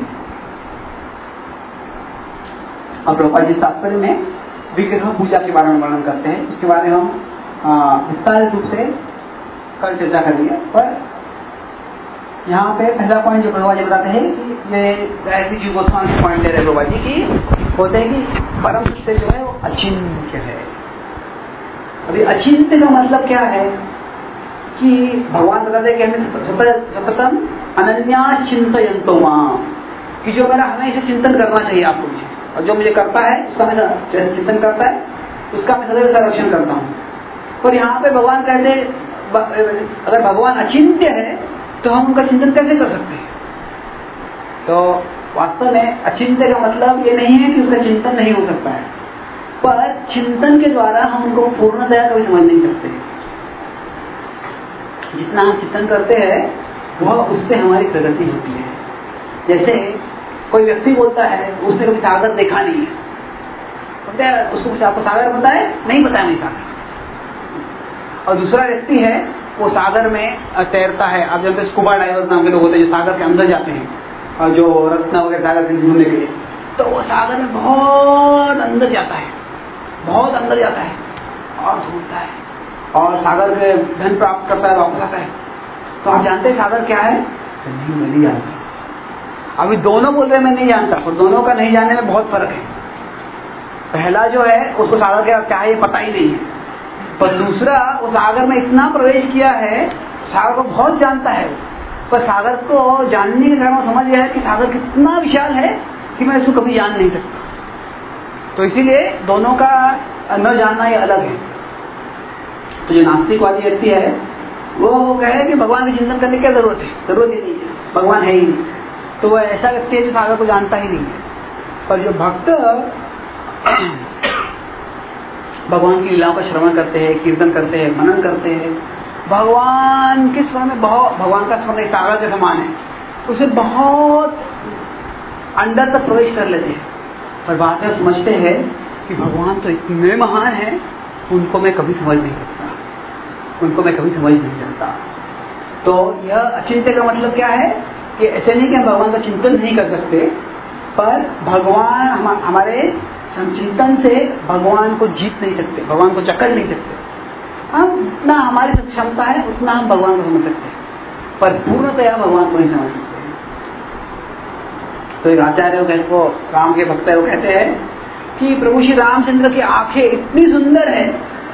और प्रभुपाद जी तात्पर्य में विग्रह पूजा के बारे में वर्णन करते हैं. उसके बारे में हम विस्तारित रूप से कल चर्चा करेंगे. पर यहाँ पे पहला पॉइंट जो प्रभुपाद जी बताते हैं कि ये गायत्री जी गोस्वामी के पॉइंट ले रहे प्रभुपाद जी की होते हैं कि परम सत्य जो है वो अचिंत्य है. अभी अचिंत्य का मतलब क्या है कि भगवान बताते हैं कि हमें सततम अनन्या चिंतयन्तो मां कि जो मेरा हमेशा चिंतन करना चाहिए आपको मुझे. और जो मुझे करता है उसका मेरा चिंतन करता है उसका मैं सदैव संरक्षण करता हूँ. पर यहाँ पे भगवान कहते अगर भगवान अचिंत्य है तो हम उनका चिंतन कैसे कर सकते हैं. तो वास्तव में अचिंत्य का मतलब ये नहीं है कि उसका चिंतन नहीं हो सकता है. पर चिंतन के द्वारा हम उनको पूर्णतया कभी समझ नहीं सकते. जितना हम चिंतन करते हैं वह उससे हमारी प्रगति होती है. जैसे कोई व्यक्ति बोलता है उसने कभी सागर देखा नहीं है तो उसको कुछ आपको सागर पता है नहीं पता नहीं सागर. और दूसरा व्यक्ति है वो सागर में तैरता है. आप जानते हैं स्कूबा डाइवर्स नाम के लोग होते हैं जो सागर के अंदर जाते हैं और जो रत्न वगैरह सागर से ढूंढने के लिए. तो वो सागर में बहुत अंदर जाता है बहुत अंदर जाता है और ढूंढता है और सागर के धन प्राप्त करता है वापस आता है. तो आप जानते हैं सागर क्या है. नहीं नदी आती. अभी दोनों बोल रहे मैं नहीं जानता, और दोनों का नहीं जानने में बहुत फर्क है। पहला जो है उसको सागर के क्या है ये पता ही नहीं है, पर दूसरा उस सागर में इतना प्रवेश किया है, सागर को बहुत जानता है, पर सागर को जानने के कारण समझ गया है कि सागर कितना विशाल है कि मैं इसको कभी जान नहीं सकता। तो इसीलिए दोनों का न जानना ये अलग है। तो जो नास्तिक वाली व्यक्ति है वो कहे कि भगवान की चिंतन करने की क्या जरूरत है, जरूरत ही नहीं है, भगवान है ही नहीं। तो वो ऐसा व्यक्ति है जो सागर को जानता ही नहीं है। पर जो भक्त भगवान की लीलाओं का श्रवण करते हैं, कीर्तन करते हैं, मनन करते हैं, भगवान के स्मरण में बहुत, भगवान का स्मरण एक सागर के समान है, उसे बहुत अंदर तक प्रवेश कर लेते हैं। पर बात है समझते हैं कि भगवान तो इतने महान हैं, उनको मैं कभी समझ नहीं सकता, उनको मैं कभी समझ नहीं सकता। तो यह अचिंत्य का मतलब क्या है कि ऐसे नहीं कि हम भगवान का चिंतन नहीं कर सकते, पर भगवान हम, हमारे चिंतन से भगवान को जीत नहीं सकते, भगवान को जकड़ नहीं सकते। हम जितना हमारी क्षमता है उतना हम भगवान को समझ सकते हैं, पर पूर्णतया भगवान को नहीं समझ सकते। तो एक आचार्य को राम के भक्त है, वो कहते हैं कि प्रभु श्री रामचंद्र की आंखें इतनी सुंदर है,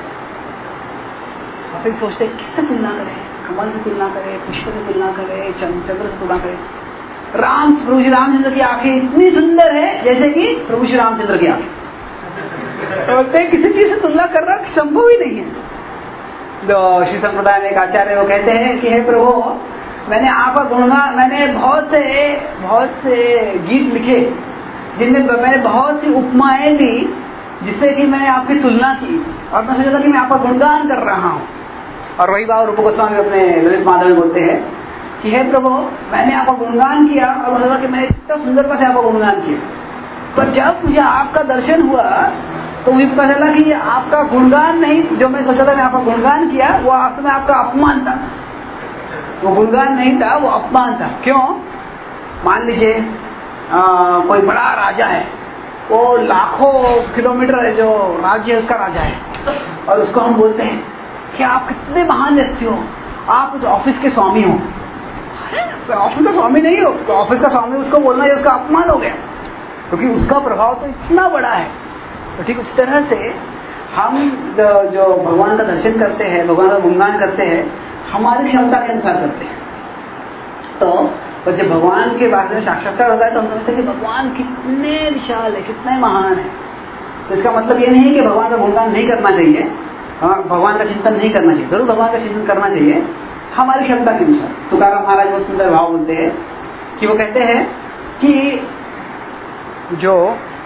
आप एक सोचते किससे तुलना करें, कमल से तुलना करें, पुष्प से तुलना करें, चंद्र से तुलना करें। राम प्रभु श्री रामचंद्र की आंखें इतनी सुंदर है जैसे कि प्रभु श्री रामचंद्र की आंखें, बोलते हैं किसी चीज से तुलना करना संभव ही नहीं है। तो श्री संप्रदाय में एक आचार्य वो कहते हैं कि हे प्रभु, मैंने आपका गुणगान, मैंने बहुत से बहुत से गीत लिखे जिनमें मैंने बहुत सी उपमाएं दी जिससे कि मैंने आपकी तुलना की, और मैं सोचा था कि मैं आपका गुणगान कर रहा हूँ। और वही बात रूप गोस्वामी अपने ललित माधव में बोलते हैं कि हे प्रभु, मैंने आपका गुणगान किया और मुझे लगा कि मैंने इतना सुंदरता से आपका गुणगान किया, पर जब मुझे आपका दर्शन हुआ तो मुझे पता चला कि ये आपका गुणगान नहीं, जो मैं सोचा था मैं आपका गुणगान किया वो वास्तव में आपका अपमान था। वो गुणगान नहीं था, वो अपमान था। क्यों? मान लीजिए कोई बड़ा राजा है, वो लाखों किलोमीटर जो राज्य है उसका राजा है, और उसको हम बोलते हैं कि आप कितने महान व्यक्ति हो, आप उस ऑफिस के स्वामी हो। ऑफिस का स्वामी नहीं हो, तो ऑफिस का स्वामी उसको बोलना है, उसका अपमान हो गया, क्योंकि उसका प्रभाव तो इतना बड़ा है। तो ठीक उस तरह से हम जो, जो भगवान का दर्शन करते हैं, भगवान का गुणगान करते हैं, हमारी क्षमता के अनुसार करते हैं। तो जब भगवान के बारे में साक्षात्कार होता है तो हम समझते हैं कि भगवान कितने विशाल है, कितने महान है। तो इसका मतलब ये नहीं कि भगवान का गुणगान नहीं करना चाहिए, भगवान का चिंतन नहीं करना चाहिए, जरूर भगवान का चिंतन करना चाहिए हमारी क्षमता के अनुसार। तुकाराम महाराज बहुत सुंदर भाव बोलते हैं कि वो कहते हैं कि जो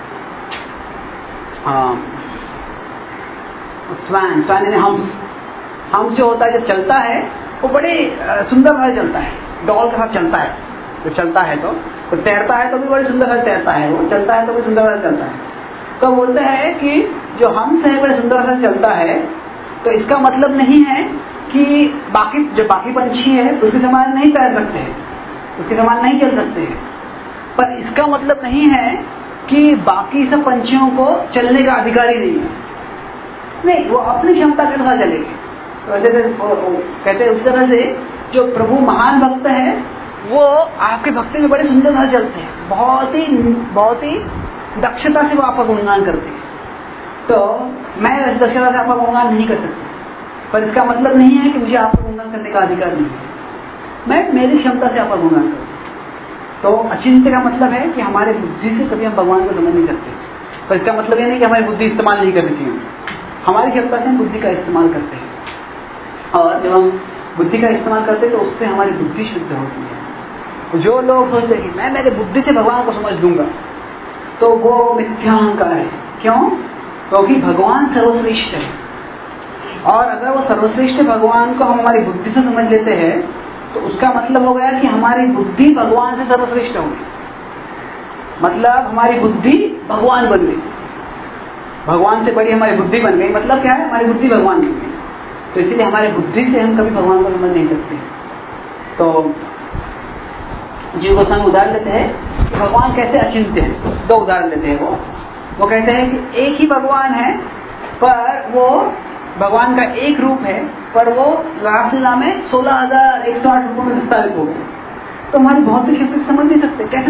स्वान स्वान यानी हम हम जो होता है जब चलता है वो बड़े सुंदर भाव चलता है, डॉल के साथ चलता है। जब चलता है तो, तो तैरता है तो भी बड़ी सुंदर भाव तैरता है, वो चलता है तो भी सुंदर भाव चलता है। तो बोलते हैं कि जो हम से बड़े सुंदर भाव चलता है, तो इसका मतलब नहीं है कि बाकी जो बाकी पंछी है उसके समान नहीं तैर सकते हैं, उसके समान नहीं चल सकते हैं, पर इसका मतलब नहीं है कि बाकी सब पंछियों को चलने का अधिकार ही नहीं है। नहीं, वो अपनी क्षमता के अनुसार चलेंगे। तो जैसे कहते हैं उस तरह से जो प्रभु महान भक्त है वो आपके भक्ति में बड़े सुंदर भाव चलते हैं, बहुत ही बहुत ही दक्षता से वो आपका गुणगान करते हैं। तो मैं वैसे दक्षता से आपका गुणगान नहीं कर सकती, पर इसका मतलब नहीं है कि मुझे आपका गुणगान करने का अधिकार नहीं है, मैं मेरी क्षमता से आपका गुणगान करूँ। तो अचिंत्य का मतलब है कि हमारे बुद्धि से कभी हम भगवान को समझ नहीं सकते, पर इसका मतलब ये नहीं कि हमारी बुद्धि इस्तेमाल नहीं करनी चाहिए। हमारी क्षमता से हम बुद्धि का इस्तेमाल करते हैं, और जब हम बुद्धि का इस्तेमाल करते हैं तो उससे हमारी बुद्धि शुद्ध होती है। जो लोग सोचते हैं कि मैं मेरे बुद्धि से भगवान को समझ लूंगा, तो वो मिथ्याहंकार है। क्यों? क्योंकि भगवान सर्वश्रेष्ठ है, और अगर वो सर्वश्रेष्ठ भगवान को हम हमारी बुद्धि से समझ लेते हैं तो उसका मतलब हो गया कि हमारी बुद्धि भगवान से सर्वश्रेष्ठ होगी, मतलब हमारी बुद्धि भगवान बन गई, भगवान से बड़ी हमारी बुद्धि बन गई। मतलब क्या है? हमारी बुद्धि भगवान बन गई। तो इसलिए हमारी बुद्धि से हम कभी भगवान को समझ नहीं सकते। तो जीव गोस्वामी उदाहरण लेते हैं कि भगवान कैसे अचिंत्य हैं। दो उदाहरण लेते हैं वो वो कहते हैं कि एक ही भगवान है, पर वो भगवान का एक रूप है, पर वो रासलीला में सोलह हजार एक सौ आठ रूपों में विस्तारित हो गए। तो हमारी भौतिक शक्ति समझ नहीं सकते, कैसे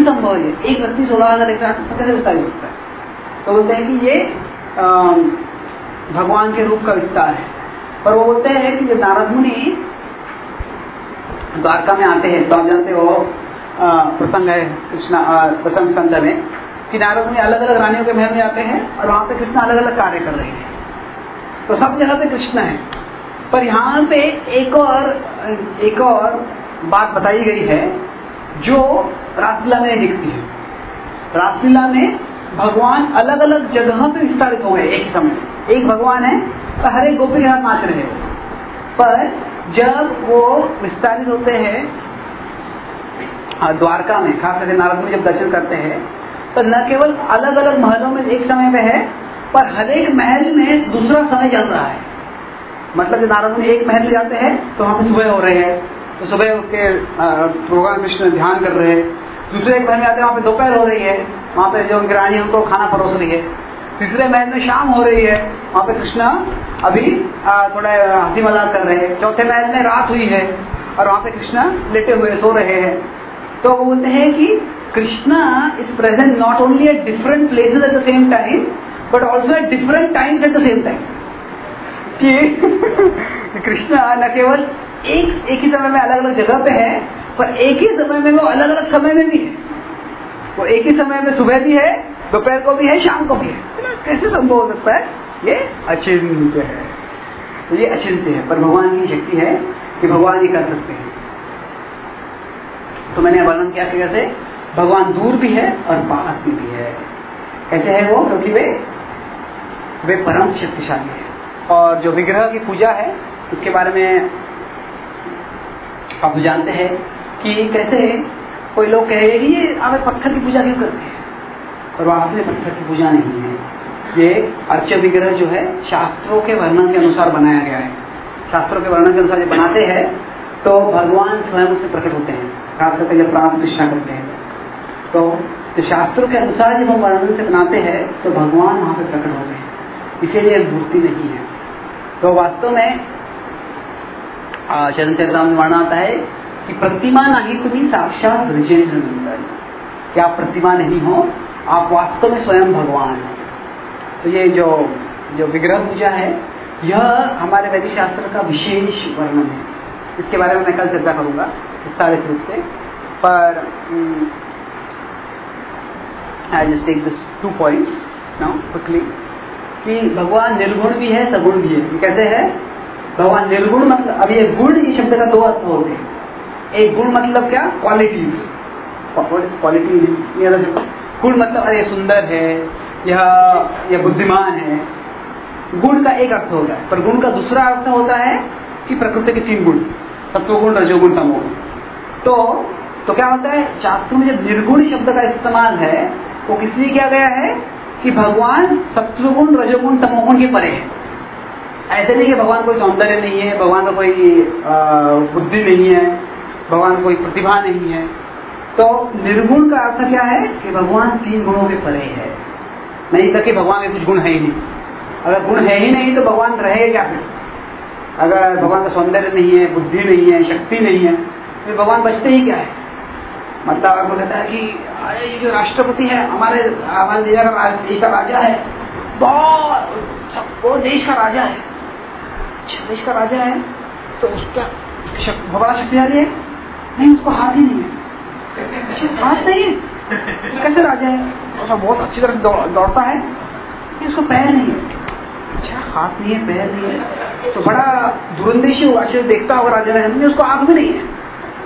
संभव है? एक व्यक्ति सोलह हजार एक सौ आठ कैसे विस्तारित होता है? तो बोलते हैं कि ये आ, भगवान के रूप का विस्तार है। पर वो बोलते हैं कि जब नारद मुनि द्वारका में आते हैं, तो आप जानते हो प्रसंग है कृष्णा प्रसंग संत में कि नारद मुनि अलग अलग रानियों के महल में आते हैं और वहां पे कृष्ण अलग अलग कार्य कर रहे हैं। तो सब जगह पे कृष्ण है, पर यहाँ पे एक और एक और बात बताई गई है जो रासलीला में दिखती है। रासलीला में भगवान अलग अलग जगह पे विस्तारित हो गए एक समय। एक भगवान है तो हर एक गोपी के साथ नाच रहे हो, पर जब वो विस्तारित होते हैं द्वारका में, खास करके नारद मुनि जब दर्शन करते हैं, तो न केवल अलग अलग महलों में एक समय पे है, पर हर एक महल में दूसरा समय चल रहा है। मतलब जब नारद मुनि एक महल में जाते हैं तो वहाँ पे सुबह हो रहे हैं, तो सुबह के भगवान कृष्ण ध्यान कर रहे हैं। दूसरे एक महल में आते हैं, वहाँ पे दोपहर हो रही है, वहाँ पे जो रानी उनको खाना परोस रही है। तीसरे महल में शाम हो रही है, वहाँ पे कृष्ण अभी थोड़ा हंसी मजाक कर रहे हैं। चौथे महल में रात हुई है और वहाँ पे कृष्ण लेटे हुए सो रहे हैं। तो वो बोलते हैं कि Krishna is present not only at different places at the same time but also at different times at the same time. कि कृष्णा न केवल एक एक ही समय में अलग अलग जगह पे है, पर एक ही समय में वो अलग अलग समय में भी है। वो एक ही समय में सुबह भी है, दोपहर को भी है, शाम को भी है। कैसे संभव हो सकता है? ये अचिंत्य है। तो ये अचिंत्य है, पर भगवान की शक्ति है कि भगवान ही कर सकते हैं। तो मैंने वर्णन किया कि कैसे भगवान दूर भी है और पास भी, भी है। कैसे है वो? क्योंकि वे वे परम शक्तिशाली है। और जो विग्रह की पूजा है उसके बारे में आप जानते हैं कि कैसे कोई लोग कहेंगे कि ये आप पत्थर की पूजा क्यों करते हैं, और वास्तव में पत्थर की पूजा नहीं है। ये अर्च्य विग्रह जो है शास्त्रों के वर्णन के अनुसार बनाया गया है। शास्त्रों के वर्णन के अनुसार जब बनाते हैं तो भगवान स्वयं उससे प्रकट होते हैं, खास करके जब प्राण प्रतिष्ठा करते हैं। तो तो शास्त्रों के अनुसार जब हम वर्णन से बनाते हैं तो भगवान वहाँ पे प्रकट होते हैं, इसीलिए मूर्ति नहीं है। तो वास्तव में चरण चरितामृत में वर्णन आता है कि प्रतिमा नहीं तुम्हें साक्षात ब्रजेंद्र नंदन, कि आप प्रतिमा नहीं हो, आप वास्तव में स्वयं भगवान हैं। तो ये जो जो विग्रह पूजा है यह हमारे वैदिक शास्त्र का विशेष वर्णन है। इसके बारे में मैं कल चर्चा करूंगा विस्तारित रूप से, पर I just take this two points now quickly कि भगवान निर्गुण भी है, सगुण भी है। कैसे है भगवान निर्गुण? मतलब अब ये गुण ये शब्द का दो अर्थ होते हैं। एक गुण मतलब क्या? क्वालिटी। क्वालिटी गुण मतलब अरे सुंदर है, यह यह बुद्धिमान है, गुण का एक अर्थ होता है। पर गुण का दूसरा अर्थ होता है कि प्रकृति के तीन गुण, सत्वगुण, रजोगुण, तमोगुण। तो तो क्या होता है शास्त्र में जब निर्गुण शब्द का इस्तेमाल है वो किस लिए किया गया है कि भगवान सत्वगुण, रजोगुण, तमोगुण के परे है। ऐसे नहीं कि भगवान कोई सौंदर्य नहीं है, भगवान का कोई बुद्धि नहीं है, भगवान कोई प्रतिभा नहीं है। तो निर्गुण का अर्थ क्या है कि भगवान तीन गुणों के परे है। नहीं तो कि भगवान के कुछ गुण है ही नहीं। अगर गुण है ही नहीं तो भगवान रहे क्या फिर? अगर भगवान का सौंदर्य नहीं है, बुद्धि नहीं है, शक्ति नहीं है, तो भगवान बचते ही क्या है? मतलब आपको कहता है कि अरे ये जो राष्ट्रपति है हमारे हमारे देश का देश का राजा है, बहुत वो देश का राजा है, देश का राजा है, तो उसका बड़ा शक्तिशाली है? नहीं, उसको हाथ ही नहीं है। हाथ नहीं है, कैसे राजा है? उसका बहुत अच्छी तरह दौ, दौड़ता है, उसको पैर नहीं है। अच्छा, हाथ नहीं है, पैर नहीं है, तो बड़ा दुरंदेशी होगा। अच्छे देखता होगा राजा ने, उसको आंख भी नहीं है,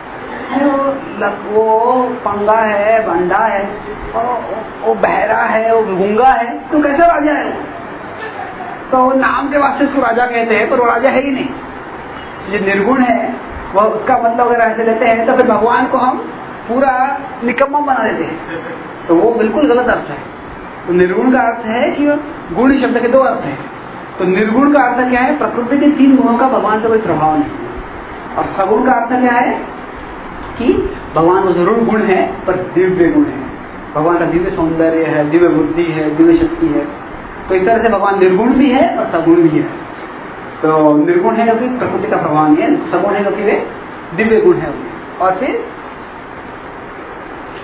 वो पंगा है, बंधा है, वो बहरा है, वो गूंगा है, तो कैसा राजा है? तो नाम के वास्ते उसको राजा कहते हैं, पर वो राजा है ही नहीं। ये निर्गुण है, वह उसका मतलब अगर ऐसे लेते हैं तो फिर भगवान को हम पूरा निकम्मा बना देते हैं, तो वो बिल्कुल गलत अर्थ है। तो निर्गुण का अर्थ है कि गुण शब्द के दो अर्थ हैं। तो निर्गुण का अर्थ क्या है? प्रकृति के तीन गुणों का भगवान का कोई प्रभाव नहीं। और सगुण का अर्थ क्या है कि भगवान को जरूर गुण है पर दिव्य गुण है, भगवान का दिव्य सौंदर्य है, दिव्य बुद्धि है, दिव्य शक्ति है। तो इस तरह से भगवान निर्गुण भी है और सगुण भी है। तो निर्गुण है क्योंकि प्रकृति का प्रभाव नहीं है, सगुण है क्योंकि वे दिव्य गुण है। और फिर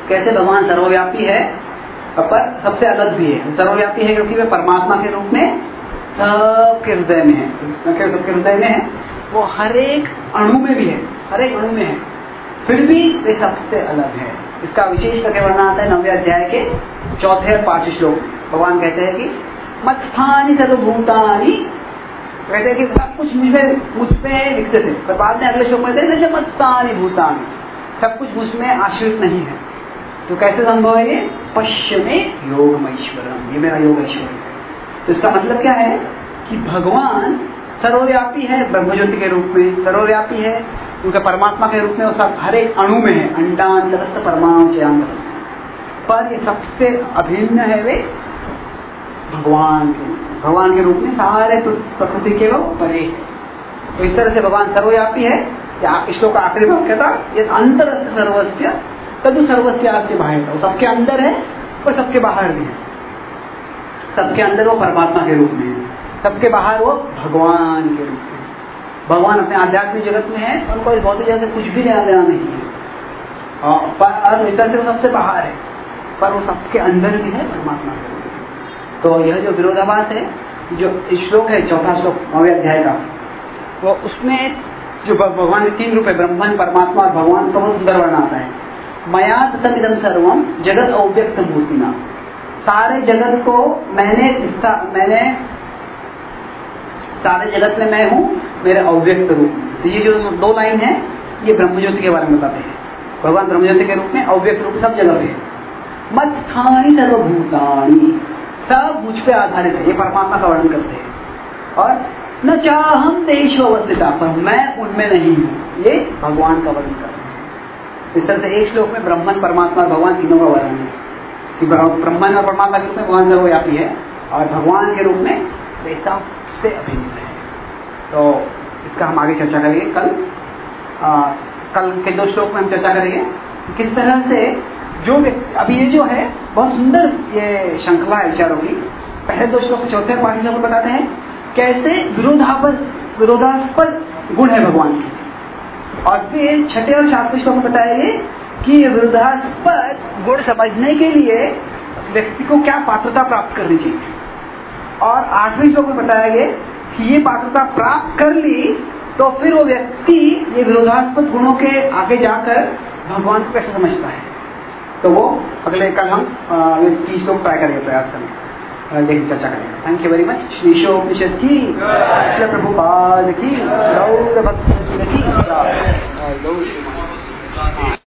कैसे भगवान सर्वव्यापी है पर सबसे अलग भी है। सर्वव्यापी है क्योंकि वे परमात्मा के रूप में सबके हृदय में है, सबके हृदय में है, वो हर एक अणु में भी है, हर एक अणु में है, फिर भी वे सबसे अलग है। इसका विशेष करके वर्णन आता है नौवें अध्याय के चौथे और पांचवें श्लोक। भगवान कहते हैं कि मत्स्थानि सर्वभूतानि, कहते हैं कि सब कुछ मुझे मुझ पे विकसित है, पर बाद में अगले श्लोक में कहते हैं मत्स्थानि भूतानि, सब कुछ मुझ में आश्रित नहीं है। तो कैसे संभव है ये? पश्य में योगमैश्वरम, ये मेरा योग ऐश्वर्य है। तो इसका मतलब क्या है कि भगवान सर्वव्यापी है ब्रह्मज्योति के रूप में, सर्वव्यापी है क्योंकि परमात्मा के रूप में वो सब हर एक अणु में है, अंडांतरस्थ परमाणु चयांतरस्थ, पर ये सबसे अभिन्न है वे भगवान के भगवान के रूप में सारे प्रकृति के वो परे है। तो इस तरह से भगवान सर्वव्यापी है। या श्लोक का आखिरी भाग कहता ये अंतरस्थ सर्वस्य तदु सर्वस्य आपके बाहर था, सबके अंदर है और सबके बाहर भी है। सबके अंदर वो परमात्मा के रूप में है, सबके बाहर वो भगवान के रूप में। भगवान अपने आध्यात्मिक जगत में है, उनको इस भौतिक जगत से कुछ भी लेना देना नहीं है, और इस तरह से वो सबसे बाहर है, पर वो सबके अंदर भी है परमात्मा के रूप में। तो यह जो विरोधाभास है, जो श्लोक है चौथा श्लोक नौवें अध्याय का, वो उसमें जो भगवान के तीन रूप है, ब्रह्मन, परमात्मा और भगवान का बहुत सुंदर वर्ण आता है। मया ततमिदं सर्वम जगत अव्यक्त मूर्तिना, सारे जगत को मैंने मैंने सारे जगत में मैं हूँ मेरे अव्यक्त रूप में। तो ये जो दो लाइन है ये ब्रह्मज्योति के बारे में बताते हैं। भगवान ब्रह्मज्योति के रूप में अव्यक्त रूप सब जगह पे है। मत्स्थानि सर्वभूतानि, सब मुझ पे आधारित है, ये परमात्मा का वर्णन करते हैं। और न चाहम तेषु अवस्थिता, पर मैं उनमें नहीं हूँ, ये भगवान का वर्णन करते हैं। इस तरह से एक श्लोक में ब्रह्मन, परमात्मा और भगवान तीनों का वर्णन है कि ब्रह्मन और परमात्मा के रूप में भगवान सर्वव्यापी है और भगवान के रूप में वे सबसे अभिन्न है। तो इसका हम आगे चर्चा करेंगे कल। आ, कल के दो श्लोक में हम चर्चा करेंगे किस तरह से जो अभी ये जो है बहुत सुंदर ये श्रृंखला है विचारों की। पहले दो श्लोक चौथे और पांचवें श्लोक बताते हैं कैसे विरोधाभास विरोधास्पद गुण है भगवान की, और फिर छठे और सातवें श्लोक में बताएंगे कि विरोधास्पद गुण समझने के लिए व्यक्ति को क्या पात्रता प्राप्त करनी चाहिए, और आठवें श्लोक में बताएंगे कि ये पात्रता प्राप्त कर ली तो फिर वो व्यक्ति ये विरोधास्पद गुणों के आगे जाकर भगवान को कैसे समझता है। तो वो अगले कल हम तीस श्लोक ट्राई करेंगे, प्रयास करेंगे, देखिए चर्चा करेंगे। Thank you very much. Shri Ishopanishad की, श्री प्रभुपाद की, गौर भक्त की।